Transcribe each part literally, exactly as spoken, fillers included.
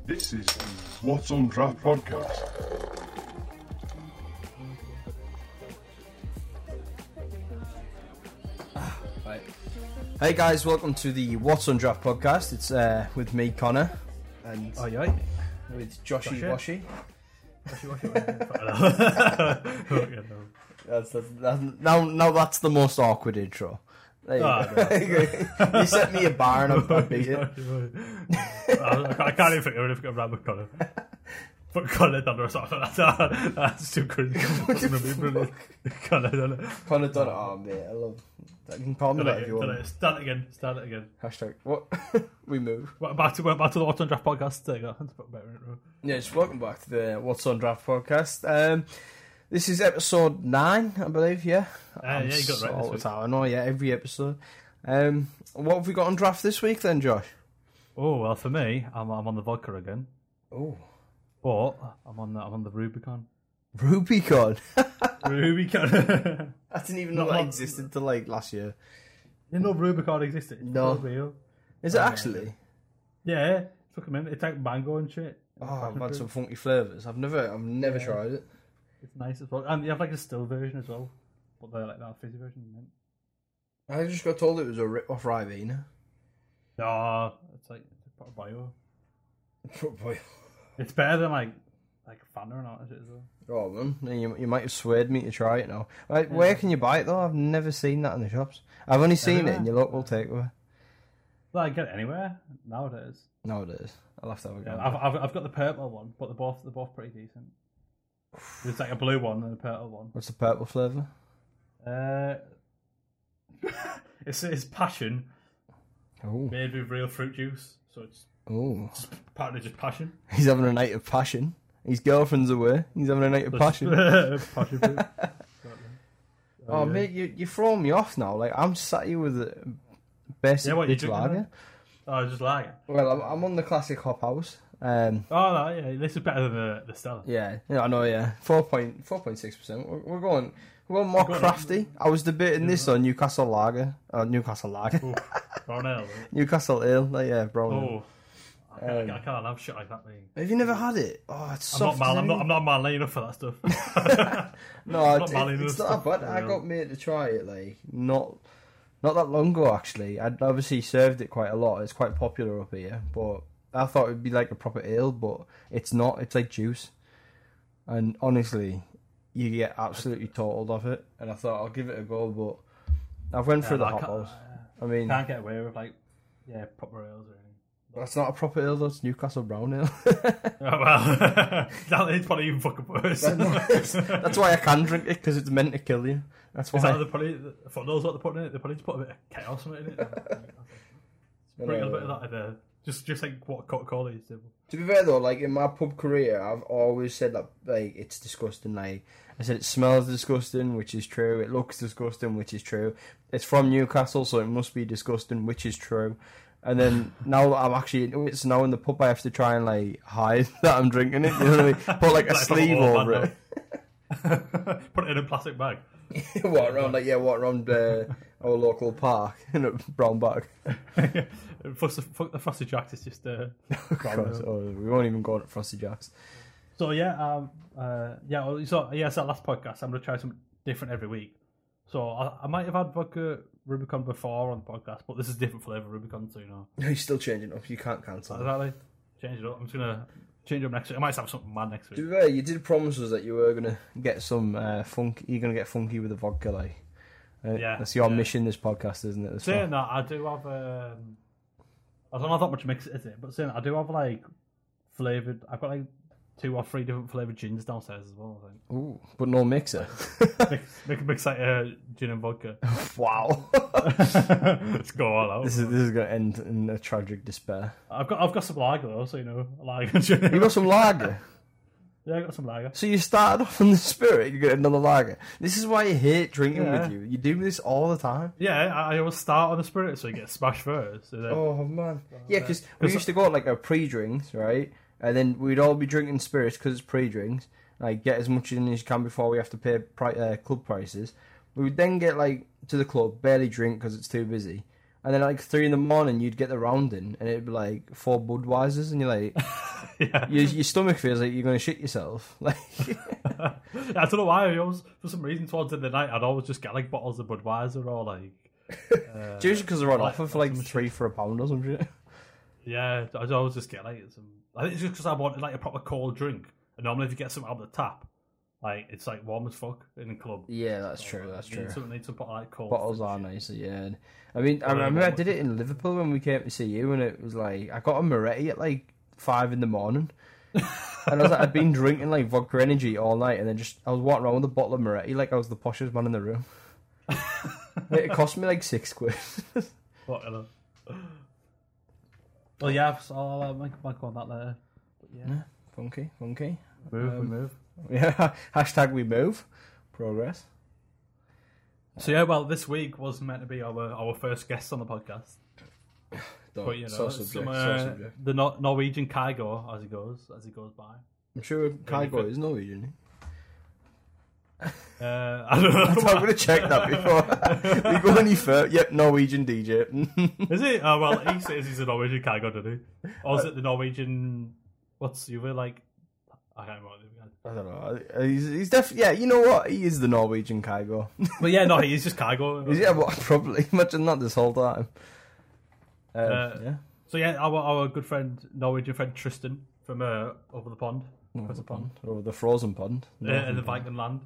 This is the What's on Draft podcast. Right. Hey guys, welcome to the What's on Draft podcast. It's uh, with me, Connor, and Oh, you right? with Joshy Joshy. Washy. Washy, washy, washy. That's, that's, that's now, now that's the most awkward intro. There you Oh, go. You set me a bar and I'm I beat it. I can't even think of anything around with Connor. Put Connor down or something. That's, that's too crazy. Brilliant. Connor done it. Connor done it. Oh mate, I love. You can call me Done that it if you again, want. done it. Start it again. Start it again. Hashtag what? We move. Well, Back to, back to the What's on Draft podcast. There you go. That's a bit better intro. Yes, welcome back to the What's on Draft podcast. Um, this is episode nine, I believe. Yeah. Uh, yeah, you got it right this all the week. time. I know. Yeah, every episode. Um, what have we got on draft this week then, Josh? Oh, well, for me, I'm, I'm on the vodka again. Oh, But I'm on the, I'm on the Rubicon. Rubicon. Rubicon. I didn't even Not know that long- existed till like last year. You know Rubicon existed? It's No. real. Is it Oh, actually? Yeah, took them in. It's like mango and shit. Oh, I've had some funky flavours. I've never, I've never Yeah. tried it. It's nice as well. And you have like a still version as well. But they're like that fizzy version. Isn't it? I just got told it was a rip off Ribena. No, it's like it's part of bio. Oh boy. It's better than like like Fanta and all that shit as well. Oh man, you, you might have swayed me to try it now. Right, where can you buy it though? I've never seen that in the shops. I've only seen Everywhere. it in your local takeaway. Well, I get it anywhere nowadays. Nowadays, I'll have to have a go. Yeah, I've, I've I've got the purple one, but they're both they're both pretty decent. There's like a blue one and a purple one. What's the purple flavour? Uh, it's it's passion Oh, made with real fruit juice, so it's oh. just partly just passion. He's having a night of passion. His girlfriend's away. He's having a night of So passion. it's- passion fruit. Oh, yeah. mate, you you throwing me off now. Like I'm sat here with the best Yeah, what you bitch drinking lager. then? Oh, just like it. Well, I'm, I'm on the classic hop house. Um, Oh no, yeah, this is better than the the Stella. yeah, yeah, I know. Yeah, four point four point six percent. We're we're going. We're going more We're going- crafty. I was debating this on Newcastle Lager. Uh, Newcastle Lager. Ooh, brown ale. Newcastle Ale. Like, yeah, brown ale. Oh, I can't, I can't have shit like that. Mate. Have you never had it? Oh, it's I'm soft. not man. as I'm not. anything. I'm not manly enough for that stuff. No, I'm it, not manly it, it's enough not stuff, bad. I yeah. got made to try it like not not that long ago actually. I'd obviously served it quite a lot. It's quite popular up here, but I thought it'd be like a proper ale, but it's not. It's like juice, and honestly, you get absolutely totaled off it. And I thought I'll give it a go, but I've went Yeah, through the I hop can't- house. I mean, Can't get away with like yeah proper ales or anything. that's not a proper ale. That's Newcastle Brown Ale. Oh, well, that is probably even fucking worse. That's why I can drink it because it's meant to kill you. That's why. Is that the probably for knows what they're putting in it? They probably just put a bit of chaos in it. Bring a bit of that in there. Just just like what Coca Cola used to. To be fair though, like in my pub career, I've always said that like it's disgusting. Like I said, it smells disgusting, which is true. It looks disgusting, which is true. It's from Newcastle, so it must be disgusting, which is true. And then now that I'm actually it's now in the pub, I have to try and like hide that I'm drinking it. You know what I mean? Put like a Like, sleeve oh, over man, it. Put it in a plastic bag. What around like yeah, what around uh, our local park in a brown bag. fuck, the, fuck the Frosty Jacks. It's just uh, God, oh, we won't even go to Frosty Jacks. So yeah, um, uh, yeah. well, So yeah, it's that last podcast. I'm gonna try something different every week. So I, I might have had vodka Rubicon before on the podcast, but this is different flavour Rubicon, so you know. No, he's still changing up. You can't cancel. it. Exactly. Change it up. I'm just gonna change it up next week. I might have something mad next To week. be fair, you did promise us that you were gonna get some uh, funk. You're gonna get funky with the vodka, like. Uh, Yeah, that's your yeah. mission. This podcast, isn't it? This Saying one? that, I do have. Um, I don't know how much mix it is, but saying that, I do have like flavoured. I've got like two or three different flavoured gins downstairs as well. I think. Ooh, but no mixer. mix, mix, mix like uh, gin and vodka. Wow. Let's go all out. This is this is gonna end in a tragic despair. I've got I've got some lager though, so you know, lager. Gin. You got some lager. Yeah, I got some lager. So you started off on the spirit. You get another lager. This is why I hate drinking Yeah. with you. You do this all the time. Yeah, I, I always start on the spirit, so you get smashed first. And then, Oh man. Yeah, because we 'Cause- used to go on like our pre-drinks, right? And then we'd all be drinking spirits because it's pre-drinks. Like get as much in as you can before we have to pay pri- uh, club prices. We would then get like to the club, barely drink because it's too busy. And then at like three in the morning, you'd get the round in, and it'd be like four Budweisers, and you're like, yeah. your, your stomach feels like you're going to shit yourself. Like, I don't know why. I always, for some reason, towards the end of the night, I'd always just get like bottles of Budweiser or like. Uh, it's usually because they're on like- offer for like three for a pound or some shit. Yeah, I'd always just get like some. I think it's just because I wanted like a proper cold drink. And normally, if you get something out of the tap, like it's like warm as fuck in a club. Yeah, that's true. That's You need true. Something need some like cold. Bottles are nicer, yeah. I mean, I Well, remember I what- did it in Liverpool when we came to see you, and it was like I got a Moretti at like five in the morning, and I was like, I'd been drinking like vodka energy all night, and then just I was walking around with a bottle of Moretti like I was the poshest man in the room. It cost me like six quid. What, you know? Well, yeah, so I'll uh, make a on that later. But yeah, Yeah, funky, funky. move, we Um, move. Yeah, hashtag we move. Progress. So yeah, well, this week was meant to be our our first guest on the podcast. Don't, But you know, so subject, some, so uh, subject. the Nor- Norwegian Kygo as he goes as he goes by. I'm sure Kygo is Norwegian. Uh, I don't know. I'm going to check that before we go any further. Yep, Norwegian D J. Is it? Oh well, he says he's a Norwegian Kygo, doesn't he? Or is it the Norwegian? What's the other like? I can't remember. I don't know. He's, he's definitely, yeah, you know what? He is the Norwegian Kygo. But yeah, no, he's just Kygo. Is he? Yeah, well, probably. Imagine that this whole time. Uh, Uh, yeah. So yeah, our our good friend Norwegian friend Tristan from uh, over the pond, Over across the the pond, pond. Over the frozen pond. uh, in the Viking land.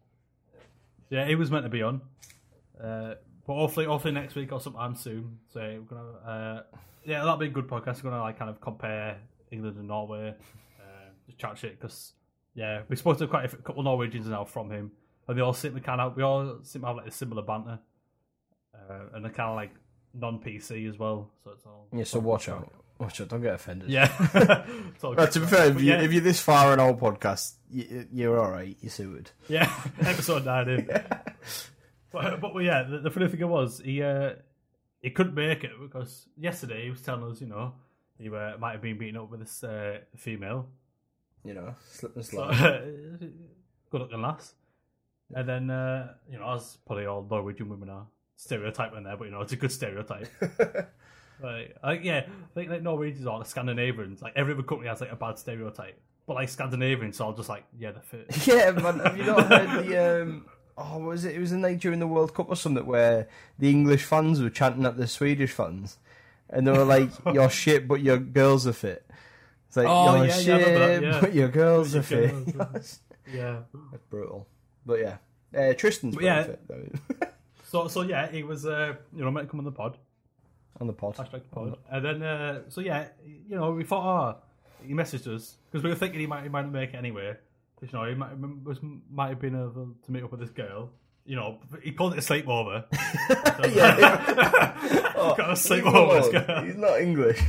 Yeah, he was meant to be on, uh, but hopefully, hopefully next week or sometime soon. So we're gonna, uh, yeah, that'll be a good podcast. We're gonna like kind of compare England and Norway, uh, just chat shit because yeah, we spoke to quite a couple of Norwegians now from him, and they all seem to kind of we all seem to have like a similar banter, uh, and they're kind of like non-P C as well. So it's all Yeah, so watch out. Watch out, don't get offended. Yeah. It's all Well, good. to be fair, if, But you, yeah, if you're this far in our podcast, you, you're alright, you're suited. yeah, episode nine in. But, but well, yeah, the, the funny thing was he uh, he couldn't make it because yesterday he was telling us, you know, he uh, might have been beaten up with this uh, female, You know, slip and so, slide. good looking lass, and then uh, you know, as probably all Norwegian women are, stereotype in there, but you know, it's a good stereotype. Like, like yeah, like, like Norwegians or the Scandinavians, like every other country has like a bad stereotype, but like Scandinavians are just like, yeah, they're fit. Yeah, man, have you not heard the, um, oh, what was it? It was in like during the World Cup or something where the English fans were chanting at the Swedish fans, and they were like, "You're shit, but your girls are fit." It's like, Oh, "You're yeah, yeah, I shit, remember that, yeah. but your girls But are your fit." girls Yeah. That's brutal. But yeah, uh, Tristan's But pretty yeah. fit though. So so yeah, he was uh, you know meant to come on the pod, On the pod. hashtag the pod, and then uh, so yeah, you know we thought, oh, he messaged us because we were thinking he might he might not make it anyway. 'Cause, you know, he might was might have been able to meet up with this girl. You know, he called it a sleepover. Yeah. Oh, Got a leave him sleepover with this alone. girl. He's not English.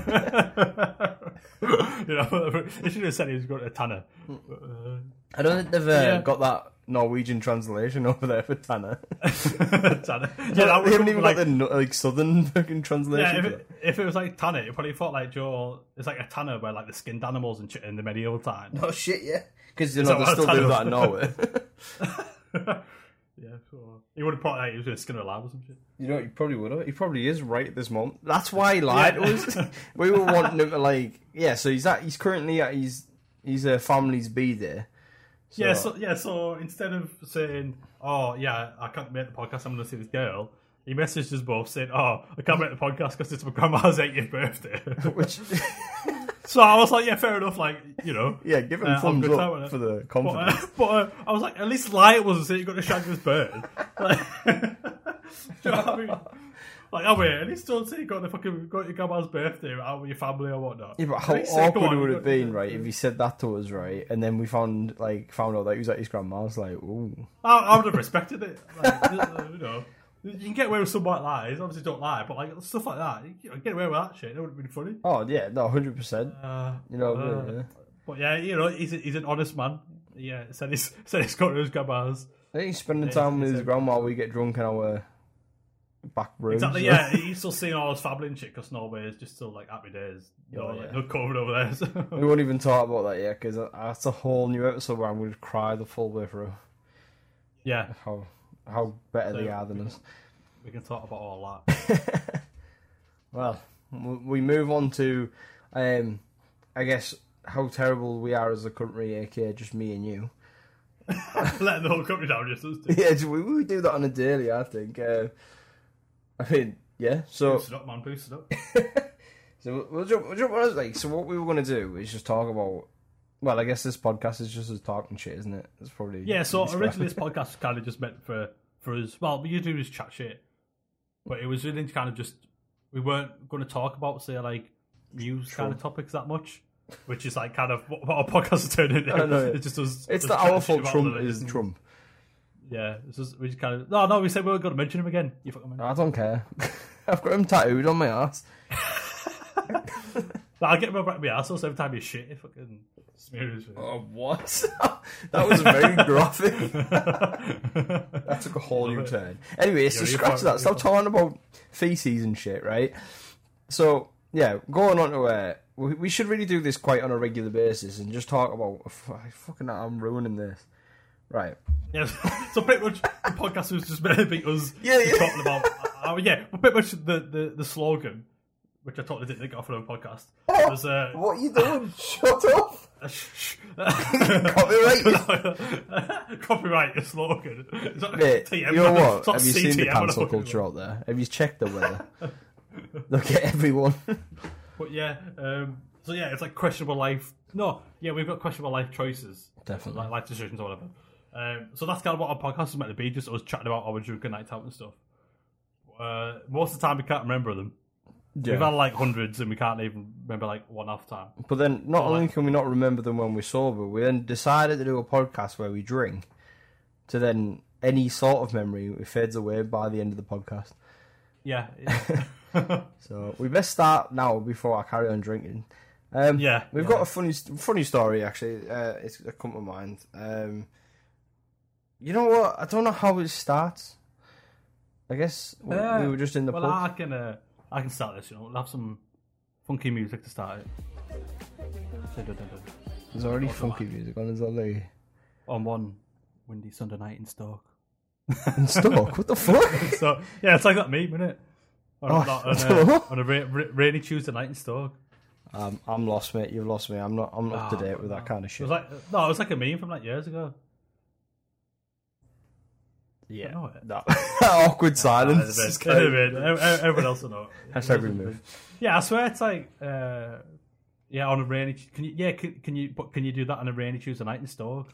You know, he should have said he was going to Tanner. But, uh, I don't think they've uh, Yeah. got that Norwegian translation over there for Tanner. Tanner. Yeah, they that would haven't be even like, got the no- like southern fucking yeah, translation. if for it, it. if it was like Tanner, you probably thought like Joe. It's like a Tanner where like the skinned animals and shit in the medieval times. Oh shit, yeah. Because you Is know that they what still a do Tanner that in Norway. Yeah, so he would have probably like, he was going to skin her alive or some shit. You know, he probably would have. He probably is right at this moment. That's why he lied Yeah. to us. We were wanting him to like, yeah. So he's at. He's currently at. He's he's a family's B there. So, Yeah, so yeah, so instead of saying, "Oh yeah, I can't make the podcast. I'm going to see this girl," he messaged us both saying, "Oh, I can't make the podcast because it's my grandma's eightieth birthday." which So I was like, "Yeah, fair enough." Like, you know, yeah, give him Uh, thumbs I'm good up time with it. for the but, confidence. uh, but uh, I was like, at least lie it wasn't saying you got to shag this bird. Like, do you know what I mean? Like, oh wait, at least don't say you got to fucking go to your grandma's birthday out with your family or whatnot. Yeah, but At how least say, "Come awkward on, would you it got- have been, right, if he said that to us, right, and then we found like found out that he was at his grandma's, like, ooh. I, I would have respected it. Like, you know, you can get away with some white lies. Obviously, don't lie, but like stuff like that, you know, get away with that shit. It would have been funny. Oh yeah, no, hundred percent. Uh, You know, uh, yeah. But yeah, you know, he's a, he's an honest man. Yeah, said he's said he's got to his grandma's. I think he's spending Yeah, time with it's his a- grandma. We get drunk in our back rooms. Exactly. Yeah, he's still seeing all his family and shit because Norway is just still like happy days. You know, Oh, like yeah. no COVID over there. So. We won't even talk about that yet because that's a whole new episode where I'm going to cry the full way through. Yeah, How how better So, they are than us. we can talk about all that. Well, w- we move on to, um, I guess, how terrible we are as a country, aka just me and you. Letting the whole country down, just us two. Yeah, we, we do that on a daily, I think. Uh, I mean, yeah, so... Boost it up, man, boost it up. so we'll, we'll jump, we'll jump on, like, so what we were going to do is just talk about... Well, I guess this podcast is just us talking shit, isn't it? It's probably... Yeah, so originally this podcast was kind of just meant for, for us... Well, we usually just chat shit. But it was really kind of just... We weren't going to talk about, say, like, news Trump. kind of topics that much. Which is like kind of what, what our podcast has turned into. I know, yeah. It's just us. It's us the chatting our shit fault about Trump other is things. Trump. Yeah, it's just, we just kind of... No, no, we said we were going to mention him again. You fucking I don't care. I've got him tattooed on my ass. I'll get him back my ass every time you shit. It fucking smears. Oh, what? That was very graphic. That took a whole new turn. Anyway, so Yeah, you're scratch fine, that. you're Stop talking about feces and shit, right? So, yeah, going on to uh, we, we should really do this quite on a regular basis and just talk about... Fucking hell, I'm ruining this. Right. Yeah, so pretty much the podcast was just meant to be us Yeah, yeah. talking about... Uh, yeah, but pretty much the, the, the slogan, which I totally didn't get off of the podcast, was... Uh, What are you doing? Shut up! Copyright. Copyright. Copyright the slogan. It's not Mate, T M, you know it's what? not Have you C seen T the M, cancel I'm not culture out there? Have you checked the weather? Look at everyone. But yeah, um, so yeah, it's like questionable life. No, yeah, we've got questionable life choices. Definitely. Like life decisions or whatever. Um, so that's kind of what our podcast is meant to be, just us chatting about our drunken nights out and stuff. Uh, most of the time we can't remember them. Yeah. We've had like hundreds and we can't even remember like one half the time. But then, not Oh, only like- can we not remember them when we're sober, we then decided to do a podcast where we drink. To then, any sort of memory it fades away by the end of the podcast. Yeah. Yeah. So we best start now before I carry on drinking. Um, Yeah, we've yeah. got a funny, funny story actually. Uh, it's come to mind. Um, you know what? I don't know how it starts. I guess we, Uh, we were just in the well, pub. I can, uh, I can start this. You know, we'll have some funky music to start it. There's already funky music on, is there? On one windy Sunday night in Stoke. In Stoke? What the fuck? So yeah, it's like that meme, isn't it? On, Oh, not- I on, don't know. a, on a ra- ra- rainy Tuesday night in Stoke. Um, I'm lost, mate. You've lost me. I'm not. I'm not up to Oh, date with no. that kind of It shit. was like no, it was like a meme from like years ago. yeah, know it. that awkward Ah, silence. it's a is bit- kind it's a of- bit- ev- ev- Everyone else will know. it. Hashtag remove. Yeah, I swear it's like uh, yeah on a rainy. Can you yeah can, can you but can you do that on a rainy Tuesday night in Stoke?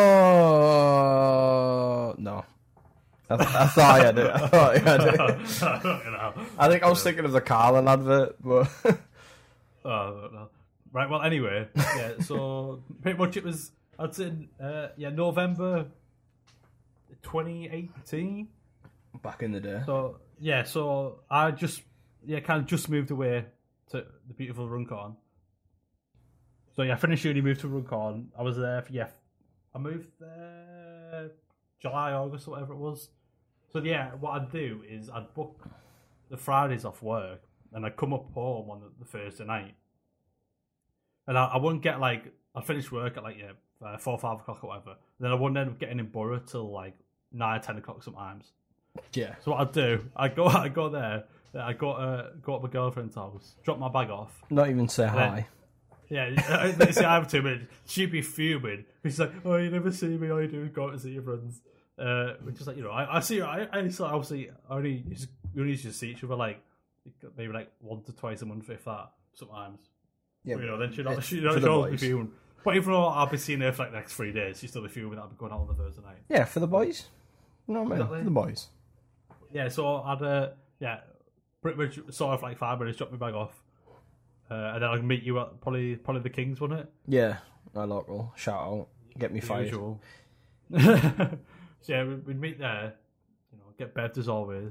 Oh no! I, th- I thought I had it. I thought I had it. You know. I think I was thinking of the Carlin advert, but Oh, no. Right, well, anyway, yeah, so pretty much it was, I'd say, uh, yeah, November twenty eighteen. back in the day. So, yeah, so I just, yeah, kind of just moved away to the beautiful Runcorn. So, yeah, I finished uni, moved to Runcorn. I was there for, yeah, I moved there July, August, or whatever it was. So, yeah, what I'd do is I'd book the Fridays off work and I'd come up home on the, the Thursday night. And I, I wouldn't get, like, I'd finish work at, like, yeah, uh, four or five o'clock or whatever. And then I wouldn't end up getting in Borough till, like, nine or ten o'clock sometimes. Yeah. So what I'd do, I'd go, I'd go there, I'd go, uh, go up my girlfriend's house, drop my bag off. Not even say hi. Yeah, uh, see, I have two minutes. She'd be fuming. She's like, "Oh, you never see me. All you do is go out and see your friends." Uh, which is like, you know, I, I see. I, I so obviously only just, we only used to see each other like maybe like once or twice a month, if that. Sometimes. Yeah, But, you know, then she'd, it's she'd, for she'd the always be boys. fuming. But even though I'll be seeing her for like the next three days, she'd still be fuming that I'll be going out on the Thursday night. Yeah, for the boys. You know what I mean? Exactly. For the boys. Yeah, so I'd uh, yeah, pretty much sort of like five minutes, drop my bag off, uh, and then I'd meet you at probably probably the Kings, wasn't it? Yeah, my local. Shout out. Get me The fired. usual. So yeah, we'd, we'd meet there, you know, get bevved as always.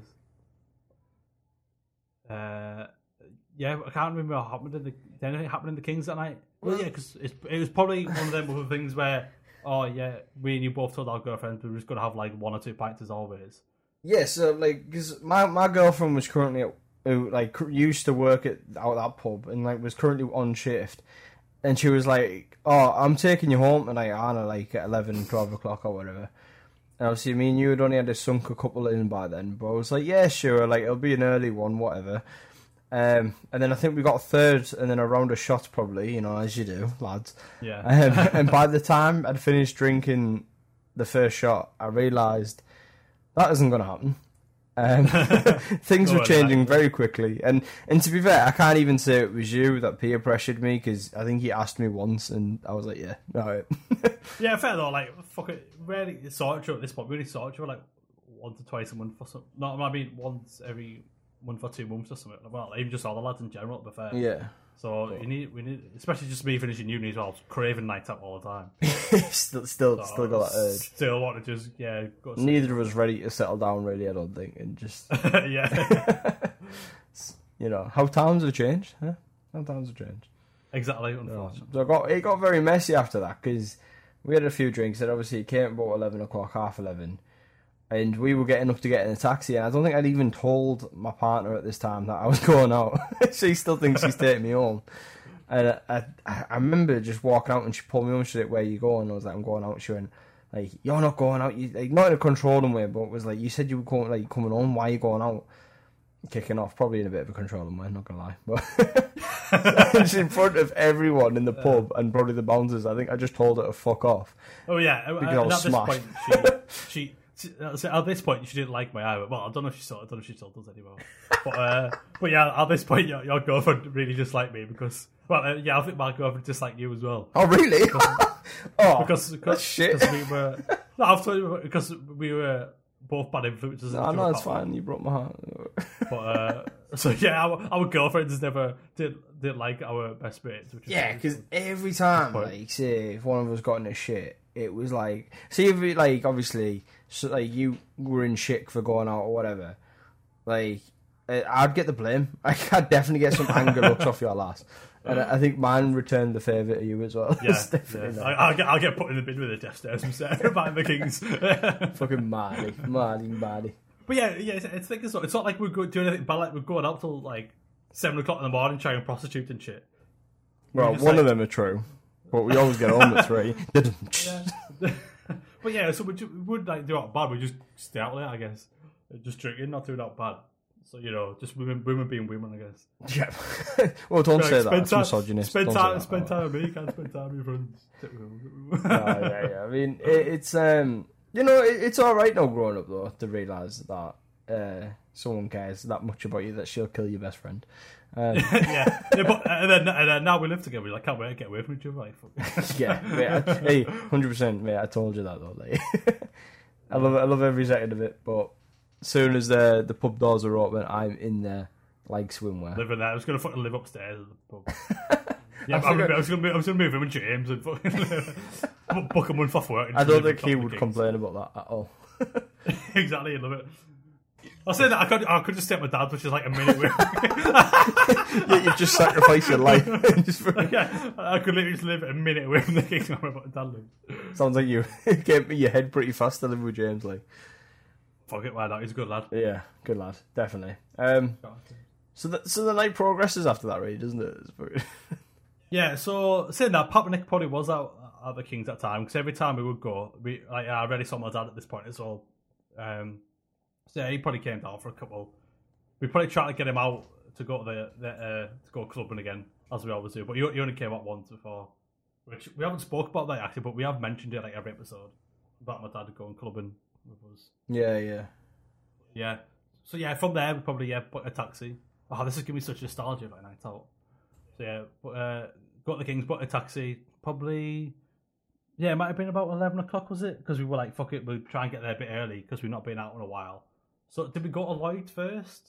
Uh, yeah, I can't remember what happened in the. Did anything happen in the Kings that night? Well, yeah, because it was probably one of them other things where, oh yeah, we and you both told our girlfriends we were just gonna have like one or two pints as always. Yeah, so like, because my, my girlfriend was currently at, who like used to work at out that pub and like was currently on shift, and she was like, "Oh, I'm taking you home tonight, Anna, like at eleven, twelve o'clock or whatever." And obviously, me and you had only had a sunk a couple in by then, but I was like, "Yeah, sure, like it'll be an early one, whatever." Um, and then I think we got a third, and then a round of shots, probably, you know, as you do, lads. Yeah. Um, and by the time I'd finished drinking the first shot, I realised that isn't going to happen. Um, things Go were on, changing mate. very quickly, and and to be fair, I can't even say it was you that peer pressured me, because I think he asked me once, and I was like, yeah, all right. Yeah, fair though. Like, fuck it, really saw each other at this point. We only saw each other like once or twice a month or something. No, I mean once every month or two months or something. Well, even just all the lads in general. To be fair. Yeah. So you need, we need, especially just me finishing uni as well, craving nights out all the time. still, still, So, still got that urge. Still want to just yeah. Go to Neither of us ready to settle down, really. I don't think, and just yeah, you know how times have changed. Huh? How times have changed. exactly. No. Unfortunately, So it got it got very messy after that, because we had a few drinks, and obviously it came about eleven o'clock, half eleven, and we were getting up to get in a taxi, and I don't think I'd even told my partner at this time that I was going out. She still thinks she's taking me home. And I, I, I remember just walking out, and she pulled me home. She said, "Where you going?" I was like, "I'm going out." She went, "Like, you're not going out." You, like, not in a controlling way, but it was like, "You said you were going, like coming home. Why are you going out?" Kicking off, probably in a bit of a controlling way. Not gonna lie, but it's in front of everyone in the pub and probably the bouncers. I think I just told her to fuck off. oh yeah. Because uh, I was and at smashed. this point, she, she, she so at this point, she didn't like my eye. Well, I don't know if she still, I don't know if she still does anymore. But uh, but yeah, at this point, your, your girlfriend really disliked me because, well, uh, yeah, I think my girlfriend disliked you as well. Oh really? Oh, Because, because, that's shit. because we were, no, I've told you because we were both bad influences. No, no, it's fine. You broke my heart. But uh, so yeah, our, our girlfriends never did did like our best mates. Which is Yeah, because every time, point. like, say, if one of us got in a shit, it was like, see, if it, like, obviously, so, like, you were in shit for going out or whatever, like, uh, I'd get the blame. Like, I'd definitely get some anger looks off your lass. And I I think mine returned the favour to you as well. yeah, It's definitely yeah. not. I, I'll get I'll get put in the bin with the Death Stairs from by the Kings. Fucking Marty. Marty, Marty. But yeah, yeah, it's, it's, like, it's, not, it's not like we're go- doing anything bad. Like we're going out till like seven o'clock in the morning trying to prostitute and shit. Well, just one like- of them are true, but we always get home at three. Yeah. But yeah, so we, ju- we wouldn't like do out bad. We just stay out late, I guess. Just drinking, not doing out bad. So you know, just women, women being women, I guess. Yeah. Well, don't Like, say that. spend It's time, misogynist. Spend Don't say time, that. spend Oh. time with me. Can't spend time with your friends. Oh, yeah, yeah. I mean, it, it's um, you know, it, it's all right now growing up though to realise that uh, someone cares that much about you that she'll kill your best friend. Um, yeah, yeah, but and then, and then now we live together. We're like, can't wait to get away from each other. Like, fuck. yeah, mate, I, hey, hundred percent, mate. I told you that though. Like, I love, it, I love every second of it. But as soon as the the pub doors are open, I'm in there like swimwear. Living there, I was gonna fucking live upstairs at the pub. Yeah, I I, forgot- I was gonna, move, I was gonna move him and James and fucking book a month off work. and I just don't live think with he Doctor would Kings. complain about that at all. Exactly, I love it. I said that I could, I could just stay at my dad's, which is like a minute away. Yeah, you've just sacrificed your life. Just for- Yeah, I could literally just live a minute away from the Kings where my dad lives. Sounds like you gave me your head pretty fast to live with James. Like, Fuck it, why not? He's a good lad. yeah, good lad, definitely. Um, so the, so the night progresses after that, really, doesn't it? It's pretty- Yeah, so saying that, Papa Nick probably was out at the Kings at the time because every time we would go, we like I already saw my dad at this point as well. Um, so yeah, he probably came down for a couple. We probably tried to get him out to go to the, the uh, to go clubbing again, as we always do. But he, he only came out once before, which we haven't spoke about that actually, but we have mentioned it like every episode about my dad going clubbing with us. yeah, yeah. Yeah. So yeah, from there we probably yeah booked a taxi. Oh, this is giving me such nostalgia about a night out. So yeah, but, uh, got the Kings, booked a taxi. Probably, yeah, it might have been about eleven o'clock, was it? Because we were like, fuck it, we'll try and get there a bit early because we've not been out in a while. So did we go to Lloyd first?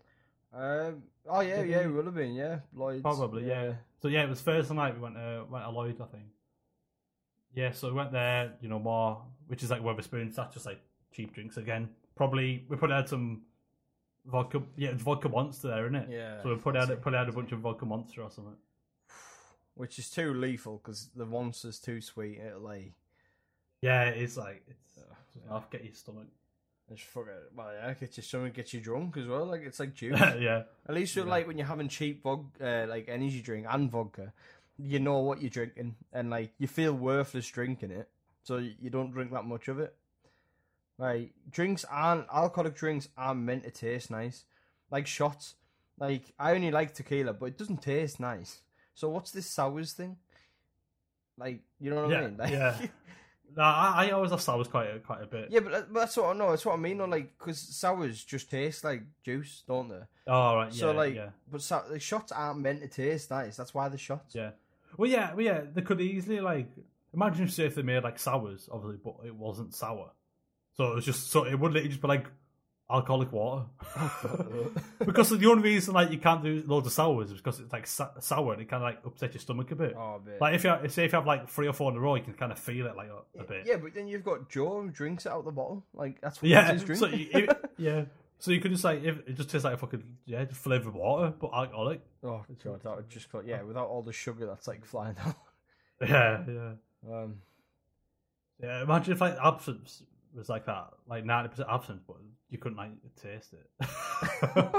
Um, oh yeah, Did yeah, we- it would have been, yeah. Lloyd's, Probably, yeah. So yeah, it was Thursday night. We went to went to Lloyd, I think. Yeah, so we went there. You know, more, which is like Weatherspoons. That's just like cheap drinks again. Probably we probably had some vodka. Yeah, it's vodka Monster there, isn't it? Yeah, So we probably had fancy. probably had a bunch of vodka Monster or something. Which is too lethal because the monster's too sweet. It'll like Yeah, it's like it's Oh, just enough get your stomach. just fuck it. Well, yeah, get you something, get you drunk as well. Like it's like juice. Yeah, At least you're Yeah. like when you're having cheap vod- uh, like energy drink and vodka, you know what you're drinking, and like you feel worthless drinking it, so you don't drink that much of it. Like drinks aren't alcoholic drinks aren't meant to taste nice. Like shots, Like, I only like tequila, but it doesn't taste nice. So what's this sours thing? Like, you know what yeah, I mean? Like, yeah. No, I, I always have sours quite a, quite a bit. yeah, but, that- but that's what I know. That's what I mean. Though, like, because sours just taste like juice, don't they? Oh, right, yeah, So like, yeah. but so, the shots aren't meant to taste nice. That's why the shots. Yeah. Well, yeah, well, yeah, they could easily, like, imagine if they made, like, sours, obviously, but it wasn't sour. So it was just, so it would literally just be, like, alcoholic water. Because the only reason, like, you can't do loads of sours is because it's, like, sa- sour and it kind of, like, upsets your stomach a bit. Oh, man. Like, if you have, say if you have, like, three or four in a row, you can kind of feel it, like, a, a bit. Yeah, but then you've got Joe who drinks it out the bottle. Like, that's what Yeah, his drink. so, you, if, yeah. So you could just, like, if, it just tastes like a fucking, yeah, just flavoured water, but alcoholic. Oh, God, that would just, yeah, without all the sugar that's, like, flying out. Yeah, yeah. Um, Yeah, imagine if, like, absinthe was like that, like ninety percent absinthe, but you couldn't, like, taste it. I,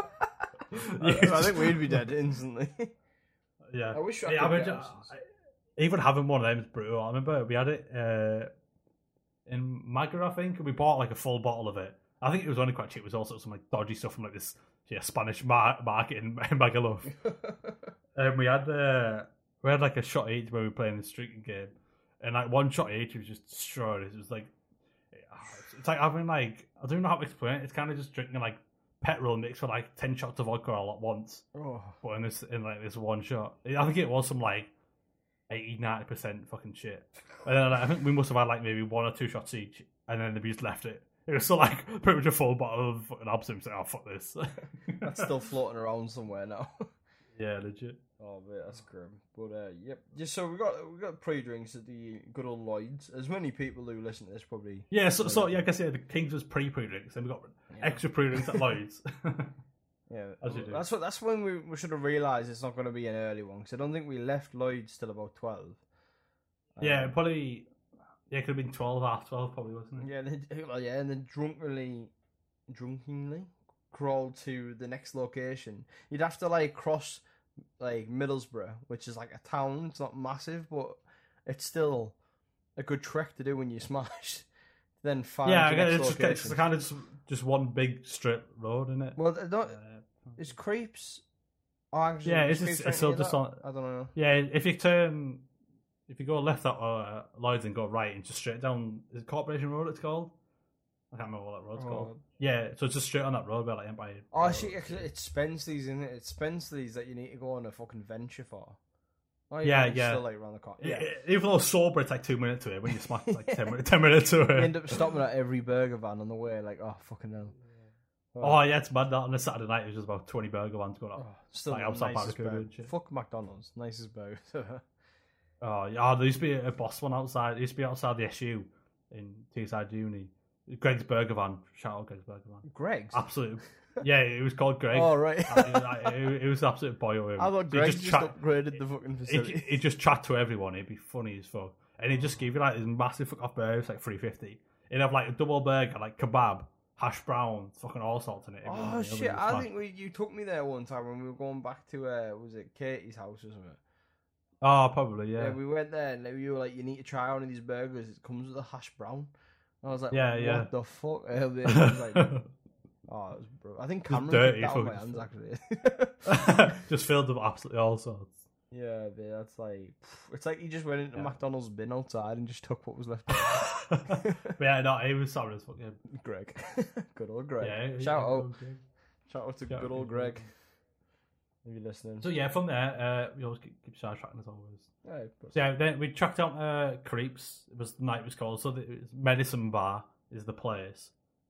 I think we'd be dead instantly. Yeah. I wish I yeah, could I get mean, absinthe. I- even having one of them is brutal. I remember we had it uh, in Magra, I think, and we bought, like, a full bottle of it. I think it was only quite cheap. It was also some, like, dodgy stuff from, like, this yeah, Spanish mar- market in, in Magaluf. And we had, uh, we had, like, a shot each when we were playing this drinking game. And, like, one shot each was just destroyed. It was, like, it's like having, like, I don't know how to explain it. It's kind of just drinking, like, petrol mixed with, like, ten shots of alcohol at once. Oh. But in this, in, like, this one shot. I think it was some, like, eighty, ninety percent fucking shit. And then, like, I think we must have had, like, maybe one or two shots each. And then we just left it. It was still, like, pretty much a full bottle of fucking absinthe. Like, oh, fuck this. That's still floating around somewhere now. Yeah, legit. Oh, mate, that's grim. But, uh, yep. Just so we got we got pre-drinks at the good old Lloyd's. As many people who listen to this probably... Yeah, so, so yeah, I guess, yeah, the Kings was pre-pre-drinks. Then we got Yeah. extra pre-drinks at Lloyd's. Yeah, As you do. that's what. That's when we, we should have realised it's not going to be an early one, because I don't think we left Lloyd's till about twelve. Yeah, Um, probably... Yeah, it could have been twelve, half twelve, probably, wasn't it? Yeah, and then, well, yeah, and then drunkenly, drunkenly crawled to the next location. You'd have to like cross like Middlesbrough, which is like a town. It's not massive, but it's still a good trek to do when you smash. Then find Yeah, the next it's, just, location. it's kind of just, just one big strip road, isn't it? Well, I don't, Uh, is Creeps? Oh, actually, Yeah, is it's Creeps just- right it's still near just that? on- I don't know. yeah, if you turn... If you go left at uh, Lloyd's and go right and just straight down... Is it Corporation Road it's called? I can't remember what that road's Oh. called. Yeah, so it's just straight on that road where like Empire... Oh, actually, it's Spensley's, isn't it? It's Spensley's that you need to go on a fucking venture for. Oh, Yeah, it's yeah. Still like around the corner. Yeah. Yeah. Even though sober, it's like two minutes to it. When you smash, it's like ten, minutes, ten minutes to You it. end up stopping at every burger van on the way, like, oh, fucking hell. Oh, yeah, it's mad that on a Saturday night, it was just about twenty burger vans going up. Oh, still like the outside nicest Barracuda burger. and shit. Fuck McDonald's, nicest burger. Oh, yeah, oh, there used to be a boss one outside. There used to be outside the S U in Teesside Uni. Greg's Burger Van. Shout out Greg's Burger Van. Greg's? Absolute. Yeah, it was called Greg. Oh, right. Uh, it, it, it was absolute boy. I thought Greg just, chat, upgraded the fucking he, facility. he just chat to everyone. He'd be funny as fuck. And he'd just give you like this massive fuck off burger, it's like three fifty. He'd have like a double burger, like kebab, hash brown, fucking all sorts in it. Oh, Everyone- shit. everyone was I mad. think we, you took me there one time when we were going back to, uh, was it Katie's house or something? Oh, probably, Yeah. yeah. we went there and you were like, you need to try one of these burgers. It comes with a hash brown. I was like, Yeah, what yeah. the fuck? And it was like, oh, it was bro. I think Cameron dirty took that out of my hands, fucking- actually. Just filled with absolutely all sorts. Yeah, but that's like, it's like you just went into Yeah. McDonald's bin outside and just took what was left. But yeah, no, he was sorry as fuck. Yeah, Greg. Good old Greg. yeah Shout yeah, out. okay. Shout out to Shout good out old to Greg. If you're listening. So yeah, from there, uh, we always keep, keep sidetracking as always. Yeah, but- So yeah, then we tracked down uh, Creeps. It was the night it was called. So the, it was Medicine Bar is the place.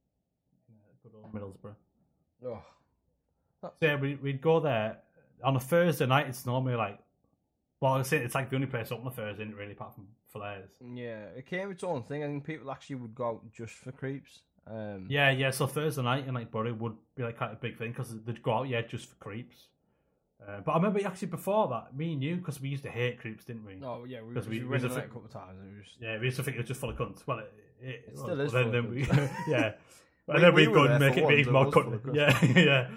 Yeah, good old Middlesbrough. oh. So yeah, we we'd go there on a Thursday night. It's normally like, well, I say it's like the only place open on Thursday, isn't it, really, apart from Flares. Yeah, it came its own thing. I think people actually would go out just for creeps. Um, Yeah, yeah. So Thursday night in like Bury would be like quite a big thing because they'd go out, yeah, just for Creeps. Uh, but I remember actually before that, me and you, because we used to hate Creeps, didn't we? Oh yeah, we, 'Cause we, we- we went was on a it a fi- couple of times. And it was, Yeah, we used to think it was just full of cunts. Well, it, it, It still is then, full then of we, cunts. yeah. We- And then we we'd were go and there make for it once, even it more was full of cunt. cunts. Yeah, yeah.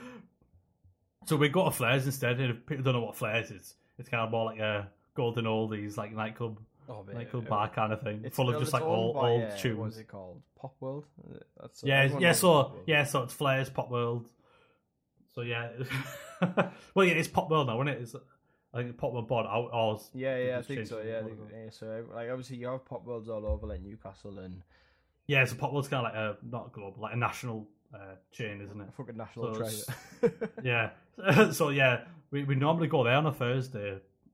So we go to Flares instead. And if people don't know what Flares is, it's kind of more like a golden oldies, like nightclub, oh, man, nightclub it- bar kind of thing, It's full of well, just it's like owned old, by, old uh, tunes. What's it called? Pop World. That's, uh, Yeah, everyone yeah. knows So Pop World. yeah, so it's Flares, Pop World. so yeah, well, yeah, it's Pop World now, isn't it? It's, I think Pop World bought it out. Or Yeah, they yeah, I just think changed so. it Yeah, to they, Pop World. yeah, so like obviously you have pop worlds all over like Newcastle and Yeah, so Pop World's kind of like a not global, like a national uh, chain, isn't it? fucking national So it's- treasure. Yeah. So yeah, we we normally go there on a Thursday.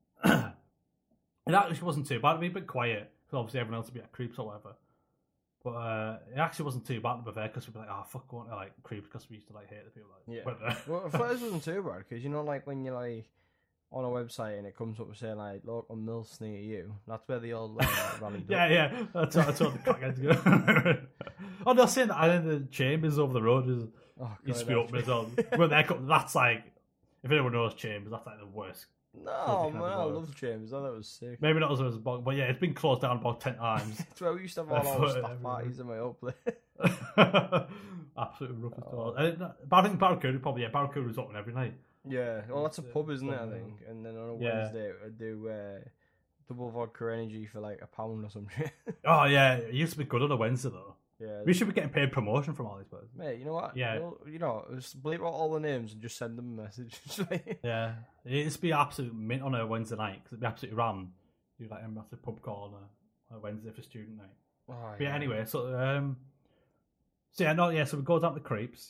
It actually wasn't too bad. It'd be a bit quiet because obviously everyone else would be at Creeps or whatever. But uh, it actually wasn't too bad to be fair because we'd be like, oh fuck, going to like Creeps because we used to like hate the people. Like, Yeah. went there. Well, at first it wasn't too bad because you know, like when you're like on a website and it comes up saying like local mills near you, that's where they all uh, rallied Yeah, up. yeah. That's what, that's what the crackheads go. Oh, they're saying that. And then the Chambers over the road is Oh, used to God, be open as well. When they come, that's like, if anyone knows Chambers, that's like the worst. No, Filthy man, kind of I world. love James. I thought it was sick. Maybe not as much as Bog, but yeah, it's been closed down about ten times. It's where we used to have all Barefoot our and staff everything. parties in my old place. Absolutely rough as Oh. doors. But I think Barracuda probably, yeah, Barracuda was open every night. Yeah, well, that's a It's, uh, pub, isn't it? I fun, think. And then on a Yeah. Wednesday, I do uh, double vodka energy for like a pound or some shit. Oh yeah, it used to be good on a Wednesday though. yeah, We should be getting paid promotion from all these places. mate. You know what? Yeah. Well, you know, just bleep out all the names and just send them a message. Yeah, it used to be absolute mint on a Wednesday night because it'd be absolutely ram. Do like a massive pub call on a, on a Wednesday for student night. Oh, But yeah, anyway, so um, so yeah, no, yeah, so we go down to Creeps.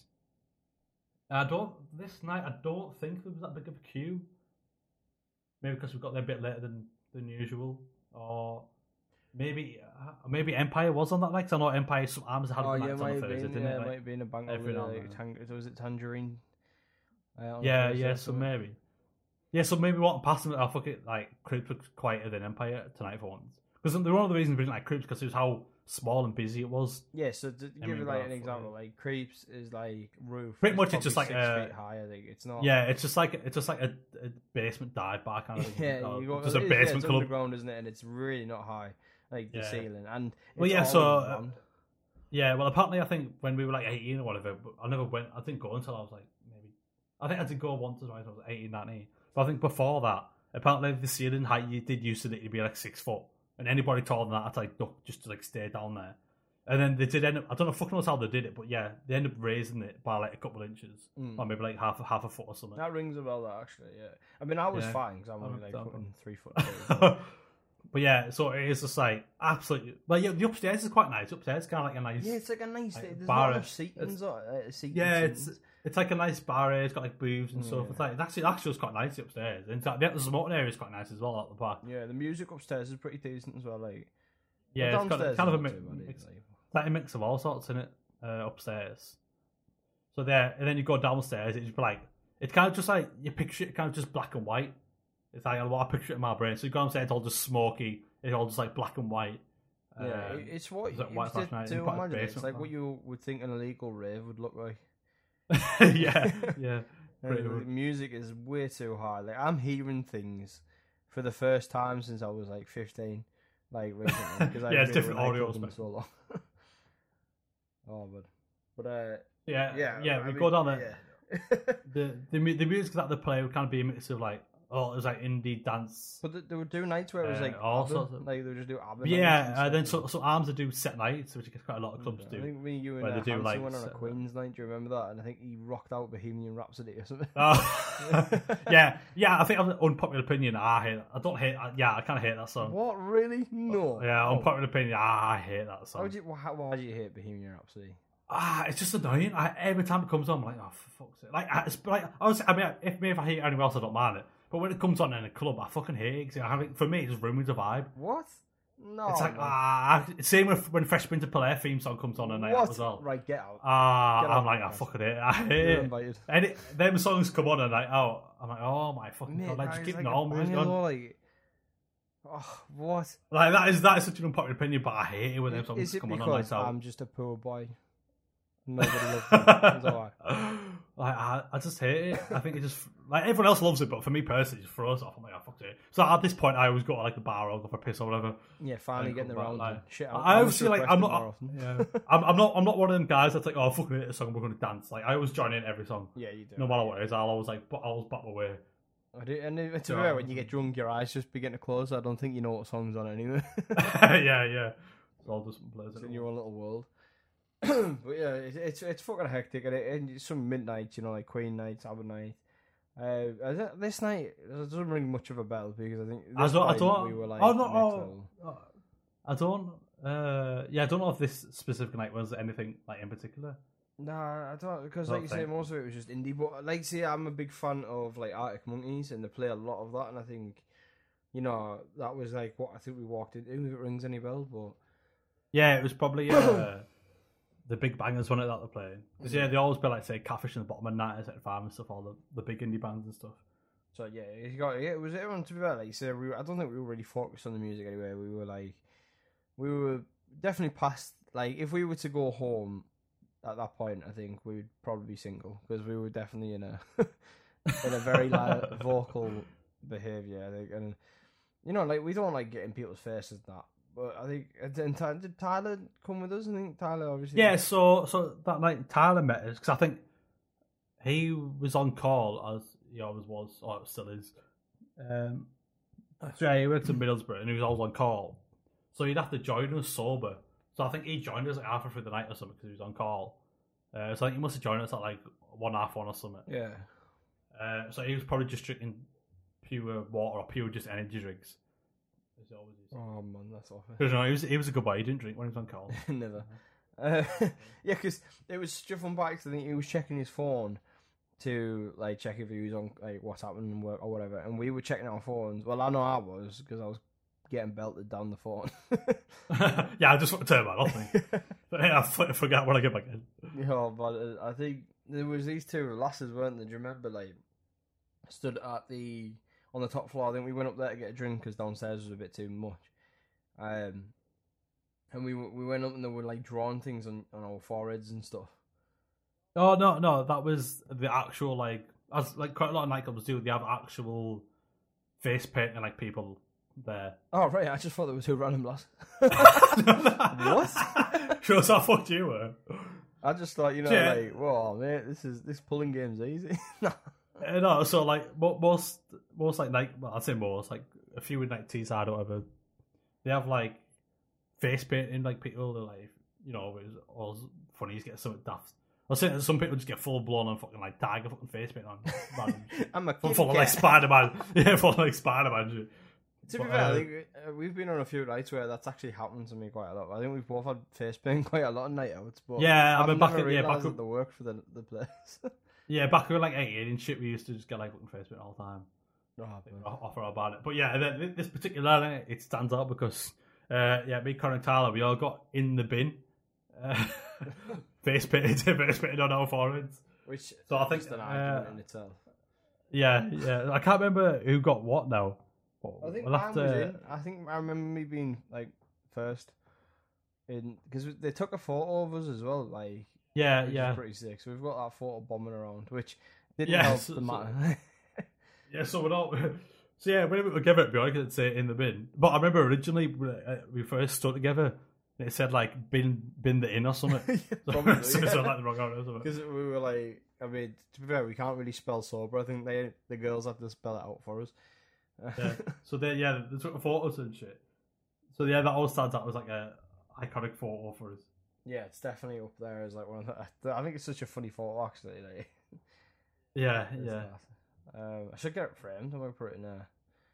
I don't this night. I don't think there was that big of a queue. Maybe because we got there a bit later than than usual, or maybe uh, maybe Empire was on that night. 'Cause I know Empire some arms had Oh it yeah, nights might on a have Thursday, been. didn't Yeah, it? it Like, might have been a bank every now holiday. and Like, then. tang- was it Tangerine? Uh, on yeah, Thursday yeah, or so something? maybe. Yeah, so maybe what past them, I fuck it, like, Creeps was quieter than Empire tonight for once. Because one of the reasons we didn't like Creeps because it was how small and busy it was. Yeah, so to give mean, you like well, an example, like Creeps is like roof. Pretty is much it's just probably like six a- feet high. I think it's not. Yeah, it's just like it's just like a, a basement dive bar kind of thing. Yeah, Or you go, just a it is, yeah, basement it's club. underground, isn't it? And it's really not high, like the Yeah. ceiling. And Well, it's yeah, all so, in uh, blonde. Yeah, well, apparently I think when we were like eighteen or whatever, but I never went. I didn't go until I was like maybe. I think I did go once or twice. I was eighteen, nineteen. But I think before that, apparently the ceiling height you did used to it to be like six foot, and anybody taller than that had to like duck just to like stay down there. And then they did end up. I don't know fucking knows how they did it, but yeah, they ended up raising it by like a couple of inches, Mm. or maybe like half half a foot or something. That rings a bell, that actually. Yeah, I mean, I was Yeah. fine because I'm I only don't like know. fucking three foot. Tall, so- But yeah, so it is just like absolutely. Well, yeah, the upstairs is quite nice. Upstairs is kind of like a nice. yeah, it's like a nice. Like, There's bar- not enough seatings. it's- Or, uh, seating Yeah, it's seatings. it's like a nice bar area. It's got like booths and stuff. Yeah. It's like it's actually actually was quite nice upstairs. And the the smoking area is quite nice as well at the back. Yeah, the music upstairs is pretty decent as well. Like Yeah, but it's got downstairs kind of a is not mix, too bad either, mix like. like a mix of all sorts in it uh, upstairs. So there, and then you go downstairs. It's just like it's kind of just like you picture it kind of just black and white. It's like what I picture it in my brain. So you go downstairs, it's all just smoky. It's all just like black and white. Yeah, Um, it- it's what is you that white to, flash night? to Quite a imagine. It's basement like plan. what you would think an illegal rave would look like. yeah, yeah. Uh, Pretty the much. music is way too high. Like I'm hearing things for the first time since I was like fifteen, like recently because I Yeah, it's really different like audio them spectrum. so long. Oh, but but uh, Yeah, yeah, yeah. I We mean, go down there. yeah. The, the mu- the music that they play would kind of be a mix of like, oh, it was like indie dance. But they, they would do nights where it was Uh, like all ABBA, sorts of- like they would just do ABBA. But nights yeah, and and then stuff. so so Arms would do set nights, which I guess quite a lot of clubs I do. think me, you, and where uh, they do, Hanson like, went on a set- Queen's night. Do you remember that? And I think he rocked out Bohemian Rhapsody or something. Oh. yeah, yeah. I think I'm an unpopular opinion. I hate. I don't hate. Yeah, I kind of hate that song. What really? No. Yeah, Oh. unpopular opinion. Ah, I hate that song. How do you? Why, why do you hate Bohemian Rhapsody? Ah, it's just annoying. I, every time it comes on, I'm like, oh, for fuck's sake. Like, I, it's, like I was. I mean, if me if I hate anyone else, I don't mind it. But when it comes on in a club, I fucking hate it. 'Cause I think for me, it just ruins the vibe. What? No. It's like man. ah, same with when Fresh Prince of Bel-Air theme song comes on a night out What? as well. Right, get out. Ah, Get out I'm like, I of the fucking hate it. I hate You're it. invited. And it, them songs come on a night out. I'm like, oh my fucking Mate, god! Like, that just is keep like the a normal music banger on. though, like, oh, what? Like that is that is such an unpopular opinion, but I hate it when them Is, songs is it come on a because night out. I'm just a poor boy? Nobody loves me. That's all right. Like I, I just hate it. I think it just like everyone else loves it, but for me personally, it just throws off. I'm like, I fucked it. So at this point, I always go to like the bar or go for a piss or whatever. Yeah, finally Like, getting but, around. like, to shit. I must obviously like request I'm it not. more often. Yeah, I'm, I'm not. I'm not one of them guys that's like, oh, fucking hate a song, we're going to dance. Like I always join in every song, Yeah, you do. no matter what it is. I'll always like, but I always back my way. I do, and it- to be Yeah. fair, when you get drunk, your eyes just begin to close. I don't think you know what song's on anyway. yeah, yeah. It's all just plays It's it. in your own little world. but yeah, it's, it's it's fucking hectic, and, it, and it's some midnight, you know, like Queen night, Sabbath night. Uh, this night it doesn't ring much of a bell because I think this I don't. I don't. we were like, oh no. next Oh, level. oh, I don't. Uh, yeah, I don't know if this specific night was anything like in particular. Nah, I don't because like Don't you say, think. most of it was just indie. But like, see, I'm a big fan of like Arctic Monkeys, and they play a lot of that, and I think, you know, that was like what I think we walked into. If it rings any bell, but Yeah, it was probably uh, the big bangers one that they're playing. Because yeah, they always play like say Catfish in the bottom of night at five and stuff. All the, the big indie bands and stuff. so yeah, you got yeah, it was everyone to be fair. Like you said, we were, I don't think we were really focused on the music anyway. We were like, we were definitely past. Like if we were to go home at that point, I think we would probably be single because we were definitely in a in a very like, vocal behaviour. I think, and you know, like we don't like getting people's faces and that. But I think did did Tyler come with us? I think Tyler obviously. Yeah, so so that night Tyler met us because I think he was on call as he always was, or still is. Um, so yeah, he worked in Middlesbrough and he was always on call, so he'd have to join us sober. So I think he joined us like halfway through the night or something because he was on call. Uh, so I think he must have joined us at like one half one or something. Yeah. Uh, so he was probably just drinking pure water or pure just energy drinks. As he always is. Oh man, that's awful. Because no, he was he was a good boy. He didn't drink when he was on call. Never. Uh, yeah, because it was just fun back. I think he was checking his phone to like check if he was on like what's happening in work or whatever, and we were checking our phones. Well, I know I was because I was getting belted down the phone. Yeah, I just want to turn that off. Me. But yeah, I f- forgot when I get back in. Yeah, but uh, I think there was these two lasses, weren't there? Do you remember? Like, stood at the on the top floor. I think we went up there to get a drink because downstairs was a bit too much. Um, and we we went up and they were like drawing things on, on our foreheads and stuff. Oh no, no, that was the actual like as like quite a lot of nightclubs do. They have actual face painting like people there. Oh right, I just thought there were two random lads. What? Shows how fucked you were. I just thought, you know, Yeah. like, whoa, mate, this is this pulling game's easy. No. Uh, no, so like mo- most, most like night, well, I'd say most like a few with like Teesside or whatever. They have like face painting, like people that like you know, it's all funny. You get something daft. I was saying that some people just get full blown on fucking like tiger fucking face paint on. I'm a full, kitty full of like cat. Spider Man, yeah, full of like Spider Man shit. To be But, fair, uh, I think uh, we've been on a few nights where that's actually happened to me quite a lot. I think we've both had face paint quite a lot of night outs. But Yeah, I I've mean, back never in- yeah, realised back that they work for the the place. Yeah, back when we were like eighteen and shit, we used to just get like fucking face paint all the time. Oh, Off- Offer about it, but yeah, th- th- this particular night it stands out because uh, yeah, me, Conor, and Tyler, we all got in the bin, uh, face painted, face painted on our foreheads. Which So I think, just an uh, argument in itself. Yeah, yeah. I can't remember who got what now. But I think we'll mine have was to. in. I think I remember me being like first in because they took a photo of us as well. Like Yeah, which yeah, is pretty sick. So we've got that photo bombing around, which didn't Yeah, help so- the so- matter. yeah. So we're not. So yeah, whenever we give it, I could say in the bin. But I remember originally uh, we first stood together. And it said like bin bin the in or something. Probably, so it's yeah. like the wrong order or something. Because we were like, I mean, to be fair, we can't really spell sober. I think they the girls have to spell it out for us. Yeah. So they yeah they took photos and shit. So yeah, that all stands out as like a iconic photo for us. Yeah, it's definitely up there as like one of the. I think it's such a funny photo actually. Like, Yeah, it's yeah. that. Um, I should get it framed. I might put it in there.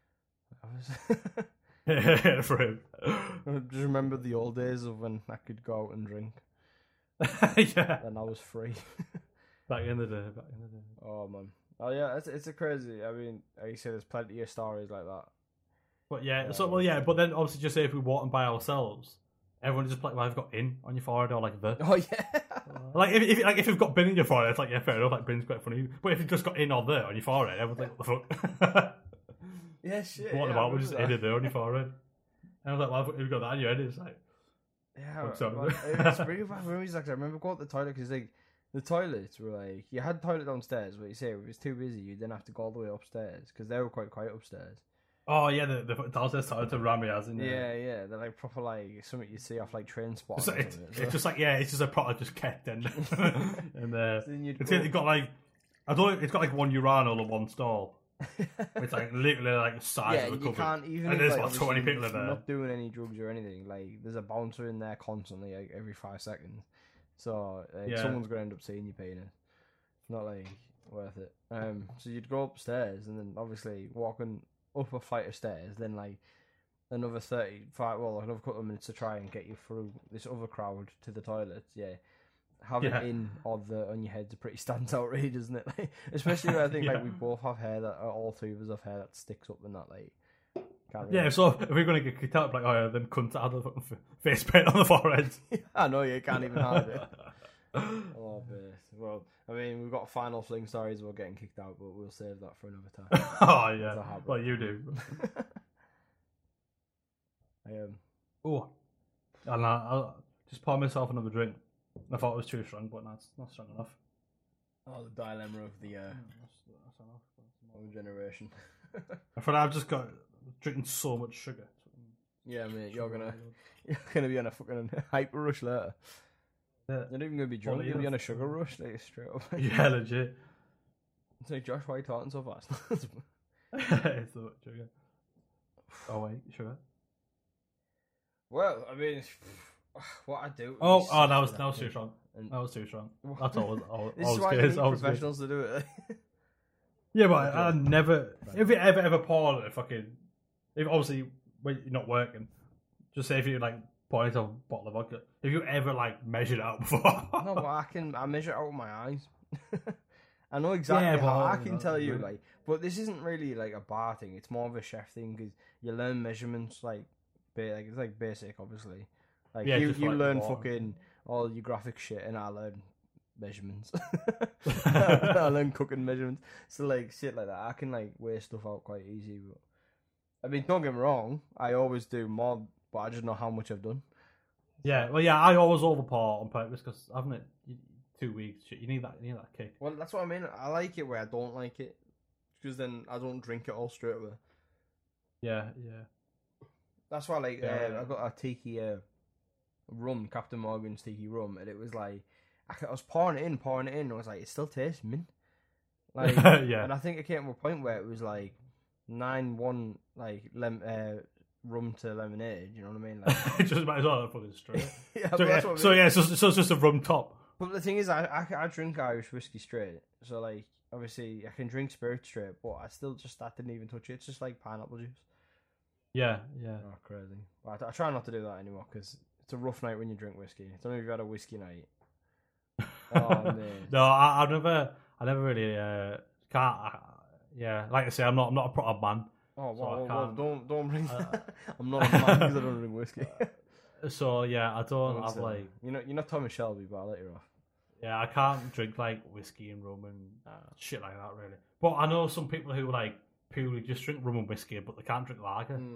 I was For him. I just remember the old days of when I could go out and drink, Yeah. and I was free. Back in the day. Back in the day. Oh man. Oh yeah, it's it's a crazy. I mean, like you say, there's plenty of stories like that. But yeah, so well, yeah, but then obviously just say if we walk in by ourselves, everyone just like, well, I've got in on your forehead or like the. Oh yeah. Like if, if like if you've got bin in your forehead, it's like yeah, fair enough. Like bin's quite funny. But if you've just got in or there on your forehead, everyone's like, what the fuck? Yeah, shit. What yeah, about I we just in remember it there on your forehead? And I was like, well, if you've got that on your head, it's like, that. Yeah, Fuck something. well, it's bringing back memories. Like I remember going to the toilet because like the toilets were like you had toilet downstairs, but you say if it was too busy, you didn't have to go all the way upstairs because they were quite quiet upstairs. oh yeah, the the downstairs started to ram me as in Yeah, yeah, they're like proper like something you see off like Train Spot. It's, or it's, something, it's just like yeah, it's just a proper just kept in, and uh, Then you'd it's, go- it's got like I don't know, it's got like one urinal or one stall. It's like literally like the size yeah, of the you cupboard. can't even. And if, there's like, about obviously twenty if people in you're there. not doing any drugs or anything. Like there's a bouncer in there constantly, like every five seconds. So like, Yeah. someone's going to end up seeing your penis. It's not like worth it. Um, so you'd go upstairs and then obviously walking up a flight of stairs, then like another thirty-five, well, another couple of minutes to try and get you through this other crowd to the toilet. Yeah. Having Yeah. it in on the on your head's a pretty standout read, isn't it? Like, especially when I think Yeah. like we both have hair that uh, all three of us have hair that sticks up and that like. Can't really Yeah, so if we're going to get kicked out, like, oh yeah, then cunt out the fucking f- face paint on the forehead. I know you can't even hide it. Oh, but, well, I mean, we've got final fling stories about getting kicked out, but we'll save that for another time. Oh It's a yeah, habit. well you do. I, um, Oh, and I, I just poured myself another drink. I thought it was too strong, but that's not strong enough. oh, the dilemma of the uh, That's, that's enough. modern generation. I thought I've just got drinking so much sugar. Yeah, mate, you're gonna you're gonna be on a fucking hyper rush later. Yeah, You're not even gonna be drunk. Well, You'll be yeah. on a sugar rush, like straight up. yeah legit. It's like Josh, why are you talking so fast? It's so much sugar. Oh wait, sugar. Well, I mean, what I do. Oh, is oh, that was sit that was up too and- strong. and- That was too strong. That's all. all, This all is was why you good. need all was good. professionals to do it. Yeah, but I, I Okay. never. If you ever ever pour a fucking, if obviously when you're not working, just say if you like pour yourself a bottle of vodka. If you ever like measured it out before. No, but I can. I measure it out with my eyes. I know exactly Yeah, how. but- I can tell you, but- like, but this isn't really like a bar thing. It's more of a chef thing because you learn measurements, like, ba- like it's like basic, obviously. Like Yeah, you, just you like learn water. fucking all your graphic shit, and I learn measurements. I learn cooking measurements. So like shit like that, I can like weigh stuff out quite easy. But I mean, don't get me wrong. I always do more, but I just know how much I've done. Yeah, well, yeah, I always overpour on purpose because I haven't it two weeks. Shit, you need that. You need that kick. Well, that's what I mean. I like it where I don't like it, because then I don't drink it all straight away. Yeah, yeah. That's why, like, Yeah, uh, yeah. I got a tiki uh, rum, Captain Morgan's tiki rum, and it was like, I, I was pouring it in, pouring it in, and I was like, it still tastes mint. Like, Yeah. and I think it came to a point where it was like nine one, like lem- uh, rum to lemonade. You know what I mean? Like, Just might as well have fucking straight. yeah, So but yeah, that's what I so mean. yeah, so, so it's just a rum top. But the thing is, I, I I drink Irish whiskey straight, so like obviously I can drink spirit straight, but I still just that didn't even touch it. It's just like pineapple juice. Yeah, yeah. Oh, crazy! But I, I try not to do that anymore because it's a rough night when you drink whiskey. It's only if you had a whiskey night. Oh man! No, I, I've never, I never really uh, can't. I, yeah, like I say, I'm not, I'm not a proper man. Oh So I well, well, well can't- don't don't bring. Uh, I'm not a man because I don't drink whiskey. So yeah, I don't Won't have say like, that. you're not you're not Thomas Shelby, but I'll let you off. yeah, I can't drink like whiskey and rum and shit like that really. But I know some people who like purely just drink rum and whiskey, but they can't drink lager. Mm.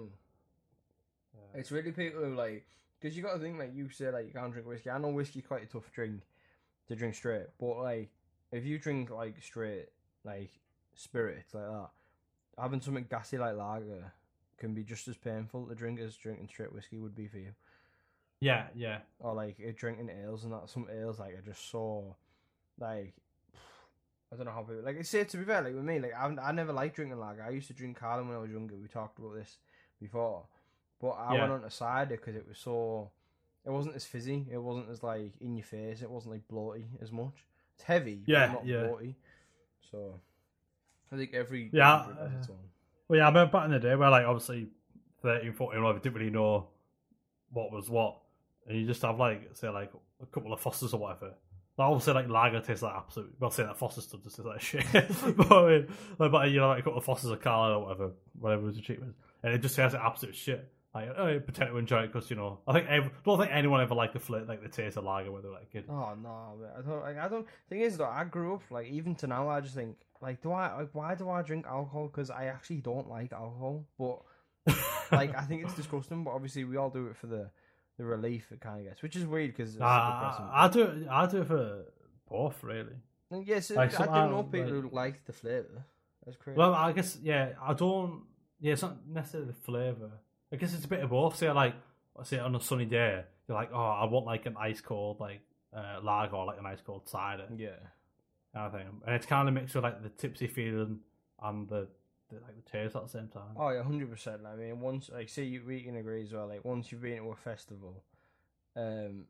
It's really people who like, because you got to think like you say like you can't drink whiskey. I know whiskey's quite a tough drink to drink straight, but like if you drink like straight like spirits like that, having something gassy like lager can be just as painful to drink as drinking straight whiskey would be for you. Yeah, yeah, Or like uh, drinking ales and that. Some ales like are just so like I don't know how people like. Say to be fair, like with me, like I I never liked drinking lager. I used to drink Carlin when I was younger. We talked about this before, but I Yeah. went on to cider because it was so. It wasn't as fizzy. It wasn't as like in your face. It wasn't like bloaty as much. It's heavy, Yeah, but not yeah. bloaty. So I think every Yeah, drink has its own. Well, yeah, I remember back in the day where, like, obviously, thirteen, fourteen, whatever, didn't really know what was what. And you just have, like, say, like, a couple of Fosters or whatever. Like, obviously, like, lager tastes like absolute... Well, say that Foster stuff just tastes like shit. but, I mean, like, but, you know, like, a couple of Fosters or Carlin or whatever, whatever was the cheapest. And it just tastes like absolute shit. Like, oh, you pretend to enjoy it because, you know... I think every, don't think anyone ever liked the flavor, like, the taste of lager when they were, like, a kid. Oh no, man. I don't. Like, I don't. Thing is, though, I grew up like even to now. I just think like, do I? Like, why do I drink alcohol? Because I actually don't like alcohol. But like, I think it's disgusting. But obviously, we all do it for the the relief it kind of gets, which is weird because it's I, I, I do it, I do it for both, really. And yes, like, I didn't know somehow, people like- who liked the flavour. That's crazy. Well, I guess, yeah, I don't... Yeah, it's not necessarily the flavour. I guess it's a bit of both. Say, like, say on a sunny day, you're like, oh, I want, like, an ice-cold, like, uh, lager or, like, an ice-cold cider. yeah. Kind of thing. And it's kind of mixed with, like, the tipsy feeling and the, the like, the taste at the same time. Oh yeah, hundred percent. I mean, once like, say you we can agree as well. Like once you've been to a festival, um,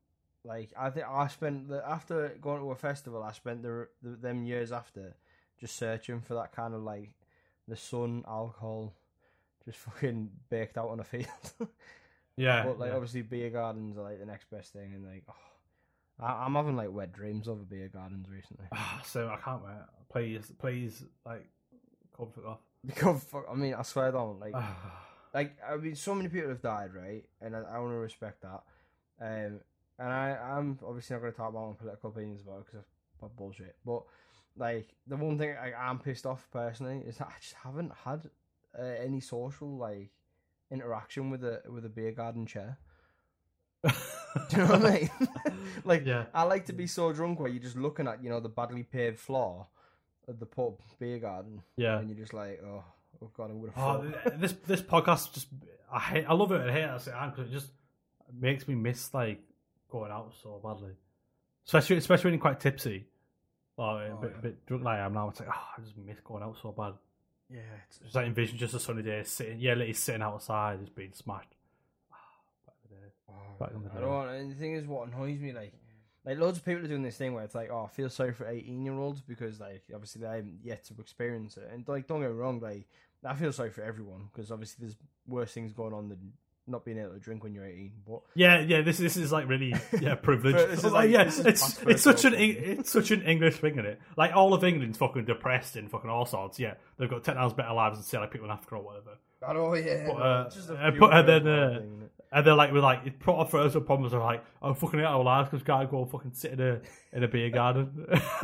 Like I think I spent the after going to a festival, I spent the, the them years after just searching for that kind of like the sun alcohol, just fucking baked out on a field. Yeah, but like yeah. obviously beer gardens are like the next best thing, and like oh, I, I'm having like wet dreams over beer gardens recently. So I can't wait. Please, please, like, come fuck off. Because fuck, I mean, I swear down, like, like I mean, so many people have died, right? And I, I want to respect that. Um, and I, I'm obviously not going to talk about my political opinions about it because of bullshit. But like, the one thing like, I'm pissed off personally is that I just haven't had uh, any social like interaction with a with a beer garden chair. Do you know what I mean? Like, yeah. I like to be so drunk where you're just looking at, you know, the badly paved floor of the pub beer garden. Yeah. And you're just like, oh, oh God, I'm gonna. Oh, fall. this this podcast just I hate. I love it. I hate it. I say because it just makes me miss like going out so badly, especially especially when you're quite tipsy, or a, Oh, bit, yeah. a bit drunk like I am now. It's like, oh, I just miss going out so bad. Yeah, it's, Just like envision just a sunny day, sitting, yeah, literally sitting outside, just being smashed. Back in the day. oh, Back in the I day. don't. Want, and the thing is, what annoys me, like, like loads of people are doing this thing where it's like, oh, I feel sorry for eighteen year olds because like obviously they haven't yet to experience it, and like don't get me wrong, like I feel sorry for everyone because obviously there's worse things going on than not being able to drink when you're eighteen. But Yeah, yeah, this this is like really yeah privilege. But this is Like, like- yeah, this is it's past it's such an first Eng- it's such an English thing, isn't it? Like all of England's fucking depressed and fucking all sorts. Yeah, they've got ten times better lives than say like people in Africa or whatever. I know, yeah, But, uh, it's just a uh, few but- and words then, more uh, thing, innit? And they're like, we're like, it put off first problems are like, oh fucking hate our lives because can't go and fucking sit in a in a beer garden.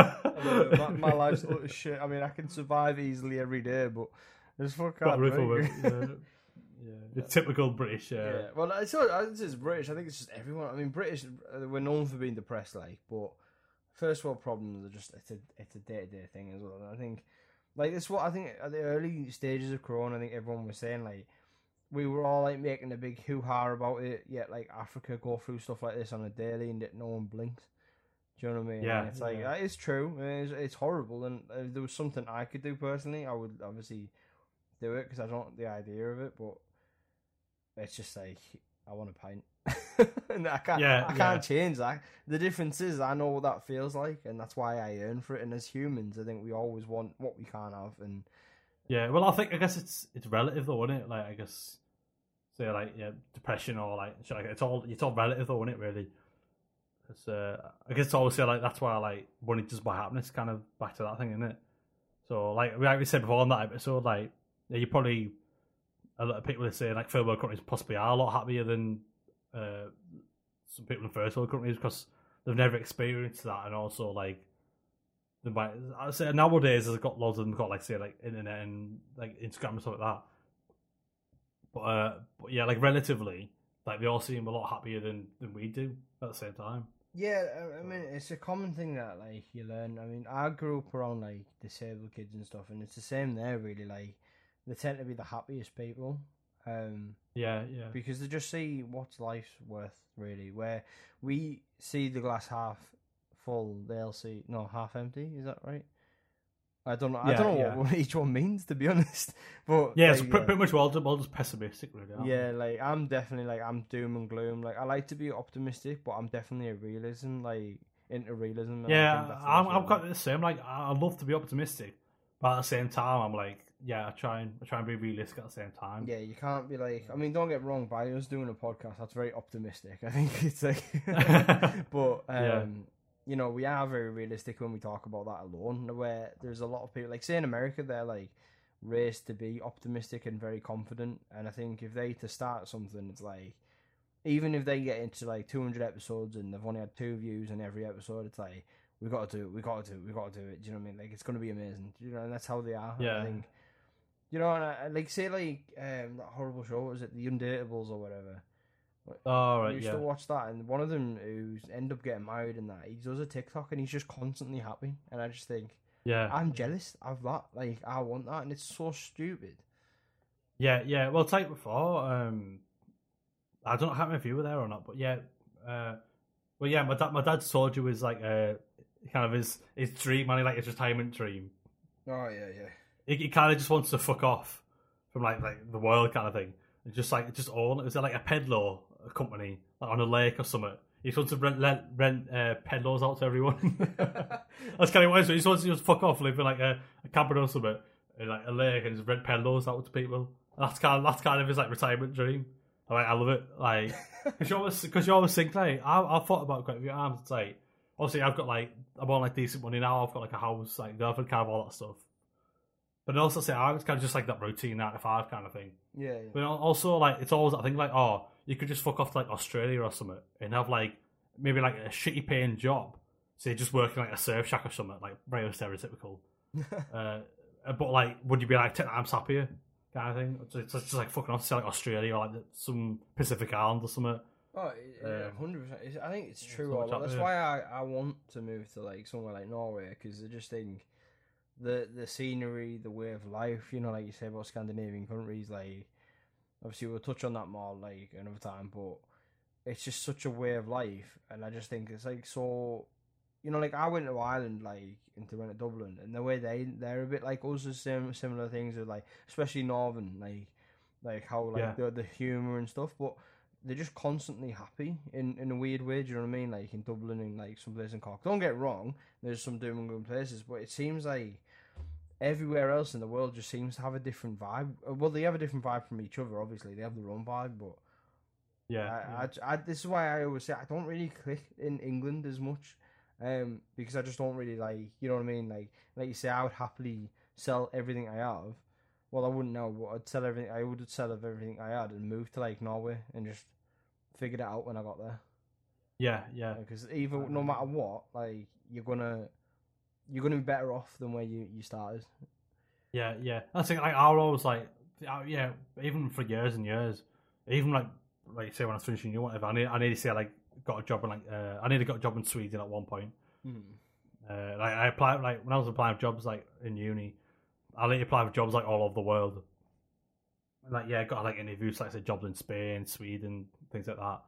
my, my life's utter shit. I mean, I can survive easily every day, but there's fuck Got can't a roof over drink. it. Yeah. Yeah, it's typical British. Uh, Yeah, well, it's not. It's just British. I think it's just everyone. I mean, British. uh, We're known for being depressed, like, but first world problems are just it's a it's a day to day thing as well. And I think, like, this what I think at the early stages of Corona. I think everyone was saying like we were all like making a big hoo ha about it. Yet, like Africa go through stuff like this on a daily, and yet no one blinks. Do you know what I mean? Yeah, And it's like yeah. that is true. It's, it's horrible, and if there was something I could do personally, I would obviously do it because I don't like the idea of it, but. It's just like I want a pint, and I can't. Yeah, I can't yeah. change that. The difference is I know what that feels like, and that's why I yearn for it. And as humans, I think we always want what we can't have. And Yeah, well, I think I guess it's it's relative though, isn't it? Like I guess say like yeah, depression or like shit like it's all it's all relative though, isn't it? Really, because uh, I guess it's always say like that's why I like money does buy happiness. Kind of back to that thing, isn't it? So like we like we said before on that episode, like yeah, you probably a lot of people are saying like third world countries possibly are a lot happier than uh, some people in first world countries because they've never experienced that, and also like. They might, I say nowadays, there's got loads of them got like say like internet and like Instagram and stuff like that. But uh, but yeah, like relatively, like they all seem a lot happier than, than we do at the same time. yeah, I- I mean, it's a common thing that like you learn. I mean, I grew up around like disabled kids and stuff, and it's the same there. Really, like they tend to be the happiest people. Um, Yeah, yeah, because they just see what's life's worth really. Where we see the glass half full, they'll see no half empty. Is that right? I don't know. I Yeah, don't know yeah. what each one means, to be honest. But yeah. It's like, pre- yeah. pretty much all just, all just pessimistic, really. Aren't Yeah, like I'm definitely like I'm doom and gloom. Like I like to be optimistic, but I'm definitely a realism, like into realism. and we? I Yeah, think that's the I'm best I'm way. quite the same. Like I I love to be optimistic, but at the same time, I'm like, yeah, I try and I try and be realistic at the same time. Yeah, you can't be like. I mean, don't get me wrong. By us doing a podcast, that's very optimistic. I think it's like, but um, Yeah. you know, we are very realistic when we talk about that alone. Where there's a lot of people, like say in America, they're like raised to be optimistic and very confident. And I think if they to start something, it's like even if they get into like two hundred episodes and they've only had two views in every episode, it's like we got to do it, we got to do it, we got to do it. Do you know what I mean? Like it's going to be amazing. You know, and that's how they are. Yeah. I think. You know, and I, like say like um, that horrible show, was it The Undateables or whatever? All I right, used yeah. to watch that, and one of them who's end up getting married and that he does a TikTok and he's just constantly happy, and I just think Yeah, I'm jealous of that. Like I want that, and it's so stupid. yeah, yeah. Well, take before. Um, I don't know how many of you were there or not, but yeah. Uh, well, yeah. My dad, my dad's told you was like uh, kind of his his dream, man, like his retirement dream. Oh yeah, yeah. He, he kind of just wants to fuck off from like like the world kind of thing, and just like just own. Is there like a peddler company like on a lake or something? he just wants to rent rent, rent uh, peddlers out to everyone. That's kind of what it is. He just wants to just fuck off, live in like a, a cabin or something, in like a lake, and just rent peddlers out to people. And that's kind of that's kind of his like retirement dream. Like, I love it. Like, because you always because you always think like I I've thought about quite a few times. It's like obviously I've got like I'm on like decent money now. I've got like a house, like girlfriend, kind of all that stuff. But also say I was kind of just like that routine nine to five kind of thing. Yeah, yeah. But also like it's always that thing like oh you could just fuck off to like Australia or something and have like maybe like a shitty paying job. So you're just working like a surf shack or something, like very stereotypical. uh, but like, would you be like ten times happier kind of thing? It's just, just like fucking off to like Australia or like some Pacific island or something. Oh, yeah, Um, hundred percent. I think it's true. so all much that. up That's there. why I, I want to move to like somewhere like Norway because I just think the the scenery, the way of life. You know, like you say about Scandinavian countries, like obviously we'll touch on that more like another time, but it's just such a way of life, and I just think it's like so. You know, like I went to Ireland, like into went to Dublin, and the way they they're a bit like us, the same similar things with like, especially Northern, like like how like Yeah. the the humor and stuff, but they're just constantly happy in, in a weird way. Do you know what I mean? Like in Dublin and like some place in Cork. Don't get it wrong. There's some doom and gloom places, but it seems like everywhere else in the world just seems to have a different vibe. Well, they have a different vibe from each other. Obviously, they have their own vibe, but Yeah, I, I, I, this is why I always say I don't really click in England as much, um, because I just don't really like, you know what I mean? Like, like you say, I would happily sell everything I have. Well, I wouldn't know, but I'd sell everything. I would sell of everything I had and move to like Norway and just figured it out when I got there. yeah, yeah, Because either no matter what, like you're gonna you're gonna be better off than where you, you started. yeah, yeah. That's like I always like, uh, yeah. Even for years and years, even like like say when I was finishing uni, whatever. I need I need to say like got a job in like uh, I nearly got a job in Sweden at one point. Hmm. Uh, like I applied like when I was applying for jobs like in uni, I like applied for jobs like all over the world. Like yeah, got like interviews like say jobs in Spain, Sweden, things like that.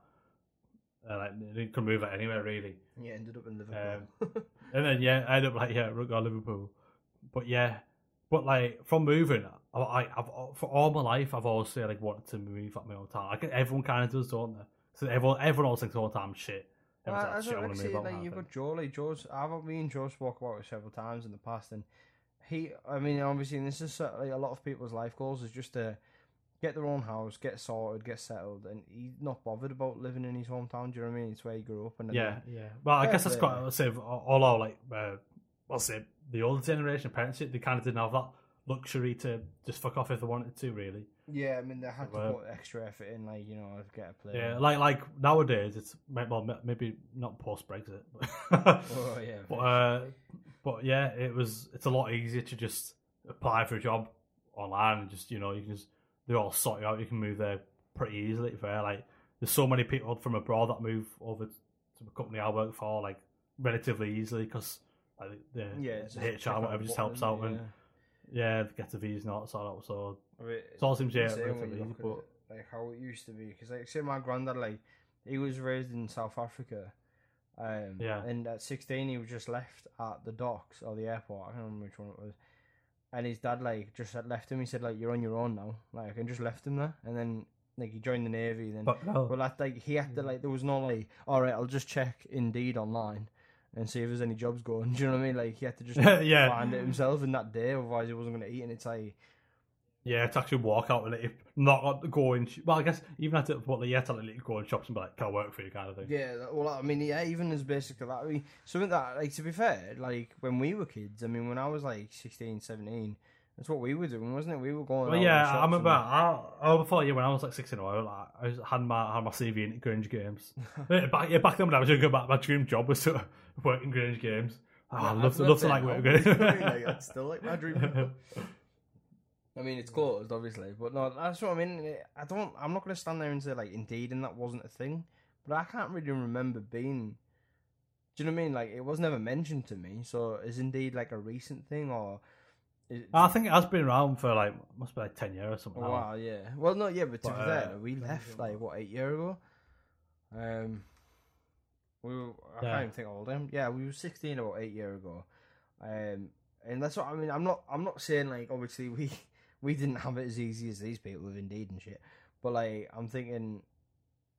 Uh, like you can move it anywhere really. Yeah, ended up in Liverpool. Um, and then yeah, I ended up like yeah, got Liverpool. But yeah, but like from moving, I, I, I've for all my life I've always said like wanted to move at my own time. Like everyone kind of does, don't they? So everyone, everyone always thinks all the time shit. Well, Everyone's I, like, shit, I I want like to say, move out. like kind you've of got Joe, like Joe's. I've me and Joe spoke about it several times in the past, and he, I mean, obviously, and this is sort of like a lot of people's life goals is just to get their own house, get sorted, get settled, and he's not bothered about living in his hometown. Do you know what I mean? It's where he grew up, and yeah, yeah. Well, I Fair guess that's play, quite. mate. I'll say all our like, uh, I'll say the older generation parents, they kind of didn't have that luxury to just fuck off if they wanted to, really. yeah, I mean, they had to Well, put extra effort in, like you know, to get a place. Yeah, like like nowadays, it's well maybe not post Brexit, but Oh yeah, but, uh, but yeah, it was. It's a lot easier to just apply for a job online and just you know you can just they're all sorted out. You can move there pretty easily. To be fair, like there's so many people from abroad that move over to the company I work for like relatively easily because like the, yeah, the H R whatever just helps out and yeah, they get the visa and all that sort of. So I mean, it all seems yeah insane when relatively you easy, look at but it, like how it used to be. Because like, say my granddad, like he was raised in South Africa, um, Yeah. and at sixteen he was just left at the docks or the airport. I can't remember which one it was. And his dad like just had left him. He said like you're on your own now, like, and just left him there. And then like he joined the navy. Then but no. well, that like he had to like there was no like all right, I'll just check Indeed online and see if there's any jobs going. Do you know what I mean? Like he had to just Yeah. find it himself in that day, otherwise he wasn't going to eat. And it's like. Yeah, to actually walk out with it, if not go in. Well, I guess even at what you have to like, go in shops and be like, "Can I work for you?" kind of thing. Yeah, that- well, I mean, yeah, even as basic as that. I mean, something that, like, to be fair, like, when we were kids, I mean, when I was, like, sixteen, seventeen, that's what we were doing, wasn't it? We were going Well, out yeah, in the I shops remember. and- I, I thought yeah, when I was like sixteen, I, like, I was, had my had my C V in Grange Games. Yeah, back, yeah, back then when I was younger, my, my dream job was to work in Grange Games. Oh, I I'd love to love love to it like now, work. but you know what I mean? Grange. Like, that's still, like, my dream job. I mean, it's closed, obviously, but no, that's what I mean. I don't, I'm not going to stand there and say, like, Indeed, and that wasn't a thing, but I can't really remember being, do you know what I mean? Like, it was never mentioned to me, so is Indeed, like, a recent thing, or... Is it, I think it has been around for like must be like ten years or something. Oh, now. wow, yeah. Well, no, yeah, but to But, be fair, uh, we left like what eight years ago. Um, we were, I Yeah. can't even think how old I am. Yeah, we were sixteen about eight years ago. Um, and that's what I mean. I'm not. I'm not saying like obviously we we didn't have it as easy as these people with Indeed and shit. But like I'm thinking,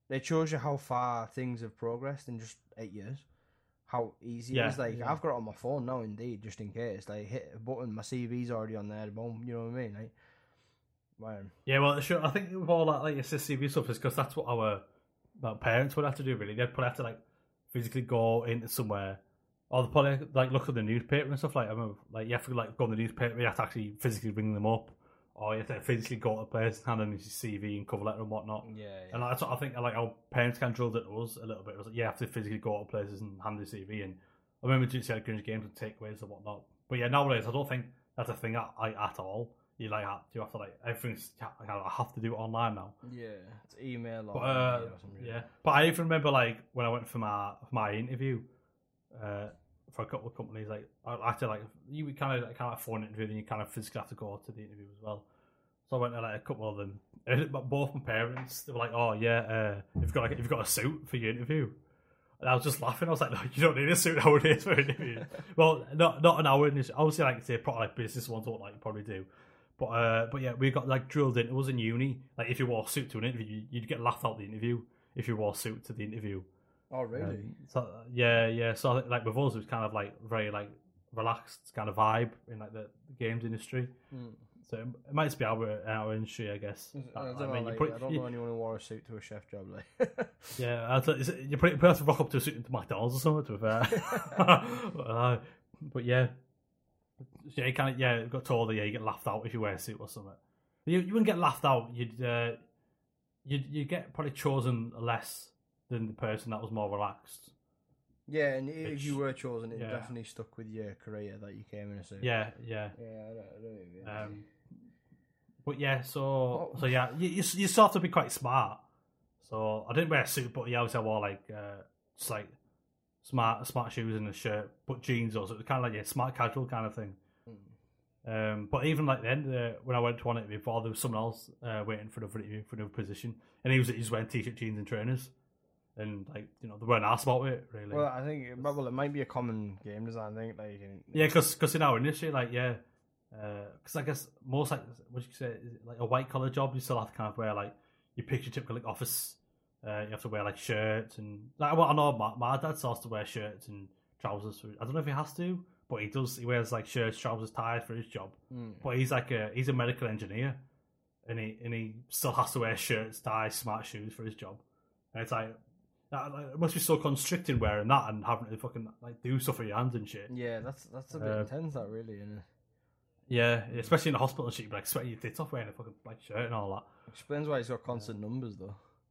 it shows you how far things have progressed in just eight years. How easy Yeah, it is. Like yeah. I've got it on my phone now, indeed, just in case. Like hit a button, my C V's already on there. Boom, you know what I mean? Like, man. Yeah, well, sure. I think with all that like assist C V stuff is because that's what our, our parents would have to do. Really, they'd probably have to like physically go into somewhere, or they'd probably like look at the newspaper and stuff. Like I remember, like you have to like go on the newspaper. You have to actually physically ring them up, or you have to physically go to a place and hand them your C V and cover letter and whatnot. Yeah, yeah. And that's what I think. Like our parents kind of drilled it to us a little bit. It was like you have to physically go to places and hand the C V. And I remember doing like Grunge games and takeaways and whatnot. But yeah, nowadays I don't think that's a thing at, like, at all. You like have, you have to like everything's like, I have to do it online now. Yeah, it's email or, But uh, or something. yeah, but I even remember like when I went for my for my interview uh, for a couple of companies. Like I had to like you kind of like, kind of phone interview, then you kind of physically have to go to the interview as well. So I went to like a couple of them. And both my parents, they were like, "Oh yeah, uh, you've got like, you've got a suit for your interview." And I was just laughing. I was like, "No, you don't need a suit nowadays for an interview." Well, not not an hour. Obviously, like say, probably like business ones, what like you probably do. But uh, but yeah, we got like drilled in. It was in uni. Like if you wore a suit to an interview, you'd get laughed out the interview. If you wore a suit to the interview. Oh really? Um, so yeah, yeah. So I think, like with us, it was kind of like very like relaxed kind of vibe in like the, the games industry. Mm. So it, it might just be our our industry, I guess. I, I, don't I know, mean, you like, put, I don't you, know anyone who wore a suit to a chef job. Like, yeah, I thought, is it, you pretty have to rock up to a suit into McDonald's or something. To be fair, but, uh, but yeah, yeah, you kind of yeah, got told that yeah, you get laughed out if you wear a suit or something. You you wouldn't get laughed out. You'd uh, you'd you get probably chosen less than the person that was more relaxed. yeah, and if Which- you were chosen, it yeah. definitely stuck with your career that you came in a suit. Yeah, yeah. yeah, I don't, I don't know what you mean. Um, but yeah, so Oh. so yeah, you, you you sort of be quite smart. So I didn't wear a suit, but yeah, obviously I wore like uh, just like smart smart shoes and a shirt, but jeans also. It was kind of like a smart casual kind of thing. Um, but even like then, uh, when I went to one interview before, there was someone else uh, waiting for another interview for another position, and he was he was wearing t-shirt, jeans, and trainers, and like you know they weren't asked about it really. Well, I think it, well, it might be a common game design thing. Like, in, Yeah, because in our industry, like, yeah, because I guess most, like, what you say, is it like a white collar job, you still have to kind of wear, like, your picture typical, like, office, uh, you have to wear, like, shirts, and, like, well, I know my, my dad starts to wear shirts and trousers, for, I don't know if he has to, but he does, he wears, like, shirts, trousers, ties for his job, Mm. but he's, like, a, he's a medical engineer, and he, and he still has to wear shirts, ties, smart shoes for his job, and it's like, that, like, it must be so constricting wearing that and having to fucking like do stuff with your hands and shit. yeah, that's that's a bit Uh, intense. That really, isn't it? Yeah, especially in the hospital and shit, you'd be like sweating your tits off wearing a fucking black shirt and all Explains why he's got constant numbers though.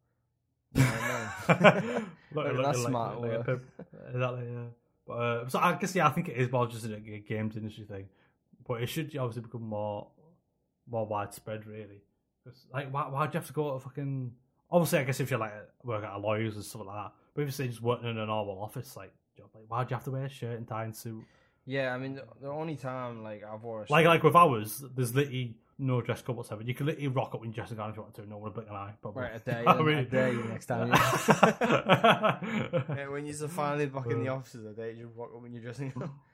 Yeah, that. Maybe that's smart like a work. pimp. Exactly, yeah. But uh, so I guess yeah, I think it is more just a, a games industry thing, but it should obviously become more more widespread, really. 'Cause, like, why why do you have to go to fucking? Obviously, I guess if you like work at a lawyer's and stuff like that, but if you say just working in a normal office like job, like why do you have to wear a shirt and tie and suit? yeah. I mean, the, the only time like I've wore a Like like with ours, there's literally no dress code whatsoever. You can literally rock up in dressing gown if you want to, no one will blink an eye. Probably. right, I dare you, I I mean- dare you next time. Yeah, when you're finally back in the offices, I dare you just walk up when you're dressing.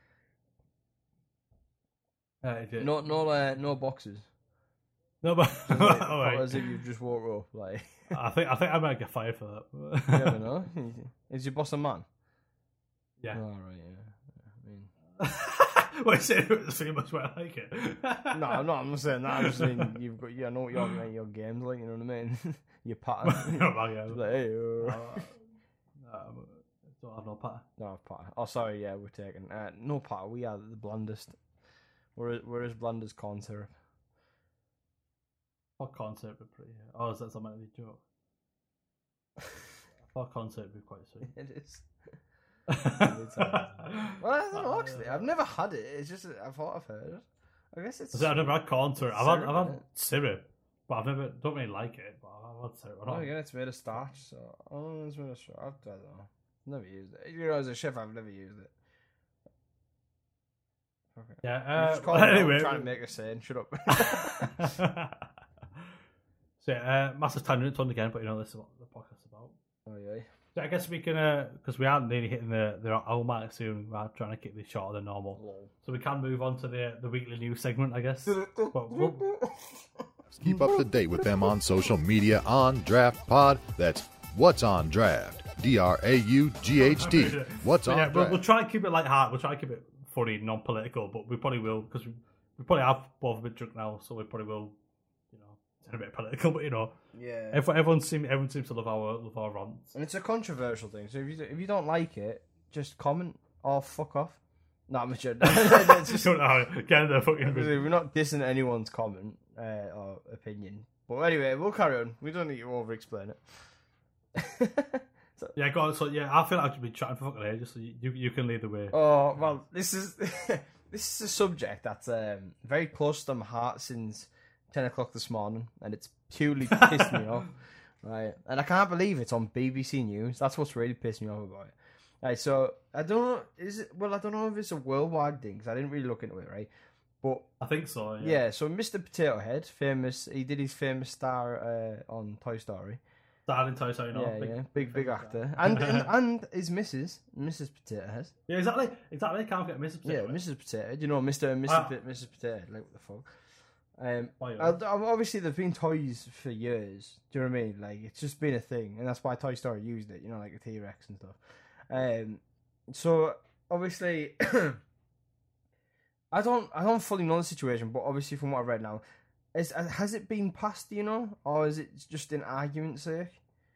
Uh, yeah. no, no, uh, no boxes. no, but Like, all right. as if you've just walked up. Like, I think I think I might get fired for that. you never know. Is your boss a man? Yeah. Oh, right, yeah. I mean, Well, you said it was pretty much where I like it. no, I'm not. I'm not saying that. I'm just saying you've got. You know what your your games like. You know what I mean? Your pattern. Oh, well, yeah. Just like, hey, uh, Uh, um, don't have no pattern. no pattern. Oh, sorry. Yeah, we're taking uh, no pattern. We are the blandest. We're we're as bland as corn syrup. What concert would be pretty? Oh, is that something to joke? I thought concert would be quite sweet. It is. Well, I don't know. Actually, I've never had it. It's just I thought I've heard it. I guess it's. So I've never had corn syrup. I've had, Syrup, I've had innit? syrup, but I've never don't really like it. But I've had syrup. I Oh, don't. again, it's made of starch, so I don't know. It's made of starch. I don't know. Never used it. You know, as a chef, I've never used it. Okay. Yeah. You Uh, just call me out, anyway, trying to make a saying. Shut up. so yeah, uh, massive tangent on again, but you know this is what the podcast's about. Oh yeah. So I guess we can, because we are nearly hitting the the hour mark soon. We are trying to keep this shorter than normal, so we can move on to the the weekly news segment, I guess. But we'll, Keep up to date with them on social media on Draft Pod. That's What's on Draft? D R A U G H T. What's But on yeah, we'll, Draft? we'll try and keep it light heart. We'll try and keep it funny, non-political, but we probably will because we, we probably have both a bit drunk now, so we probably will, you know, turn a bit political. But you know, Yeah. everyone, everyone seems everyone seems to love our love our rants. And it's a controversial thing, so if you if you don't like it, just comment or fuck off. No, I'm sure. It's just- Don't know, get in there, fucking. We're not dissing anyone's comment uh, or opinion. But anyway, we'll carry on. We don't need to over-explain it. Yeah, go on. So yeah, I feel like I've been chatting for fucking ages, so you you, you can lead the way. Oh, well, this is this is a subject that's um, very close to my heart since ten o'clock this morning, and it's purely pissed me off. Right, and I can't believe it's on B B C News. That's what's really pissed me off about it. Right, so I don't know. Is it? Well, I don't know if it's a worldwide thing because I didn't really look into it. Right, but I think so. Yeah. yeah. So Mister Potato Head, famous. He did his famous star uh, on Toy Story. Darling Toy Story, no, yeah, big, yeah, big, big actor, and, and and his missus, Missus Potato Head. Yeah, exactly, exactly. Can't get Missus Yeah, Potato. Missus Potato Head. You know, Mister and Missus Ah. P- Missus Potato Head. Like what the fuck? Um, Oh, yeah. I- I- obviously there've been toys for years. Do you know what I mean? Like it's just been a thing, and that's why Toy Story used it. You know, like a T Rex and stuff. Um, so obviously, I don't, I don't fully know the situation, but obviously from what I've read now, is has it been passed? Do you know, or is it just an argument's sake?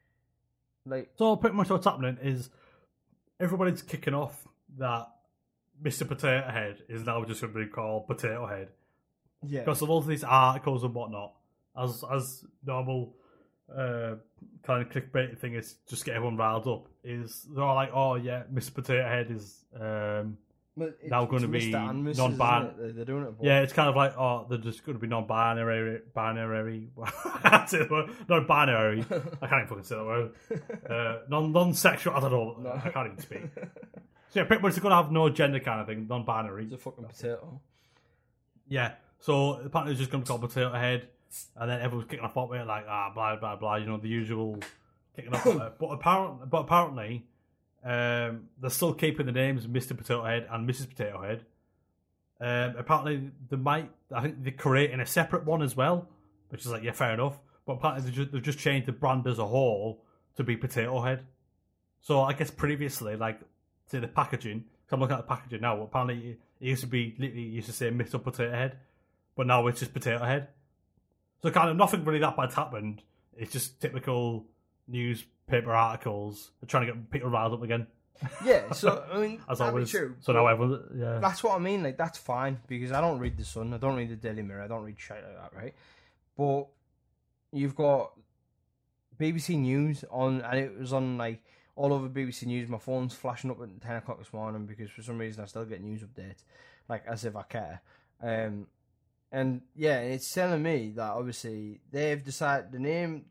Like, So pretty much what's happening is everybody's kicking off that Mister Potato Head is now just going to be called Potato Head yeah, because of all of these articles and whatnot. As as normal uh, kind of clickbait thing is just get everyone riled up. Is they're all like, oh yeah, Mister Potato Head is um, But it's- now gonna it's be Mister and Missus, non-ban- isn't it? They're, they're doing it. Both. yeah, it's kind of like oh they're just going to be non-binary, binary, that's it, non-binary. I can't even fucking say that word. Uh, non non-sexual. I don't know. No. I can't even speak. So yeah, pretty much they're going to have no gender kind of thing, non-binary. It's a fucking potato. Yeah. So apparently it's just going to be called Potato Head, and then everyone's kicking off about it like ah blah blah blah. You know the usual kicking off. About it. But apparently, but apparently, um, they're still keeping the names Mister Potato Head and Missus Potato Head. Um, apparently, they might. I think they're creating a separate one as well, which is like yeah, fair enough. But apparently, they just, they've just changed the brand as a whole to be Potato Head. So I guess previously, like say the packaging. Cause I'm looking at the packaging now. Apparently, it used to be literally it used to say Mister Potato Head, but now it's just Potato Head. So kind of nothing really that bad's happened. It's just typical newspaper articles trying to get people riled up again. Yeah, so I mean, As that'd be always. true. So now everyone, yeah. That's what I mean. Like that's fine because I don't read the Sun, I don't read the Daily Mirror, I don't read shit like that, right? But you've got B B C News on, and it was on like all over B B C News. My phone's flashing up at ten o'clock this morning because for some reason I still get news updates, like as if I care. Um, and yeah, it's telling me that obviously they've decided to name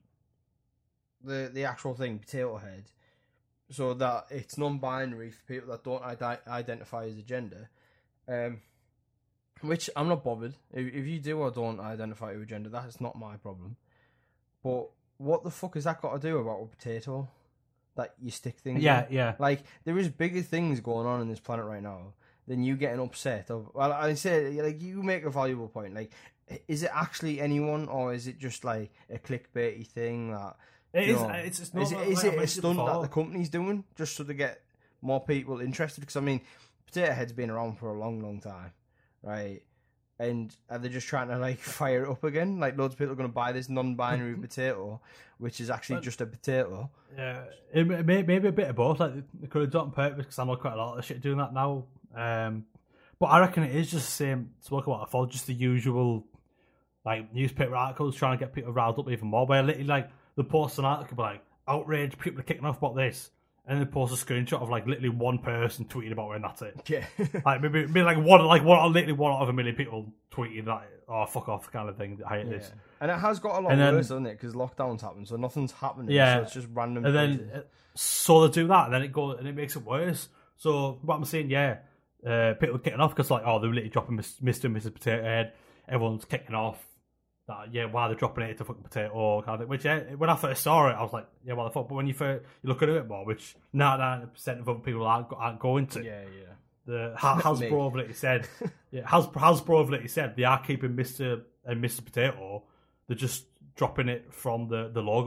the the actual thing Potato Head, so that it's non-binary for people that don't ide- identify as a gender. Um, which I'm not bothered. If, if you do or don't identify with gender, that's not my problem. But what the fuck has that got to do about a potato that you stick things Yeah, in? yeah. Like, there is bigger things going on in this planet right now than you getting upset of. Well, I say, like, you make a valuable point. Like, is it actually anyone, or is it just like a clickbaity thing that? It you is. know, It's, it's is not it, is like I it a mentioned stunt that before. the company's doing just so they get more people interested? Because I mean, Potato Head's been around for a long, long time, right? And are they just trying to like fire it up again? Like loads of people are going to buy this non-binary potato, which is actually just a potato. Yeah, it may, may- maybe a bit of both. Like they could have done it on purpose because I know quite a lot of shit doing that now. Um, but I reckon it is just the same. Spoke about before, just the usual like newspaper articles trying to get people riled up even more. Where literally like they post an article like outrage, people are kicking off about this, and then they post a screenshot of like literally one person tweeting about it, and that's it. Yeah, Like maybe, maybe like one, like one, literally one out of a million people tweeting that, oh fuck off, kind of thing. I hate yeah. this. And it has got a lot And then- worse, hasn't it? Because lockdowns happen, so nothing's happening. Yeah. so it's just random. And then places. uh, so they do that, and then it goes and it makes it worse. So what I'm saying, yeah, uh, people are kicking off because like, oh, they're literally dropping Mister and Missus Potato Head. Everyone's kicking off. That, yeah, why they're dropping it into fucking potato kind of thing. Which yeah, when I first saw it, I was like, yeah, what the fuck? But when you first you look at it more, which ninety-nine percent of other people aren't, aren't going to. yeah, yeah. The Ha- Hasbro have literally said, yeah, Has- Hasbro have literally said they are keeping Mister and Missus Potato. They're just dropping it from the, the logo.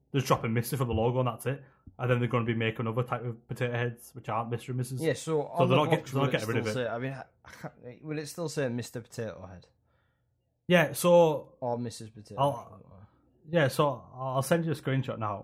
They're just dropping Mister from the logo and that's it. And then they're going to be making other type of potato heads, which aren't Mister and Missus Yeah, so, So on they're the not, get, box, they're will not it getting rid of it. still say, I mean, I can't, will it still say Mister Potato Head Yeah, so or Missus Potato I'll- Head? yeah, so I'll send you a screenshot now.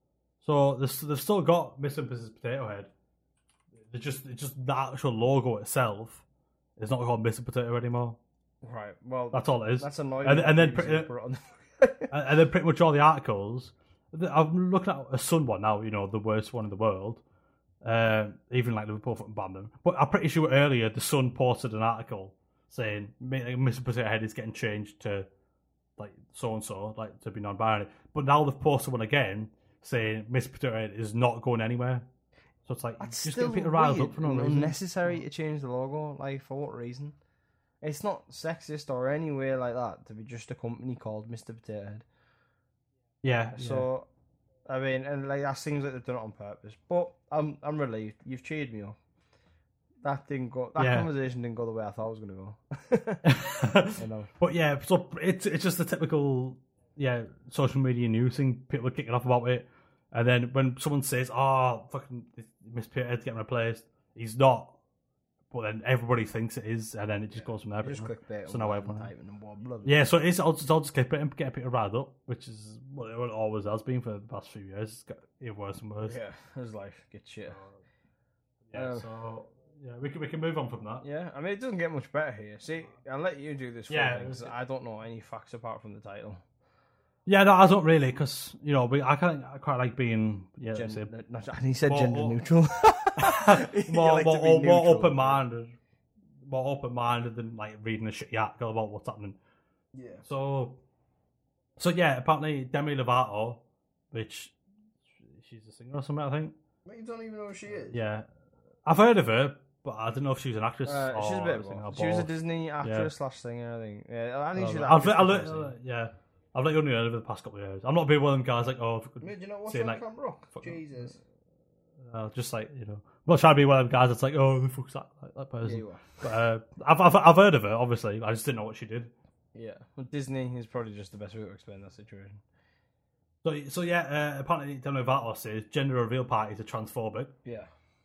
So they've, they've still got Mister and Missus Potato Head. They're just it's just the actual logo itself is not called Mister Potato anymore. Right. Well, That's all it is. That's annoying. And, and then because pre- you put it on the- and and then pretty much all the articles. I'm looking at a Sun one now. You know, the worst one in the world. Uh, even like Liverpool fucking banned them. But I'm pretty sure earlier the Sun posted an article saying Mister Potato Head is getting changed to like so and so, like to be non-binary. But now they've posted one again saying Mister Potato Head is not going anywhere. So it's like That's just still getting people riled weird up for no and reason. unnecessary to change the logo. Like, for what reason? It's not sexist or anywhere like that to be just a company called Mister Potato Head. Yeah. So, I mean, and like that seems like they've done it on purpose. But I'm I'm relieved. You've cheered me up. That didn't go. That Yeah. conversation didn't go the way I thought it was going to go. yeah. You know. But yeah, so it's it's just the typical yeah social media news thing. People are kicking off about it, and then when someone says, "Oh, fucking Miss Peterhead's getting replaced," he's not. But then everybody thinks it is, and then it just goes from there. Just pretty much. clickbait. So now and everyone- typing and blah, blah, blah. Yeah, so it's I'll just, I'll just get it get people riled up, which is what it always has been for the past few years. It's got even worse and worse. Yeah, his life gets shit. Yeah, Um, so yeah, we can we can move on from that. Yeah, I mean, it doesn't get much better here. See, I'll let you do this. Yeah, Yeah, because I don't know any facts apart from the title. Yeah, no, I don't really, because you know, we, I kind I quite like being yeah, Gen- say, not, and he said More- gender more- neutral. You more like to more, be more, more neutral. open minded, more open minded than like reading a shitty article about what's happening. Yeah. So, so yeah, apparently Demi Lovato, which she's a singer or something, I think. But you don't even know who she is. Yeah, I've heard of her, but I don't know if she's an actress. Uh, or she's a bit a of singer, both. She was a both. Disney actress Yeah. slash singer, I think. Yeah, I think she's. I've, actress I've, slash I've, singer. yeah, I've like only heard of her the past couple of years. I'm not being one of them guys like, oh, if we could Mate, do you know what's say, on like, Camp Rock? fuck Jesus. Uh, just like you know, I'm not trying to be one of them guys that's like, oh, who the fuck's that, like, that Yeah, person. you are. But uh, I've, I've I've heard of her. Obviously, I just didn't know what she did. Yeah. Well, Disney is probably just the best way to explain that situation. So so yeah, uh, apparently Demi Lovato says gender reveal parties are transphobic, Yeah.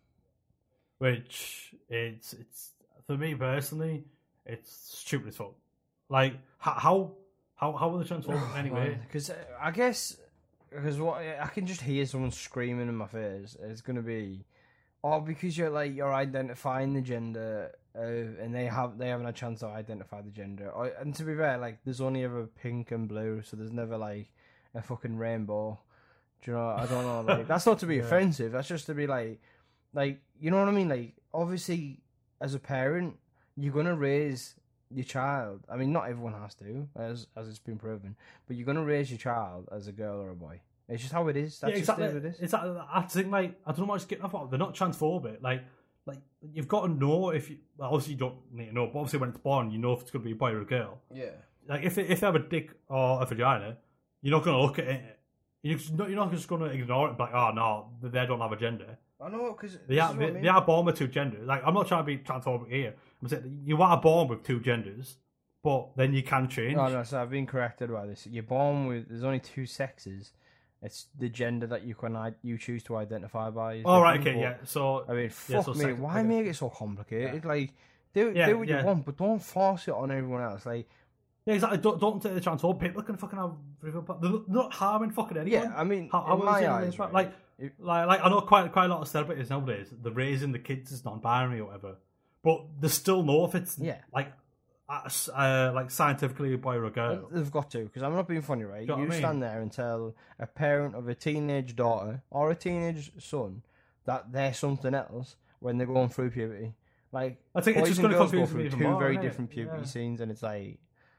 which it's it's for me personally, it's stupid as fuck. Like how how how, how are they transphobic anyway? Because uh, I guess because what I can just hear someone screaming in my face. It's gonna be, oh, because you're like you're identifying the gender, uh, and they have they haven't a chance to identify the gender. Or, and to be fair, like there's only ever pink and blue, so there's never like a fucking rainbow. Do you know? I don't know. Like that's not to be Yeah. offensive. That's just to be like, like you know what I mean. Like obviously, as a parent, you're gonna raise your child. I mean, not everyone has to, as as it's been proven, but you're gonna raise your child as a girl or a boy. It's just how it is. That's yeah, just exactly. how it is. Exactly. I think like I don't know what it's getting off of. They're not transphobic. Like like you've got to know if you well, obviously you don't need to know, but obviously when it's born, you know if it's going to be a boy or a girl. Yeah. Like if they, if they have a dick or a vagina, you're not going to look at it. You're just not, you're not just going to ignore it and be like, oh no, they don't have a gender. I know because They are they, they are born with two genders. Like I'm not trying to be transphobic here. I'm saying you are born with two genders, but then you can change. No, no. So I've been corrected by this. You're born with. There's only two sexes. It's the gender that you can I- you choose to identify by. is Oh right, different, okay, but- yeah. So I mean, yeah, fuck so me. sex- Why okay. make it so complicated? Like, do Yeah, do what yeah. you want, but don't force it on everyone else. Like, yeah, exactly. Don't don't take the transphobic. People can fucking have. They're not harming fucking anyone. yeah, I mean, How, how in is my it eyes, this right? right, Like, it- like, like I know quite quite a lot of celebrities nowadays. They're raising the kids as non-binary or whatever, but they still know if it's Yeah. like, uh, uh, like scientifically a boy or a girl. they've got to, because I'm not being funny, right? Do you know You what I mean? stand there and tell a parent of a teenage daughter or a teenage son that they're something else when they're going through puberty. Like, I think it's boys just and going to girls go confuse through me even two more. very innit? different puberty Yeah. scenes, and it's like,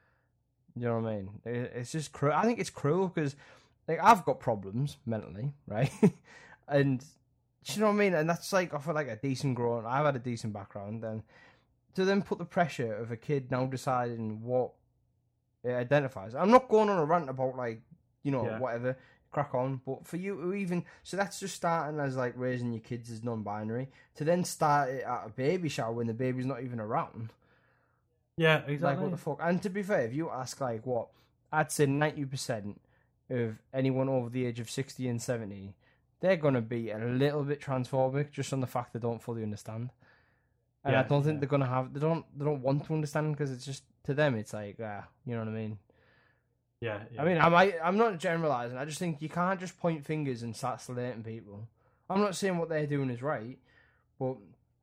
you know what I mean? It- It's just cruel. I think it's cruel because, like, I've got problems mentally, right? and do you know what I mean? And that's like I feel like a decent grown. I've had a decent background, and to then put the pressure of a kid now deciding what it identifies. I'm not going on a rant about like you know Yeah. whatever. Crack on, but for you to even so that's just starting as like raising your kids as non-binary to then start it at a baby shower when the baby's not even around. Yeah, Like exactly. what the fuck? And to be fair, if you ask like what I'd say ninety percent of anyone over the age of sixty and seventy, they're going to be a little bit transphobic just on the fact they don't fully understand. And Yeah, I don't think yeah. they're going to have, they don't they don't want to understand because it's just, to them, it's like, ah, you know what I mean? Yeah, yeah. I mean, I might, I'm not generalising. I just think you can't just point fingers and start slating people. I'm not saying what they're doing is right, but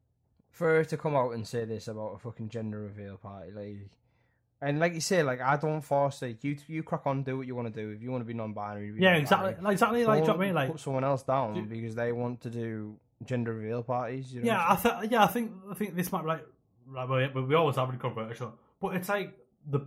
for her to come out and say this about a fucking gender reveal party, like, and like you say, like, I don't force it. You you crack on, do what you want to do. If you want to be non-binary, be yeah, non-binary. exactly, like, exactly. Like, do you know what I mean? Like, put someone else down do- because they want to do gender reveal parties. You know yeah, I th- yeah, I think I think this might be like, like we, we always have a controversial, but it's like the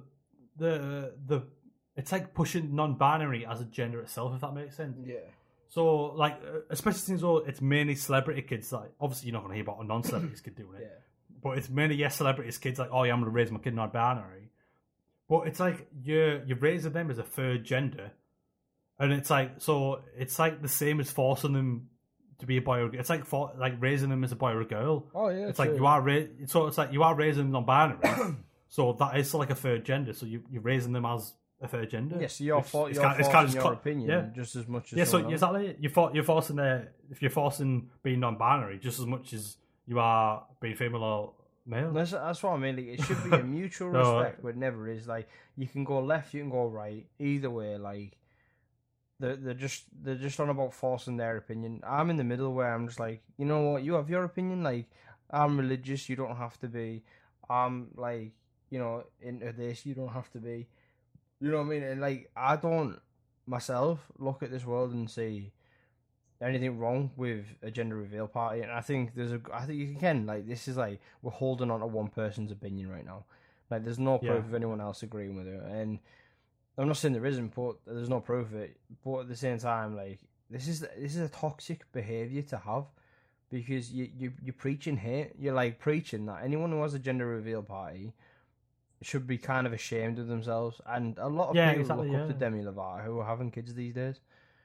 the the it's like pushing non-binary as a gender itself, if that makes sense. yeah. So, like, uh, especially since though it's mainly celebrity kids. Like, obviously, you're not going to hear about a non-celebrities kid doing it, Yeah. but it's mainly yes, celebrities kids. Like, oh yeah, I'm going to raise my kid non-binary, but it's like you're you're raising them as a third gender, and it's like so it's like the same as forcing them to be a boy or it's like for, like raising them as a boy or a girl. Oh yeah. It's like you are ra- so it's like you are raising them non-binary, so that is like a third gender. So you you're raising them as a third gender. Yes, you're, which for, it's you're kind of- it's forcing kind of your co- opinion yeah. just as much as Yeah, so someone else. exactly, you're for, you're forcing the if you're forcing being non-binary just as much as you are being female or male. That's, that's what I mean. Like, it should be a mutual No, respect, but it never is. Like, you can go left, you can go right. Either way, like, they're they're just they're just on about forcing their opinion. I'm in the middle where I'm just like, you know what, you have your opinion. Like, I'm religious, you don't have to be. I'm like, you know, into this, you don't have to be. You know what I mean? And like, I don't myself look at this world and see anything wrong with a gender reveal party. And I think there's a, I think you can, like, this is like, we're holding on to one person's opinion right now. Like, there's no proof Yeah. of anyone else agreeing with it. And I'm not saying there isn't, but there's no proof of it. But at the same time, like, this is, this is a toxic behavior to have because you, you, you're preaching hate. You're like preaching that anyone who has a gender reveal party should be kind of ashamed of themselves, and a lot of Yeah, people exactly, look up to yeah. Demi Lovato who are having kids these days,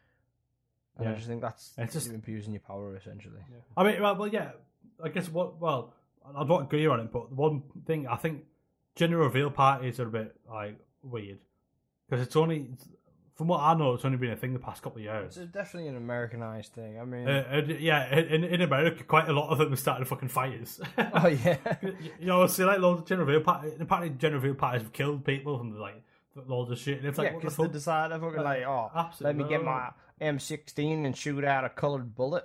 and I Yeah. just think that's It's just- you abusing your power essentially. I mean, well, well, yeah, I guess what. Well, I don't agree on it, but one thing I think gender reveal parties are a bit like weird because it's only, from what I know, it's only been a thing the past couple of years. It's definitely an Americanized thing. I mean, Uh, and, yeah, in, in America, quite a lot of them have started fucking fires. oh yeah, you you know, see, like loads of gender reveal parties. Apparently, gender reveal parties have killed people from like loads of shit. And it's like, yeah, what the because they fuck? decide they're fucking like, oh, let absolutely me get not. my M sixteen and shoot out a coloured bullet.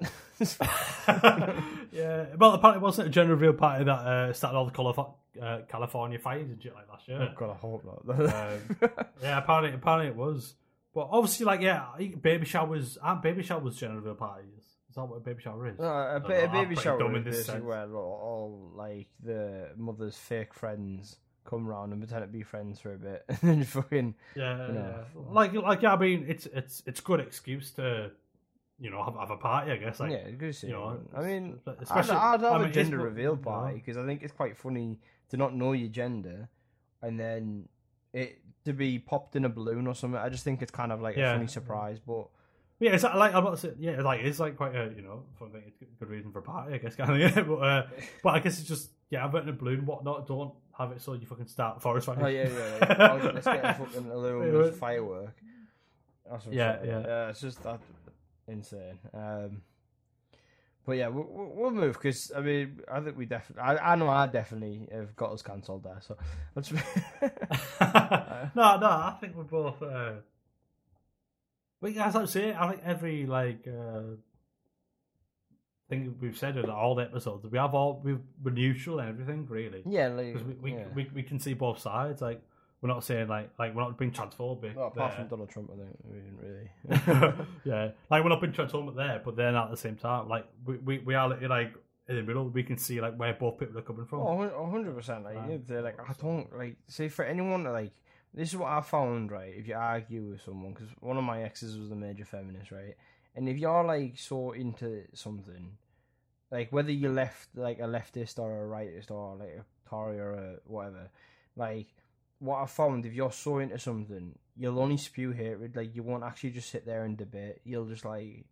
Yeah, well, apparently, it wasn't a gender reveal party that uh, started all the Calif- uh, California fires and shit like last year. God, I hope not. Um, yeah, apparently, apparently it was. But obviously, like, yeah, baby showers aren't baby showers gender reveal parties. Is that what a baby shower is? No, a, I ba- don't know, a I'm baby pretty shower dumb is in this basically sense. where all, all like the mother's fake friends come round and pretend to be friends for a bit, and then fucking Yeah, you know. yeah. like, like, yeah. I mean, it's it's it's a good excuse to, you know, have, have a party. I guess, like, yeah, good to see. you know, I mean, I'd, especially- I'd have I mean, a it's gender what- reveal you know. party because I think it's quite funny to not know your gender and then it to be popped in a balloon or something. I just think it's kind of like Yeah. a funny surprise, but. Yeah, it's like I'm not saying. Yeah, like it's like quite a you know fun thing. It's a good reason for a party, I guess. Kind of. Yeah, but uh, but I guess it's just yeah, have it in a balloon, whatnot. Don't have it so you fucking start forest fires. Oh yeah, yeah. Like, oh, let's get a fucking balloon with firework. That's what I'm Yeah, saying. yeah. Uh, it's just that insane. Um, but yeah, we'll, we'll we'll move because I mean, I think we definitely. I, I know I definitely have got us cancelled there. So let's. no, no, I think we're both. Uh, but as I say, I think every like uh, thing we've said in all the episodes, we have all we we're neutral and everything really. yeah, like Because we, we, yeah. we we can see both sides. Like we're not saying like like we're not being transphobic. Well, apart there. from Donald Trump, I think we didn't really. Yeah, like we're not being transphobic there, but then at the same time, like we we, we are literally, like in the middle. We can see like where both people are coming from. Oh, a hundred percent. Like, Right. they're like, I don't like. Say for anyone that like, this is what I found. Right, if you argue with someone, because one of my exes was a major feminist, right, and if you're like so into something, like whether you're left like a leftist or a rightist or like a Tory or a whatever, like what I found, if you're so into something, you'll only spew hatred. Like you won't actually just sit there and debate. You'll just like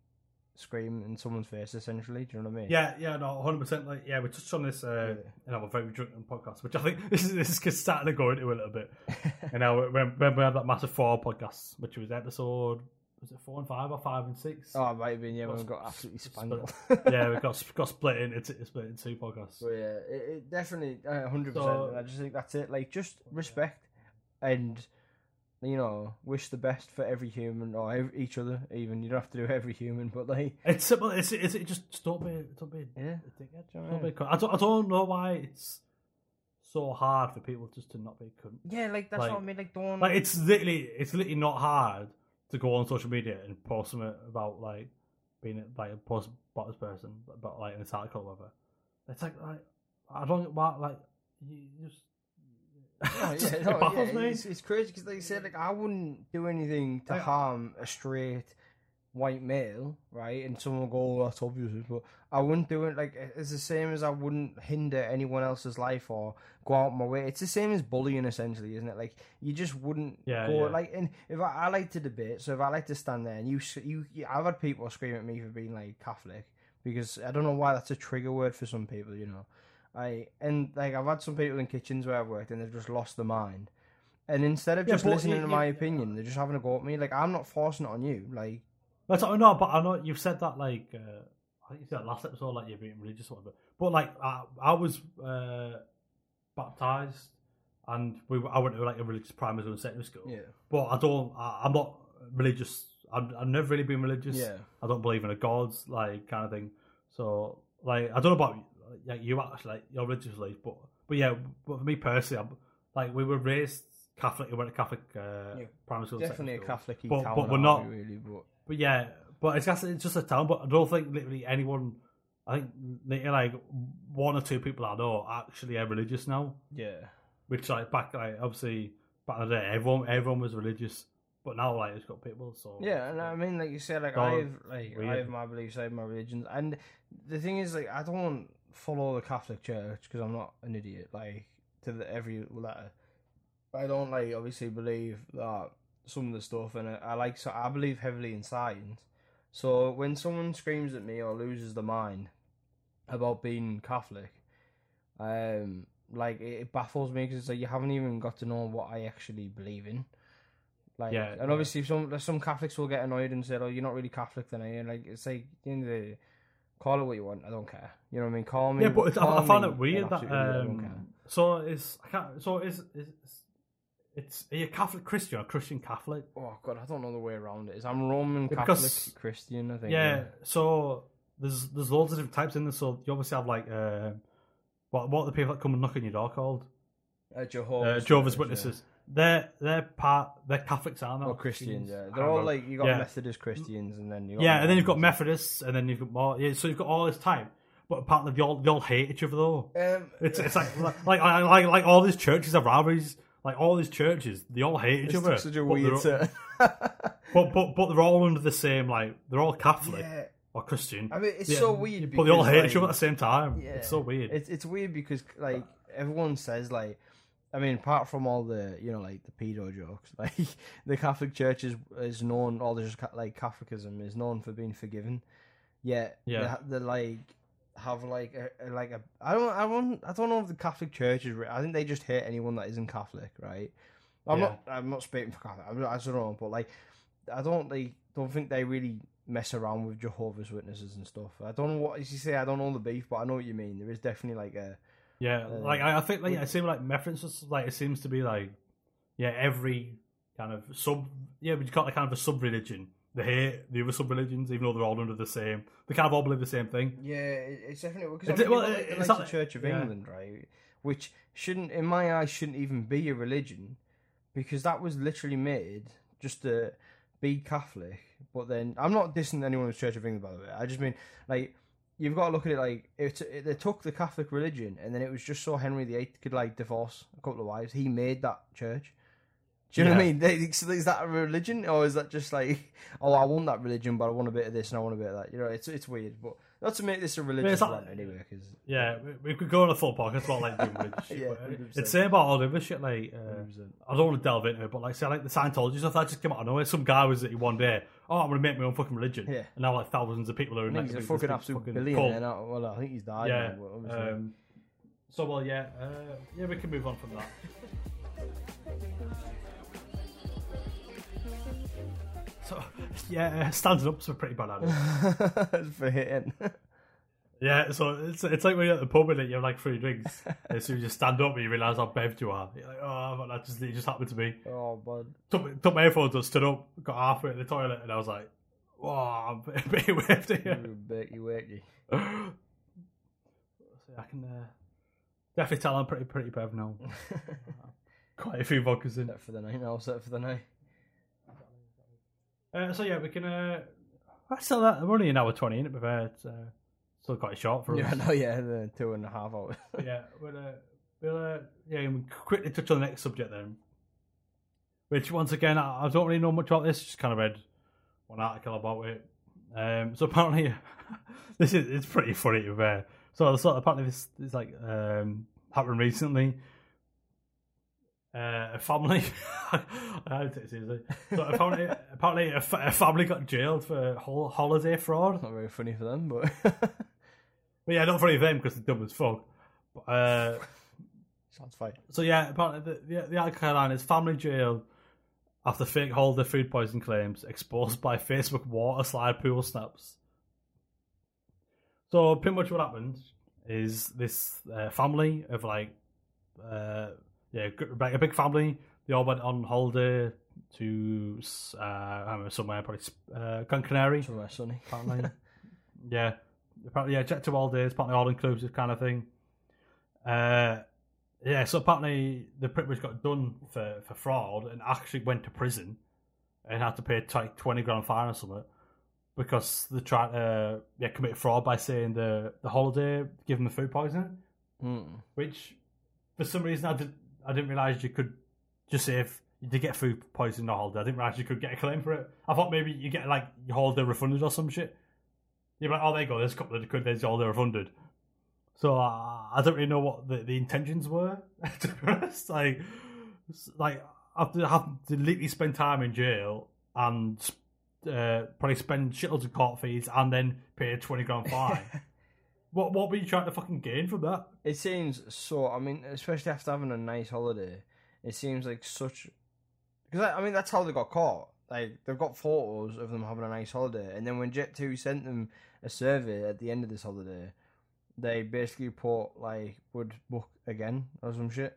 scream in someone's face, essentially. Do you know what I mean? Yeah, yeah, no, one hundred percent. Like, yeah, we touched on this uh, yeah. in our very drunken podcast, which I think this is this is starting to go into a little bit. You know, when, when we had that massive four podcast, which was episode, was it four and five or five and six? Oh, it might have been, yeah, when we got absolutely spangled. Yeah, we got got split into split in two podcasts. But yeah, it, it definitely uh, one hundred percent. So, I just think that's it. Like, just respect and, you know, wish the best for every human or every, each other. Even you don't have to do every human, but like it's simple. It's it's it just just don't be don't be yeah. a dickhead. Don't be, I don't I don't know why it's so hard for people just to not be cunt. Yeah, like that's like, what I mean. Like don't like it's literally it's literally not hard to go on social media and post something about like being like a post about this person about like an article or whatever. It's like like I don't why like you just. Oh, yeah, it no, baffles yeah, me. It's, it's crazy because, like you said, like I wouldn't do anything to Yeah. harm a straight white male, right? And someone will go, oh, "That's obvious," but I wouldn't do it. Like it's the same as I wouldn't hinder anyone else's life or go out my way. It's the same as bullying, essentially, isn't it? Like you just wouldn't Yeah, go yeah. like. And if I, I like to debate, so if I like to stand there and you, you, you, I've had people scream at me for being like Catholic because I don't know why that's a trigger word for some people, you know. I and like I've had some people in kitchens where I've worked and they've just lost their mind, and instead of Yeah, just but listening you- to you- my opinion, they're just having a go at me. Like I'm not forcing it on you. Like That's I know, but I know you've said that like uh, I think you said that last episode, like you're being religious or whatever. But like I, I was uh, baptized, and we I went to like a religious primary school and secondary school. yeah, But I don't. I, I'm not religious. I've, I've never really been religious. yeah, I don't believe in a god, like kind of thing. So like I don't know about like you actually like your religious belief, but but yeah, but for me personally, I'm, like we were raised Catholic. We went to Catholic uh, Yeah, primary school, definitely a secondary school. Catholic But- town. but we're aren't not- we, really. But But yeah, but it's just, it's just a town. But I don't think literally anyone. I think literally, like one or two people I know actually are religious now. yeah, Which like back like obviously back in the day, everyone everyone was religious, but now like it's got people. So yeah, and I mean, like you said, like So, I have like weird. I have my beliefs, I have my religions, and the thing is, like I don't follow the Catholic Church because I'm not an idiot, like to the every letter. I don't like obviously believe that some of the stuff, and I, I like so I believe heavily in science. So when someone screams at me or loses their mind about being Catholic, um, like it, it baffles me because it's like you haven't even got to know what I actually believe in. Like, Yeah, and obviously some some Catholics will get annoyed and say, "Oh, you're not really Catholic, then, are you?" Like it's like at the end of the day, call it what you want. I don't care. You know what I mean? Call me. yeah, but it's, I, call I found me it weird an that absolute idiot, I don't care. um, so it's I can't so is is it's are you Catholic Christian or Christian Catholic? Oh God, I don't know the way around it. Is I'm Roman Yeah, Catholic because- Christian? I think. Yeah, so there's there's loads of different types in there. So you obviously have like uh, what what are the people that come and knock on your door called? Uh, Jehovah's, Uh, Jehovah's Witnesses, Witnesses. They're they're part they're Catholics, aren't they? yeah. Or Christians. Yeah, I they're can't all remember. like you got Yeah. Methodist Christians, and then you got Yeah, and then you've got Mormons. Methodists, and then you've got more. Yeah, so you've got all this type, but apparently they all they all hate each other though. Um, It's it's like like like like, like all these churches have rivalries. Like all these churches, they all hate each it's other. such a but weird they're- turn. But but but they're all under the same like they're all Catholic Yeah. or Christian. I mean, it's Yeah, so weird. But they all because, hate each other at like, the same time. Yeah, It's so weird. It's it's weird because like everyone says like, I mean, apart from all the you know like the pedo jokes, like the Catholic Church is is known, all the just ca- like Catholicism is known for being forgiving. Yet Yeah. they, they like have like a, a like a I don't I don't I don't know if the Catholic Church is. re- I think they just hate anyone that isn't Catholic, right? I'm Yeah. not I'm not speaking for Catholic. I'm, I don't know, but like I don't like don't think they really mess around with Jehovah's Witnesses and stuff. I don't know what as you say. I don't know the beef, but I know what you mean. There is definitely like a Yeah, Uh, like I, I think like it seems like Methodists like it seems to be like yeah every kind of sub yeah but you got like kind of a sub religion. They hate the other sub religions even though they're all under the same. They kind of all believe the same thing. yeah. It, it's definitely because It's- I mean, well, you've got, like, the it's likes not- of Church of yeah. England, right? Which shouldn't, in my eyes, shouldn't even be a religion because that was literally made just to be Catholic. But then I'm not dissing anyone with Church of England, by the way. I just mean like. You've got to look at it like it, it, they took the Catholic religion, and then it was just so Henry the Eighth could like divorce a couple of wives. He made that church. Do you know what I Yeah. mean? They, so is that a religion, or is that just like, oh, I want that religion, but I want a bit of this and I want a bit of that? You know, it's it's weird, but not to make this a religious like- one anyway. Because Yeah, we, we could go on a full podcast about like doing religious shit. Yeah, but one hundred percent. it's same about all the other shit. Like uh, I don't want to delve into it, but like say like the Scientology stuff that just came out of nowhere. Some guy was at one day. oh, I'm going to make my own fucking religion. Yeah. And now like thousands of people are in I like, think he's a this fucking big absolute fucking billionaire cult. now. Well, I think he's died Yeah. now, but obviously. Um, so, well, yeah. Uh, yeah, we can move on from that. So, yeah, standing up's a pretty bad idea. It's for hitting. Yeah, so it's it's like when you're at the pub and you have like three drinks, and as soon as you stand up and you realise how bevved you are, you're like, oh, but that just it just happened to me. Oh, bud. Took, took my headphones and stood up, got halfway to the toilet, and I was like, wow, I'm a bit waved here. Bakey wakey. So I can uh, definitely tell I'm pretty pretty bev now. Quite a few vodkas in. Set for the night now, set for the night. Uh, so yeah, we can. Uh, that's still that. We're only an hour twenty in it, but uh, it's uh, still quite short for us. Yeah, no, yeah, the two and a half hours. Yeah, we'll, uh, we'll uh, yeah, we'll quickly touch on the next subject then. Which once again, I, I don't really know much about this. Just kind of read one article about it. Um, so apparently, this is it's pretty funny to bear. So, so apparently this is like um, happened recently. Uh, a family, I don't take it seriously. So apparently, apparently a, fa- a family got jailed for hol- holiday fraud. Not very funny for them, but But yeah, not funny for them because they're dumb as fuck. But, uh, sounds fine. so yeah, apparently the, the, the article headline is family jailed after fake holiday food poisoning claims exposed by Facebook water slide pool snaps. So pretty much what happened is this uh, family of like, uh, yeah, like a big family. They all went on holiday to uh, I don't know, somewhere probably uh, Gran Canaria. Somewhere sunny. Apparently, yeah, apparently yeah, jet to all days, apparently all inclusive kind of thing. Uh, yeah, so apparently they pretty much got done for, for fraud and actually went to prison and had to pay like twenty grand fine or something because they tried to yeah commit fraud by saying the the holiday gave them the food poisoning, Mm. which for some reason I didn't I didn't realise you could just say if you did get food poisoning on holiday. I didn't realise you could get a claim for it. I thought maybe you get like your holiday refunded or some shit. You're like, oh, there you go. There's a couple of quid. There's your holiday refunded. So uh, I don't really know what the, the intentions were. To be honest, like, like after having to literally spend time in jail and uh, probably spend shitloads of court fees and then pay a twenty grand fine. what what were you trying to fucking gain from that? It seems so. I mean, especially after having a nice holiday, it seems like such. Because I mean, that's how they got caught. Like they've got photos of them having a nice holiday, and then when Jet two sent them a survey at the end of this holiday, they basically put like would book again or some shit.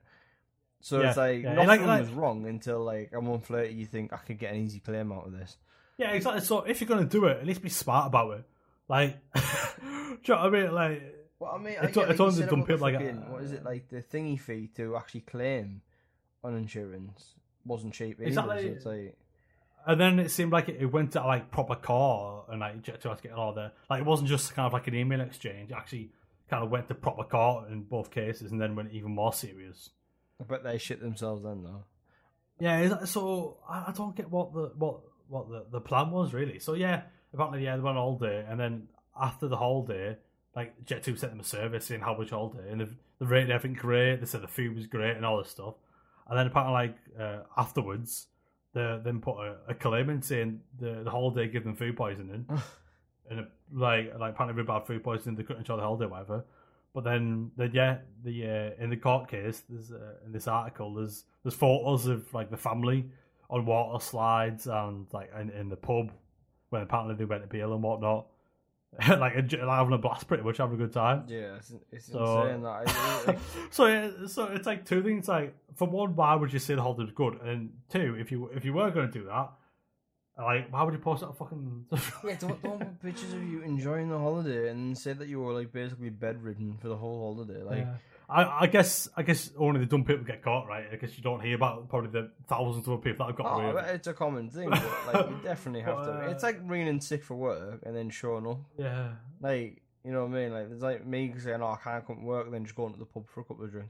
So Yeah, it's like yeah. nothing Like- like- was wrong until like a month later you think I could get an easy claim out of this. Yeah, exactly. So if you're gonna do it, at least be smart about it. Like, do you know what I mean? Like, Well, I mean, It's I o- get, it's like, you only said the dumb about the people, like, fucking- uh, what is it like the thingy fee to actually claim on insurance wasn't cheap either. Exactly. So it's like and then it seemed like it, it went to like proper court and like Jet two had to get all the like it wasn't just kind of like an email exchange. It actually kind of went to proper court in both cases, and then went even more serious. I bet they shit themselves then though. Yeah, is that- so I, I don't get what the what what the, the plan was really. So yeah, apparently yeah they went all day, and then after the whole day, like Jet two sent them a survey saying how much all day, and they've they rated everything great. They said the food was great and all this stuff, and then apparently like uh, afterwards, they then put a, a claim in saying the the whole day gave them food poisoning, and it, like like apparently really bad food poisoning. They couldn't enjoy the holiday, whatever. But then, then yeah, the uh, in the court case, there's uh, in this article, there's there's photos of like the family on water slides and like in, in the pub when apparently they went to beer and whatnot, like having a blast, pretty much having a good time. Yeah, it's, it's So- insane that. It, it, So yeah, so it's like two things. Like for one, why would you say the holiday was good? And two, if you if you were going to do that, like why would you post that fucking? yeah, don't, don't put pictures of you enjoying the holiday and say that you were like basically bedridden for the whole holiday. Like, Yeah. I, I guess I guess only the dumb people get caught, right? I guess you don't hear about probably the thousands of other people that have got oh, away with it. it's a common thing, but like you definitely have But, to. uh, It's like ringing in sick for work and then showing up. Yeah. Like, you know what I mean? Like, there's like me saying, "Oh, I can't come to work," then just going to the pub for a couple of drinks.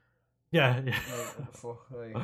Yeah, yeah. Like, what the fuck? Like,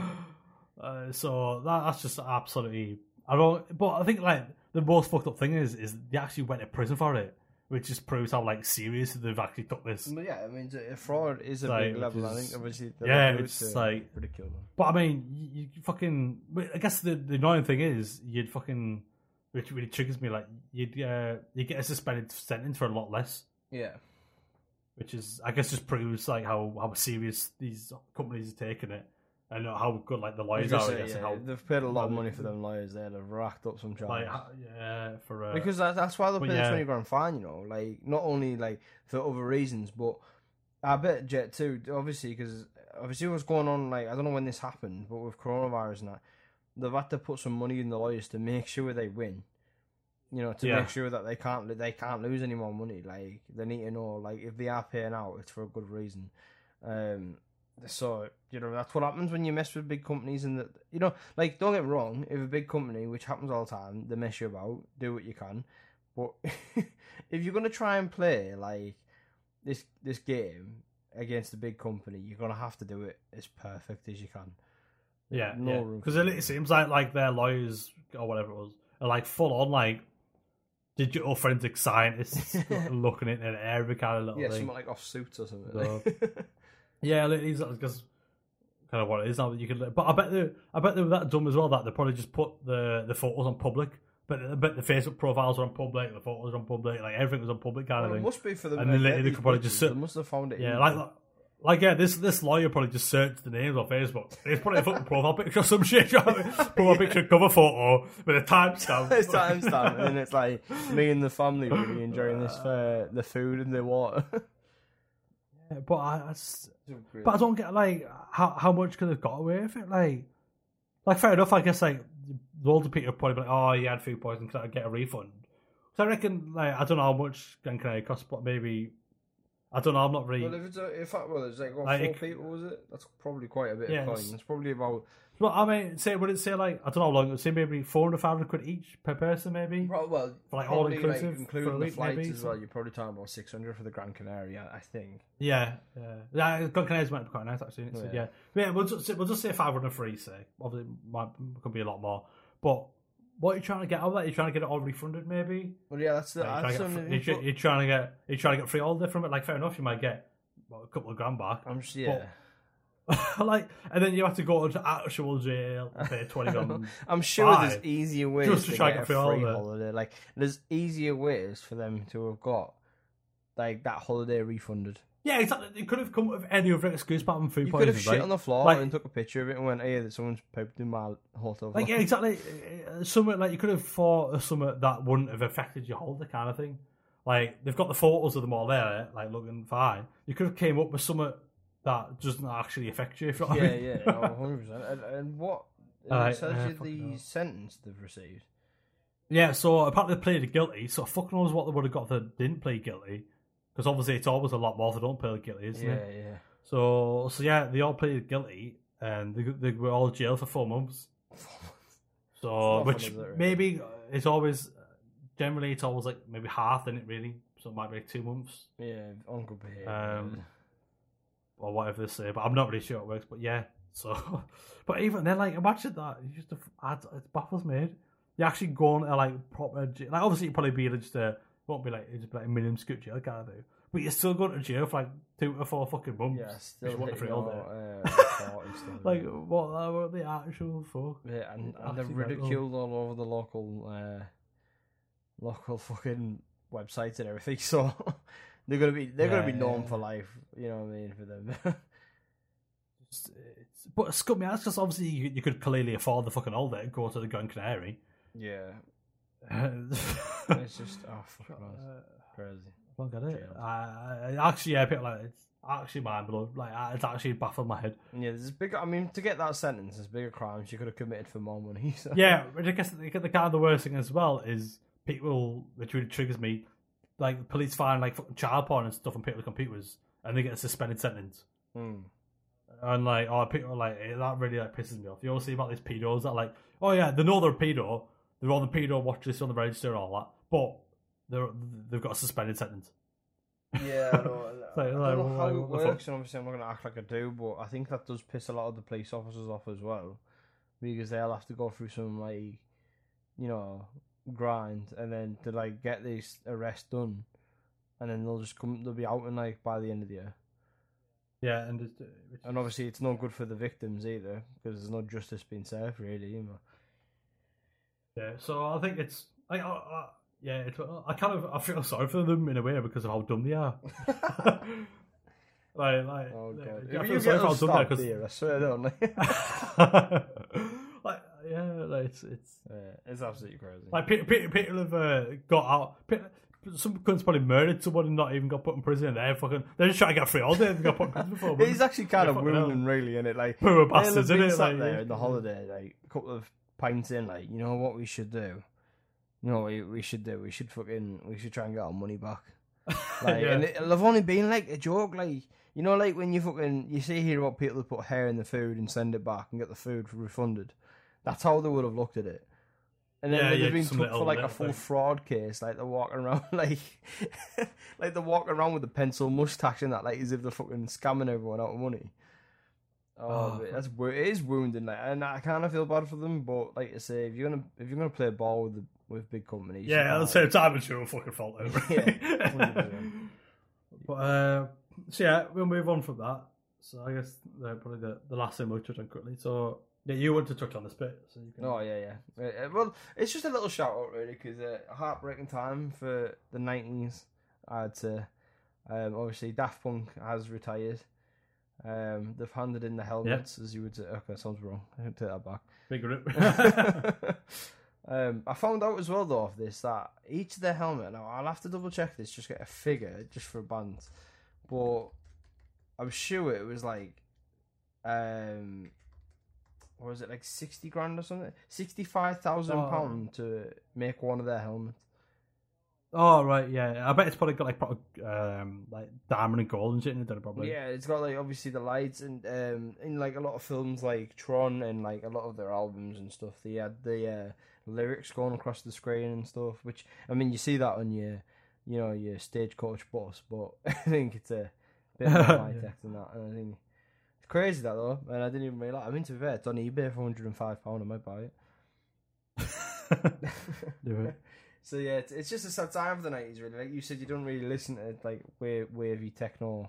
Uh, so that, that's just absolutely. I don't. But I think like the most fucked up thing is is they actually went to prison for it, which just proves how like serious they've actually took this. but yeah, I mean, a fraud is a Like, big level. which I is- think obviously, the yeah, level it's is, uh, like- ridiculous. But I mean, you, you fucking. but I guess the, the annoying thing is you'd fucking which really triggers me. Like you'd uh, you get a suspended sentence for a lot less. Yeah. Which is, I guess, just proves like how, how serious these companies are taking it, and how good like the lawyers are. Say, I guess, yeah, and how they've paid a lot of money for them lawyers there. They've racked up some charges. like yeah for uh, because that, that's why they pay yeah. the twenty grand fine. You know, like not only like for other reasons, but I bet Jet too. Obviously, because obviously what's going on. Like I don't know when this happened, but with coronavirus and that, they've had to put some money in the lawyers to make sure they win. You know, to Yeah. make sure that they can't they can't lose any more money. Like they need to know, like if they are paying out, it's for a good reason. Um, so you know that's what happens when you mess with big companies, and that you know, like don't get me wrong, if a big company, which happens all the time, they mess you about, do what you can. But if you're gonna try and play like this this game against a big company, you're gonna have to do it as perfect as you can. yeah, no yeah. room Because for it, it seems like like their lawyers or whatever it was are like full on like digital forensic scientists looking at every kind of little Yeah, thing. something like off suits or something. So- Yeah, it is because kind of what it is now. That you can, but I bet they, I bet they were that dumb as well that they probably just put the, the photos on public. But I bet the Facebook profiles were on public, the photos were on public, like everything was on public kind Well, of it thing. must be for them. And to then get later they these could probably just pictures. sit- They must have found it. Yeah, easy. like like yeah, this this lawyer probably just searched the names on Facebook. He's put a fucking profile picture or some shit. Profile picture, cover photo with a timestamp. it's timestamp, and then it's like me and the family really enjoying this for the food and the water. Yeah, but I, I just, but I don't get like how how much could have got away with it. Like, like fair enough. I guess like loads of people are probably like, oh, you had food poisoning, can I get a refund? So I reckon like I don't know how much Gran Canaria costs, but maybe I don't know. I'm not really. Well, if it's a, if I, well, it's like what, Like, four it- people was it? That's probably quite a bit Yeah, of it's- coin. It's probably about Well, I mean, say would it say like I don't know how long it would say maybe four hundred, five hundred quid each per person, maybe. well, well For, like, all probably, inclusive like, for a including the week, flights maybe, as well. so- You're probably talking about six hundred for the Gran Canaria, I think. Yeah, yeah. Yeah, Gran Canaria's might be quite nice actually. So, Yeah. yeah, but yeah. We'll just we'll just say five hundred for each sake. Obviously, it might could be a lot more, but. What are you trying to get out of that? You're trying to get it all refunded, maybe? Well, yeah, that's the. Like, that's you're, trying to something- get, you're, you're trying to get you're trying to get free holiday from it. Like, fair enough, you might get what, a couple of grand back. I'm just yeah. like, and then you have to go to actual jail and pay twenty grand. I'm sure Five. there's easier ways Just to to try get to a free free holiday. holiday. Like, there's easier ways for them to have got like that holiday refunded. Yeah, exactly. You could have come up with any other excuse apart from food You could have poisoning. shit right? on the floor Like- and took a picture of it and went, "Hey, that someone's pooped in my hotel." Like, yeah, exactly. Uh, Something like you could have thought of something that wouldn't have affected your holiday, kind of thing. Like they've got the photos of them all there, like looking fine. You could have came up with something that doesn't actually affect you. If you know what I yeah, mean. yeah, no, one hundred percent. And, and what it Alright, tells uh, you fucking the hell. sentence they've received. Yeah, so apparently they pleaded guilty, so fuck knows what they would have got if they didn't plead guilty. Because obviously it's always a lot more if they don't plead guilty, isn't Yeah, it? yeah. So, so yeah, they all pleaded guilty, and they, they were all jailed for four months. So, It's not which fun, is it, really? maybe it's always, generally it's always like maybe half, isn't it really? So it might be like two months, Yeah, on good behaviour. um, or whatever they say, but I'm not really sure how it works, but yeah. So, but even then, like, imagine that, you just, it's baffles me. You actually go on to like proper jail. Like, obviously, you'd probably be just a, won't be like, it's like a minimum scoot jail, kind of do. But you're still going to jail for like two or four fucking months. yeah, still you want the free hitting holiday. all, uh, report and stuff. Like, what, uh, what the actual fuck? Yeah, and, and they're Actually mental. ridiculed all over the local, uh, local fucking websites and everything. So they're gonna be they're gonna be Yeah, known yeah. for life. You know what I mean for them. It's, it's, but it's got me out because obviously you, you could clearly afford the fucking holiday and go to the Gran Canary. yeah, it's it's just oh fuck knows. Crazy. I don't get it. Jailed. I, I, actually, yeah, people like it's actually mind blowing. Like, I- it's actually baffled my head. Yeah, there's bigger. I mean, to get that sentence, there's bigger crimes you could have committed for more money. So. Yeah, but I guess the, the kind of the worst thing as well is people, which really triggers me, like police find like fucking child porn and stuff on people's computers, and they get a suspended sentence. Mm. And like, oh, people are like, eh, that really like pisses me off. You always see about these pedos that like, oh yeah, they know they're a pedo, they're on the pedo watch list on the register and all that, but they're they've got a suspended sentence. Yeah, I know. I Like, don't like, know how like, it what the fuck? works, and obviously I'm not going to act like I do, but I think that does piss a lot of the police officers off as well, because they'll have to go through some like, you know, grind, and then to like get this arrest done, and then they'll just come, they'll be out and like by the end of the year. Yeah, and it's, which And obviously it's not good for the victims either, because there's no justice being served really. You know. yeah. So I think it's I, I, I yeah, it's, I kind of I feel sorry for them in a way because of how dumb they are. like, like, Oh god, I if feel you sorry get for how us dumb stopped they here, I swear don't like, yeah, like, it's it's yeah, it's absolutely crazy. like people, people have uh, got out. People, some cunts probably murdered someone and not even got put in prison. And they're fucking. They're just trying to get free all day. They got put in prison before. It's actually kind of fucking hell. wounding, really, isn't it? Like, Poor bastards, they'll have isn't been it? sat Like, there in the holiday, like a couple of pints in, like, you know what we should do? You know what we, we should do? We should fucking, we should try and get our money back. Like, Yeah. and it, they've only been like a joke, like, you know, like when you fucking, you see here about people who put hair in the food and send it back and get the food refunded. That's how they would have looked at it. And then Yeah, they've yeah, been some took for little like a little full thing. fraud case, like they're walking around like, like they're walking around with a pencil mustache and that, like as if they're fucking scamming everyone out of money. Oh, Oh, but that's wo- it is wounding, like, and I kind of feel bad for them. But like I say, if you're gonna if you're gonna play ball with the, with big companies, you Yeah, at the can't- same time, it's your fucking fault. Over. Yeah, one hundred percent. But uh, so yeah, we'll move on from that. So I guess uh, probably the, the last thing we'll touch on quickly. So yeah, you want to touch on this bit, so you can. Oh yeah, yeah. Uh, uh, well, it's just a little shout out really because uh, a heartbreaking time for the nineties. I'd say. Um, obviously, Daft Punk has retired. Um, they've handed in the helmets, as you would say. Okay, sounds wrong. I take that back. Big rip. um, I found out as well though of this that each of their helmet. Now I'll have to double check this, just get a figure just for a band, but I'm sure it was like, um, what was it like sixty grand or something? Sixty-five thousand Oh. pound to make one of their helmets. Oh right, yeah. I bet it's probably got like proper, um, like diamond and gold and shit in it. Don't it, probably. Yeah, it's got like obviously the lights and um, in like a lot of films like Tron and like a lot of their albums and stuff. They had the uh, lyrics going across the screen and stuff. Which I mean, you see that on your, you know, your Stagecoach bus, but I think it's a bit more high tech than that. And I think it's crazy that though, and I didn't even realize. I mean, to be fair, it's on eBay for one hundred and five pound. I might buy it. Do it. So yeah, it's, it's just a sad time of the nineties, really. Like you said, you don't really listen to like wa- wavy techno.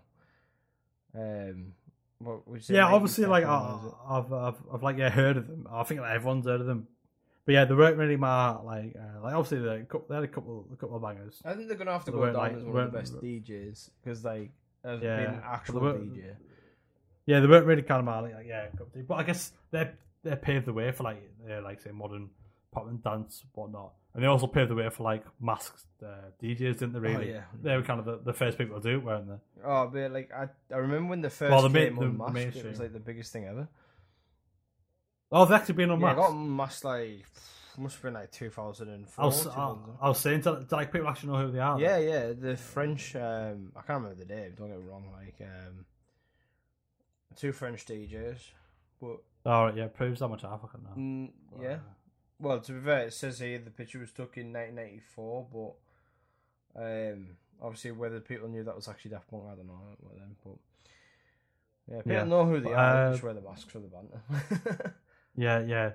Um, what would you say? Yeah, nineties obviously, like techno, is I, it? I've, I've, I've like yeah heard of them. I think like everyone's heard of them. But yeah, they weren't really my like uh, like obviously they, they had a couple a couple of bangers. I think they're gonna have to They go weren't, down like, as one weren't- of the best D Js because like as Yeah, being an but actual they weren't- D J. Yeah, they weren't really kind of my like, like yeah. cup of tea. But I guess they they paved the way for like uh, like say modern pop and dance whatnot, and they also paved the way for like masked uh, D Js, didn't they? Really, yeah. they were kind of the, the first people to do it, weren't they? Oh, but like I, I remember when the first Well, the main- came the on Masked, it mainstream. was like the biggest thing ever. Oh, they've actually been on Yeah, I mask. got masked like must have been like two thousand four. I was, I, I was saying to, to like people actually know who they are. Yeah, yeah, the French. Um, I can't remember the name. Don't get me wrong. Like um, two French D Js, but All right, yeah, proves how much I fucking know. mm, yeah. Well, to be fair, it says here the picture was took in nineteen ninety-four, but um, obviously whether people knew that was actually Daft Punk, I don't know. Well, then, but yeah, people Yeah. know who they But, are. uh, They just wear the masks for the banter. Yeah, yeah.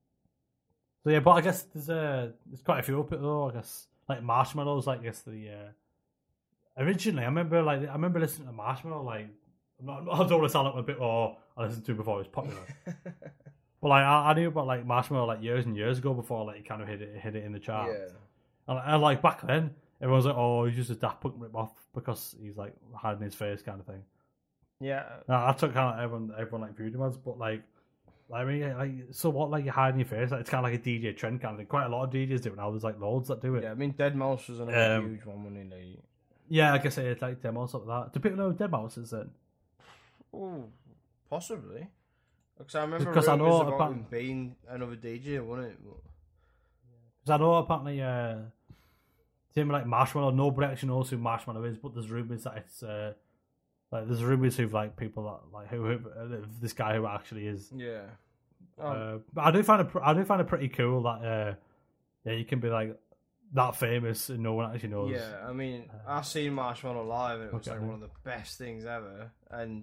So yeah, but I guess there's uh, there's quite a few up it though. I guess like Marshmallows. Like I guess the uh, originally I remember like I remember listening to Marshmallow. Like I'm not, I don't want to sound like a bit more I listened to before it was popular. But like I, I knew about like Marshmallow like years and years ago before like it kind of hit it hit it in the chart. yeah. And, and like back then, everyone was like, "Oh, he's just a Daft Punk rip off because he's like hiding his face," kind of thing. Yeah. Now, that's what kind of everyone everyone like viewed him as, but like, I mean, like, so what? Like, you're hiding your face? Like, it's kind of like a D J trend kind of thing. Quite a lot of D Js do it now. There's like loads that do it. Yeah, I mean, Dead Mouse was another Um, huge one, wasn't he? Like, Yeah, I guess it's like demos like that. Do people know who Dead Mouse is then? oh, possibly. Because I remember Because I rumours know about about- him being another D J, wasn't it? But, Because I know apparently, uh, same like Marshmallow. Nobody actually knows who Marshmallow is, but there's rumors that it's uh, like there's rumors who like people that like who, who uh, this guy who actually is. yeah. Um, Uh, but I do find it. pr- I do find it pretty cool that uh, yeah, you can be like that famous and no one actually knows. yeah, I mean, I seen Marshmallow live and it was Okay. like one of the best things ever. And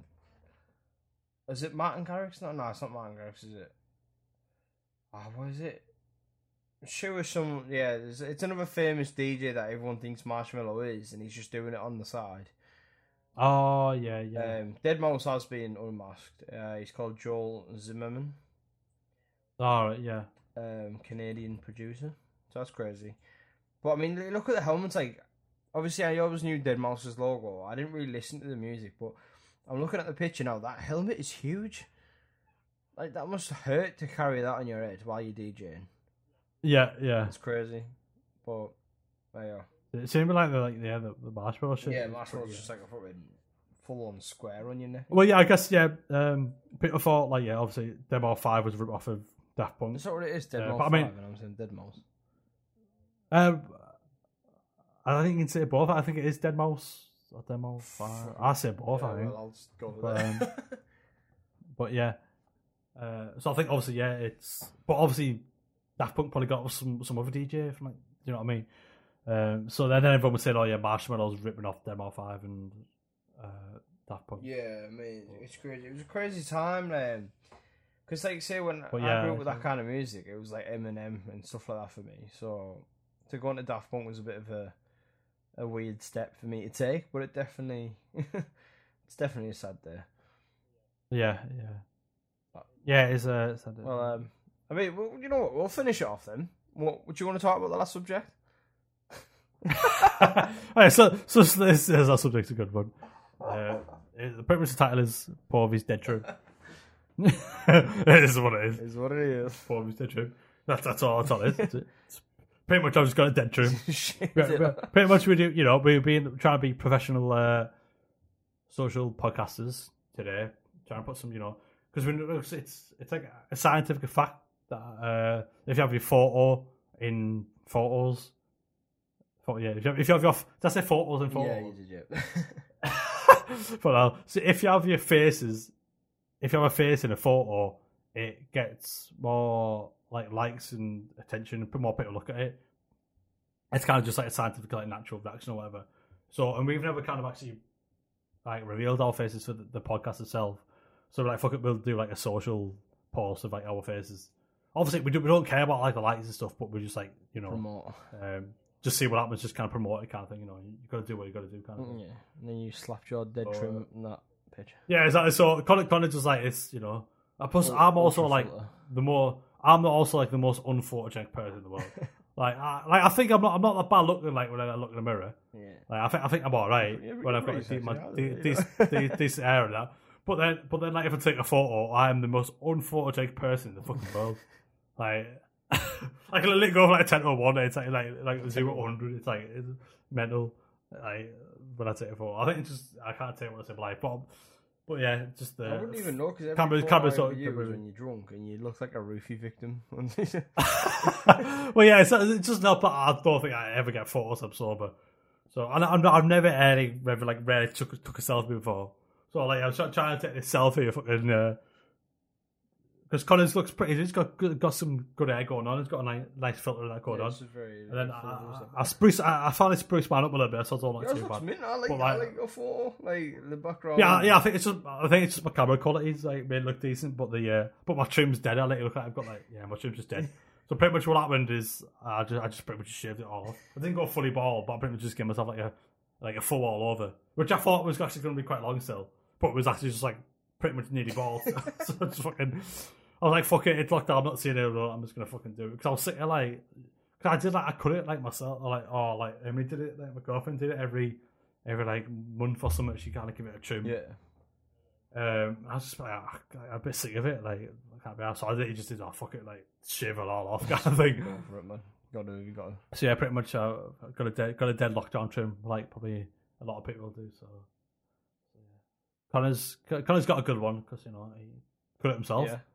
is it Martin Garrix? No, no, it's not Martin Garrix, is it? Oh, what is it? Sure, some yeah. It's, it's another famous D J that everyone thinks Marshmallow is, and he's just doing it on the side. Oh yeah, yeah. Um, Dead Mouse has been unmasked. Uh, he's called Joel Zimmerman, All right, yeah. um, Canadian producer. So that's crazy. But I mean, look at the helmets. Like, obviously, I always knew deadmau five's logo. I didn't really listen to the music, but I'm looking at the picture now. That helmet is huge. Like, that must hurt to carry that on your head while you're DJing. Yeah, yeah. It's crazy. But, there you It seemed like the like yeah the, the marshmallow shit. Yeah, marshmallow's just like a fucking full-on square on your neck. Well, yeah, I guess yeah. Um, people thought like yeah, obviously deadmau five was a rip off of Daft Punk. That's not what it is, deadmau Uh, five, but I mean- and I'm saying deadmau Um, I don't think you can say both. I think it is deadmau or deadmau five. I say both. Yeah, I think. well, I'll just go with But, that. um, But yeah, uh, so I think obviously yeah, it's but obviously Daft Punk probably got some some other D J from like you know what I mean. Um, so then everyone would say, oh yeah, Marshmallow's ripping off deadmau five and uh, Daft Punk. Yeah, I mean, it's crazy. It was a crazy time then. Because, like, say, when But I yeah, grew up with so- that kind of music, it was like Eminem and stuff like that for me. So, to go into Daft Punk was a bit of a a weird step for me to take, but it definitely, it's definitely a sad day. Yeah, yeah, yeah. It's a. It's a Well, um, I mean, well, you know what? We'll finish it off then. What would you want to talk about the last subject? Alright, so so this is our subject's a good one. Uh, it, pretty much the title is Porvy's Dead True. It is what it is. Is what it is. Porvy's Dead True. That's that's all. That's all it is. It's pretty much I've just got a dead true. Shit. Yeah, yeah. Pretty much we do. You know, we've been trying to be professional uh, social podcasters today. Trying to put some, you know, because it's, it's it's like a scientific fact that uh, if you have your photo in photos, photo, yeah, if you have, if you have your, did I say photos in photos? Yeah, you did, yeah. But no, so if you have your faces, if you have a face in a photo, it gets more like likes and attention, more people look at it. It's kind of just like a scientific, like natural reaction or whatever. So, and we've never kind of actually like revealed our faces for the, the podcast itself. So, like, fuck it, we'll do like a social post of like our faces. Obviously, we do we don't care about like the likes and stuff, but we just like you know, Promote. um, just see what happens, just kind of promote it, kind of thing. You know, you got to do what you got to do, kind of thing. Yeah, and then you slapped your dead Oh, trim in that picture. Yeah, exactly. So Connor, Connor just like it's you know. uh, Plus, I'm also Ultra like filter. the more. I'm not also like the most unphotogenic person in the world. like, I, like I think I'm not. I'm not that bad looking. Like when I look in the mirror. Yeah. Like I think. I think I'm all right Yeah, but when you're I've got pretty like, my sexy, de- aren't de- you? de- decent hair and that. But then, but then, like if I take a photo, I am the most unphotogenic person in the fucking world. Like, I can literally go for like a ten or one. It's like like like zero to hundred. It's like it's mental. Like when I take a photo, I think it's just I can't take what I say, but like, but, but yeah, just the. I wouldn't even know because every Camera- photo camera I sort ever of- use camera- when you're drunk and you look like a roofie victim. Well, yeah, it's, it's just not. But I don't think I ever get photos. I'm sober, so and I'm not, I've never any ever like rarely took took a selfie before. So like I was try- trying to take this selfie, fucking because Collins looks pretty. He's got good, got some good hair going on. He's got a nice, nice filter and that going on. Very, And then I, I, I spruce. I, I finally spruced mine up a little bit, so it's all not Yours too looks bad. mint. I like, But, I like- like your photo, like the background. Yeah, yeah. I think it's just. I think it's just my camera quality's like made it look decent, but the uh, but my trim's dead. I let it look like I've got like yeah, my trim's just dead. So pretty much what happened is I just I just pretty much shaved it all off. I didn't go fully bald, but I pretty much just gave myself like a like a full all over, which I thought was actually going to be quite long still, but it was actually just like pretty much nearly bald. So I just fucking. I was like, fuck it, it's locked down, I'm not seeing it, I'm just going to fucking do it. Because I was sitting there like, cause I did like, I cut it like myself, or like, oh, like, Emily did it, like my girlfriend did it every, every like month or something, she kind of give it a trim. Yeah. Um, I was just like, ah, I'm a bit sick of it, like, I can't be arsed. So I literally just did, oh, fuck it, like, shave it all off kind of thing. Go for it, man. Got to, you got to. So yeah, pretty much uh, got a dead, got a dead lockdown trim, like probably a lot of people do, so. so yeah. Connor's, Connor's got a good one, because, you know, he cut it himself. Yeah.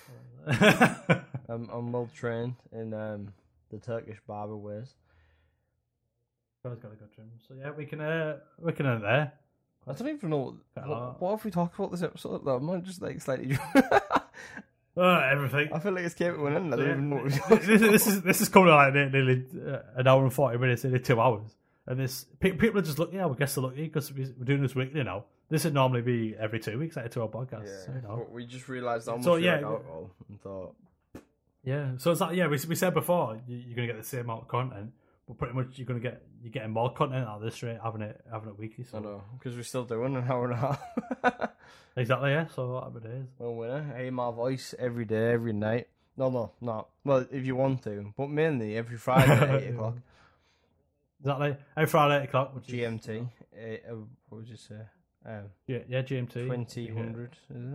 I'm, I'm well trained in um, the Turkish barber ways. Connor's got a good trim. So yeah, we can uh, we can end there. I don't even know Quite a what, lot. what have we talked about this episode. Though? I'm just like slightly. Uh, everything. I feel like it's came to an end. I don't Yeah. even know what we this, is- this is this is coming like nearly uh, an hour and forty minutes, nearly two hours. And this pe- people are just looking. Yeah, we guess they're lucky because we're doing this weekly now. This would normally be every two weeks, like a two-hour podcast. Yeah, so, you know. but we just realised how much So, we yeah, like alcohol and thought, Yeah, so it's like yeah, we we said before you, you're gonna get the same amount of content, but pretty much you're gonna get you're getting more content out of this rate, having it having it weekly. So I know, because we're still doing an hour and a half. exactly, yeah. So whatever it is. Well, winner. Hey, my voice every day, every night. No, no, no. Well, if you want to, but mainly every Friday at eight o'clock. Exactly. Every Friday at eight o'clock. Which G M T. Is, uh, what would you say? Um, yeah, yeah, G M T. twenty hundred, yeah. is it?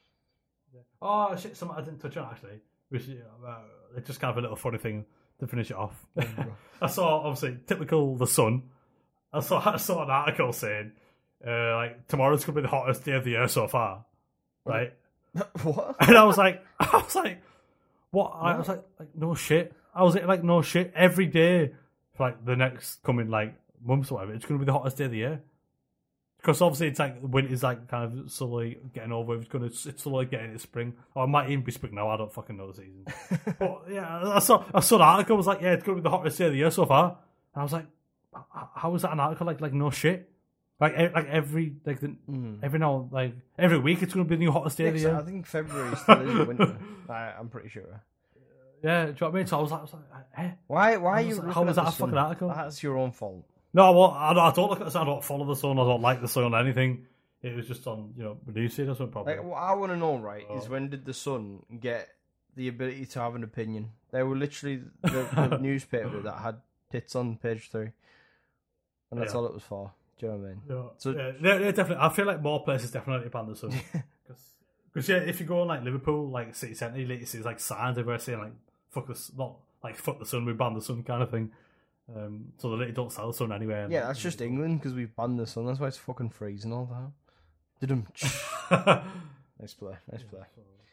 Oh, shit, something I didn't touch on, actually. Which, uh, it's just kind of a little funny thing to finish it off. I saw, obviously, typical The Sun. I saw, I saw an article saying, uh, like, tomorrow's going to be the hottest day of the year so far. Right? What? And I was like, I was like, what? I was like, like, no shit. I was like, no shit. Every day for like the next coming like months or whatever, it's going to be the hottest day of the year. Because obviously it's like winter's like kind of slowly getting over. It's going to it's slowly getting into spring. Or it might even be spring now. I don't fucking know the season. But yeah, I saw I saw the article. I was like, yeah, it's going to be the hottest day of the year so far. And I was like, how was that an article? Like like no shit. Like like every like the, mm. every now like every week it's going to be the new hottest day yeah, of the year. I think February still is winter. I, I'm pretty sure. Yeah, do you know what I mean? So I was like, I was like eh? Why why are you? Like, how was that a fucking article? That's your own fault. No, well, I don't, I don't look at the sun. I don't follow the sun. I don't like the sun or anything. It was just on, you know, Newsfeed or something. Probably. Like, what I want to know, right, oh. is when did the Sun get the ability to have an opinion? They were literally the, the newspaper that had tits on page three, and that's yeah. all it was for. Do you know what I mean? Yeah. So yeah, yeah, yeah, definitely. I feel like more places definitely ban the Sun. Because yeah, if you go on like Liverpool, like city centre, you see like signs everywhere saying like "fuck the not like fuck the Sun, we ban the Sun" kind of thing. Um, so they literally don't sell the Sun anywhere. Yeah, that's just England because we've banned the Sun. That's why it's fucking freezing all the time. Did nice play, nice play.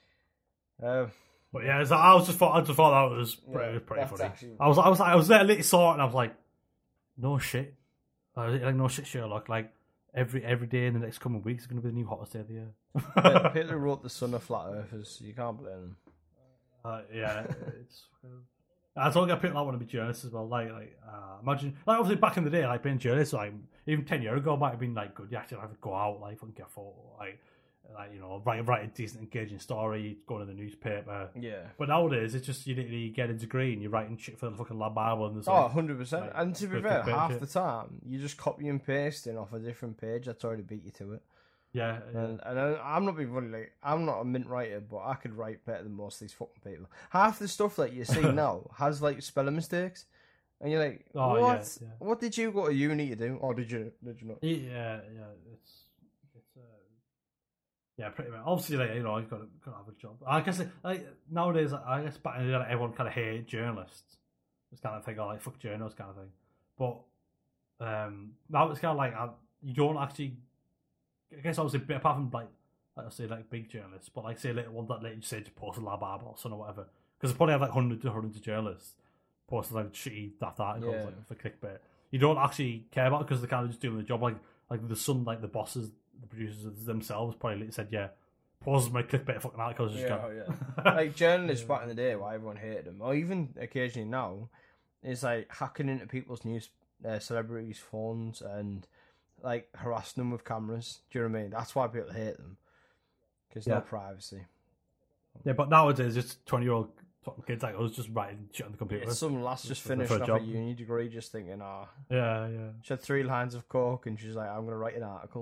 Um, but yeah, so I was just thought I just thought that was pretty, yeah, pretty funny. Actually... I was I was I was there, literally saw it, and I was like, no shit, like, like no shit, Sherlock. Like every every day in the next coming weeks is going to be the new hottest day of the year. yeah, Peter wrote the Sun of flat earthers. You can't blame them. Uh, yeah, it's. I don't get people that want to be journalists as well. Like, like uh, imagine, like obviously back in the day, like being journalists, like even ten years ago, might have been like good. You actually have to go out, like fucking get a photo, like, like you know, write write a decent, engaging story, go to the newspaper. Yeah. But nowadays, it's just you literally get a degree and you're writing shit for the fucking lab Bible and there's oh, like, one hundred percent. Like, and to be fair, half shit. the time you just copy and pasting off a different page that's already beat you to it. Yeah, yeah. And, and I, I'm not being funny, like, I'm not a mint writer, but I could write better than most of these fucking people. Half the stuff that you see now has like spelling mistakes, and you're like, oh, what? Yeah, yeah. What did you go to uni to do? Or did you? Did you not? Yeah, yeah. It's it's uh, yeah, pretty much. Obviously, like you know, you've got to, got to have a job. I guess like nowadays, I guess back in the day, like, everyone kind of hated journalists. This kind of thing, or like fuck journalists, kind of thing. But um, now it's kind of like I, you don't actually. I guess obviously apart from like, like I say like big journalists, but like say little one that let you say to post a lab or Sun or whatever, because they probably have like hundreds to hundreds of journalists posting like shitty daft articles yeah. like for clickbait. You don't actually care about it because they're kind of just doing the job. Like like the Sun, like the bosses, the producers themselves probably said, yeah, post my clickbait fucking articles. Just yeah, yeah. Like journalists back in the day, why everyone hated them, or even occasionally now, is like hacking into people's news, uh, celebrities' phones and. Like harassing them with cameras. Do you know what I mean? That's why people hate them. Because yeah. no privacy. Yeah, but nowadays, just twenty-year-old kids like us just writing shit on the computer. Yeah, some lass just finished off a uni degree just thinking, ah. Oh, yeah, yeah. She had three lines of coke and she's like, I'm going to write an article.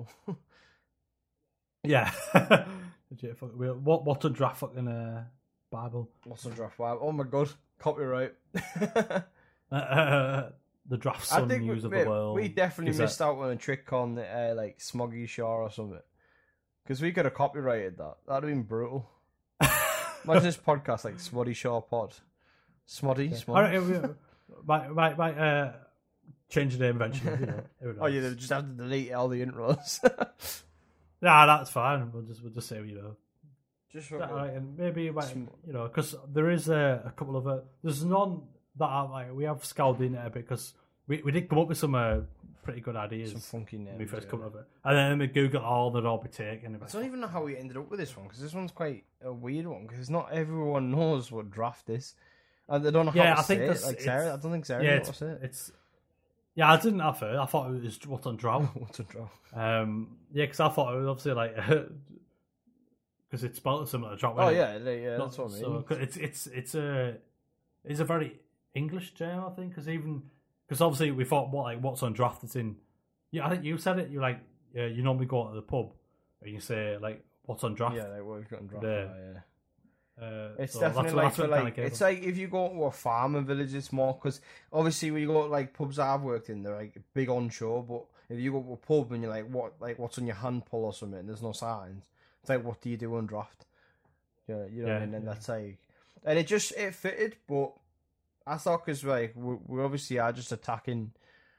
yeah. what, what's a draft fucking uh, Bible? What's a draft Bible? Oh my god. Copyright. uh, The draft Sun news we, of the world. We definitely missed that... out on a trick on the, uh, like Smoggy Shaw or something. Because we could have copyrighted that. That'd have been brutal. Imagine this podcast like Smoddy Shaw Pod. Smoddy? Yeah. All right, we, might, might, might uh, change the name eventually. You know, oh, yeah, just have to delete all the intros. Nah, that's fine. We'll just, we'll just say, you know. Just that, right, and maybe, you might, you know, because there is uh, a couple of. Uh, there's none. That are, like, we have scowled in it a bit because we, we did come up with some uh, pretty good ideas. Some funky names. When we first yeah. come up with it. And then we Googled all that all be taken. I don't even know how we ended up with this one because this one's quite a weird one because not everyone knows what draft is. And they don't know how yeah, to I say think it. Like Sarah, I don't think Sarah yeah, knows how to say it. It's, yeah, I didn't have it. I thought it was what's on draw. What's on draw? Um, yeah, because I thought it was obviously like. Because it's spelled similar to draw. Oh, yeah, yeah, that's what I mean. So, it's, it's, it's, a, it's a very. English term, I think, because even because obviously we thought what like what's on draft it's in. Yeah, I think you said it. You're like, yeah, you normally go to the pub and you say like what's on draft. Yeah, like what we've got on draft. There. Uh, It's so definitely that's, like, that's for what it kinda like gave it's them. like if you go to a farming village, it's more because obviously when you go to like pubs I've worked in, they're like big onshore. But if you go to a pub and you're like, what, like what's on your hand pull or something, there's no signs. It's like, what do you do on draft? Yeah, you know Yeah, what I mean. And yeah. that's like, and it just it fitted, but I thought because like we, we obviously are just attacking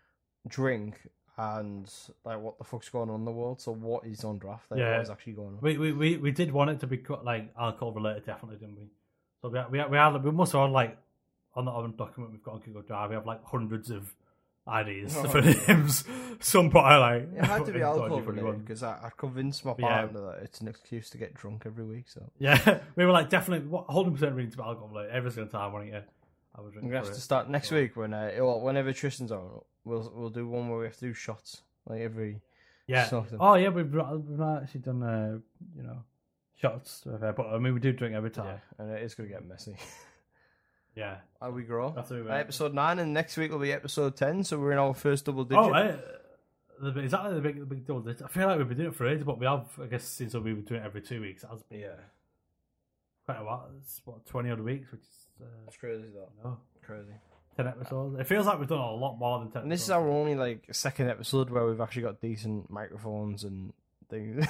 drink and like what the fuck's going on in the world. So what is on draft? Like, Yeah. what is actually going on? We, we we we did want it to be co- like alcohol related, definitely, didn't we? So we we we had we must have had, like on the on the document we've got on Google Drive, we have like hundreds of ideas Oh, for names. Some probably like It had to be dodgy alcohol funny related ones. because I, I convinced my Yeah. partner that it's an excuse to get drunk every week. So Yeah, we were like definitely one hundred percent reading to be alcohol related every single time. When it, I was I'm drinking gonna for have to it. start next So- week when uh, well, whenever Tristan's on, we'll we'll do one where we have to do shots like every. Yeah. Something. Oh yeah, we've not, we've not actually done uh, you know shots, to be fair, but I mean we do drink every Yeah, time. and it is gonna get messy. Yeah. How we grow? That's what we Uh, went. episode nine, and next week will be episode ten. So we're in our first double digit. Oh, uh, the, big- exactly the big the big double digit. I feel like we've been doing it for ages, but we have, I guess, since we've been doing it every two weeks. It has been Yeah, quite a while. It's what twenty odd weeks, which is uh, it's crazy though. no, Crazy. ten episodes. It feels like we've done a lot more than ten. And this is episodes. our only like second episode where we've actually got decent microphones and things.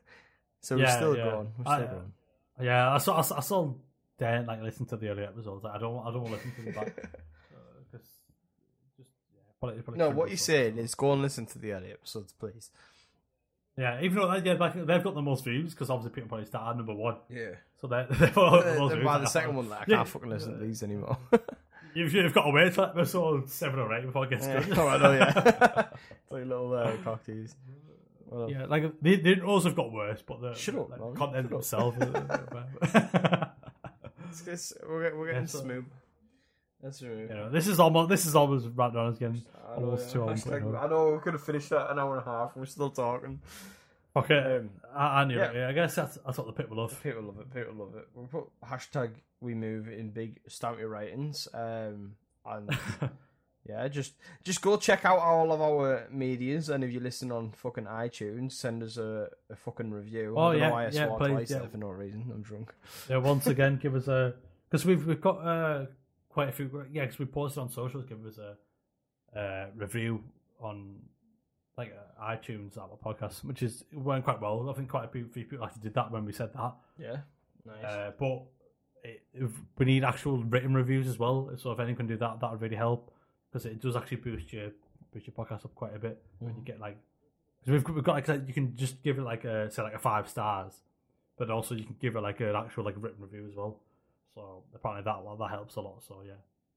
so we're Yeah, still yeah. going. We're I- still going. Yeah, I saw I saw, I saw Dan like listen to the early episodes. Like, I don't I don't want to listen to them back because just yeah, probably, probably No, too what much you're stuff. saying is go and listen to the early episodes, please. Yeah, even though like, yeah, like, they've got the most views because obviously people probably started number one, Yeah. so they're, they've got the Uh, most then views. by Like, the I second thought- one, like, I Yeah. can't fucking listen to these anymore. You've, you've got to wait till episode seven or eight before it gets yeah. good. Oh, I know, yeah. It's like little uh, cocktease. Well, Yeah, like the the intros have got worse, but the Shut up, like, man. content Shut up. itself. is a bit bad. it's, it's, we're, we're getting Yeah, so- smooth. That's smooth. You know, this is almost this is almost right on us again. I know, Almost yeah. two hours. Hashtag- I know we could have finished that an hour and a half. We're still talking. Okay, Um, I, I knew yeah. it. Yeah, I guess that's that's what the people love. People love it. People love it. We'll put hashtag we move in big stampy writings. Um, and yeah, just just go check out all of our medias. And if you listen on fucking iTunes, send us a, a fucking review. Oh, I don't yeah, know why I yeah, swore please, twice yeah. there for no reason. I'm drunk. Yeah, once again, give us a because we've we've got uh, quite a few. Yeah, because we posted on socials. Give us a uh, review on like uh, iTunes, Apple Podcasts, which is it went quite well. I think quite a few, few people actually did that when we said that. Yeah, nice. Uh, but it, if we need actual written reviews as well. So if anyone can do that, that would really help because it does actually boost your boost your podcast up quite a bit when you get like. Cause we've we've got like you can just give it like a say like a five stars, but also you can give it like an actual like written review as well. So apparently that well, that helps a lot. So yeah,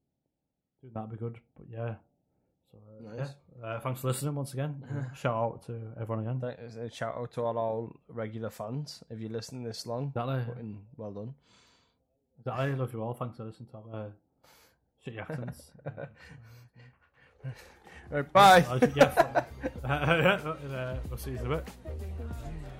doing that'd be good. But yeah, so uh, Nice. yeah. Uh, thanks for listening once again. Shout out to everyone again. Thanks, a shout out to all our regular fans. If you're listening this long, Exactly. fucking well done. I love you all. Thanks for listening to our uh, shitty accents. Right, bye. Uh, yeah, uh, we'll see you in a bit.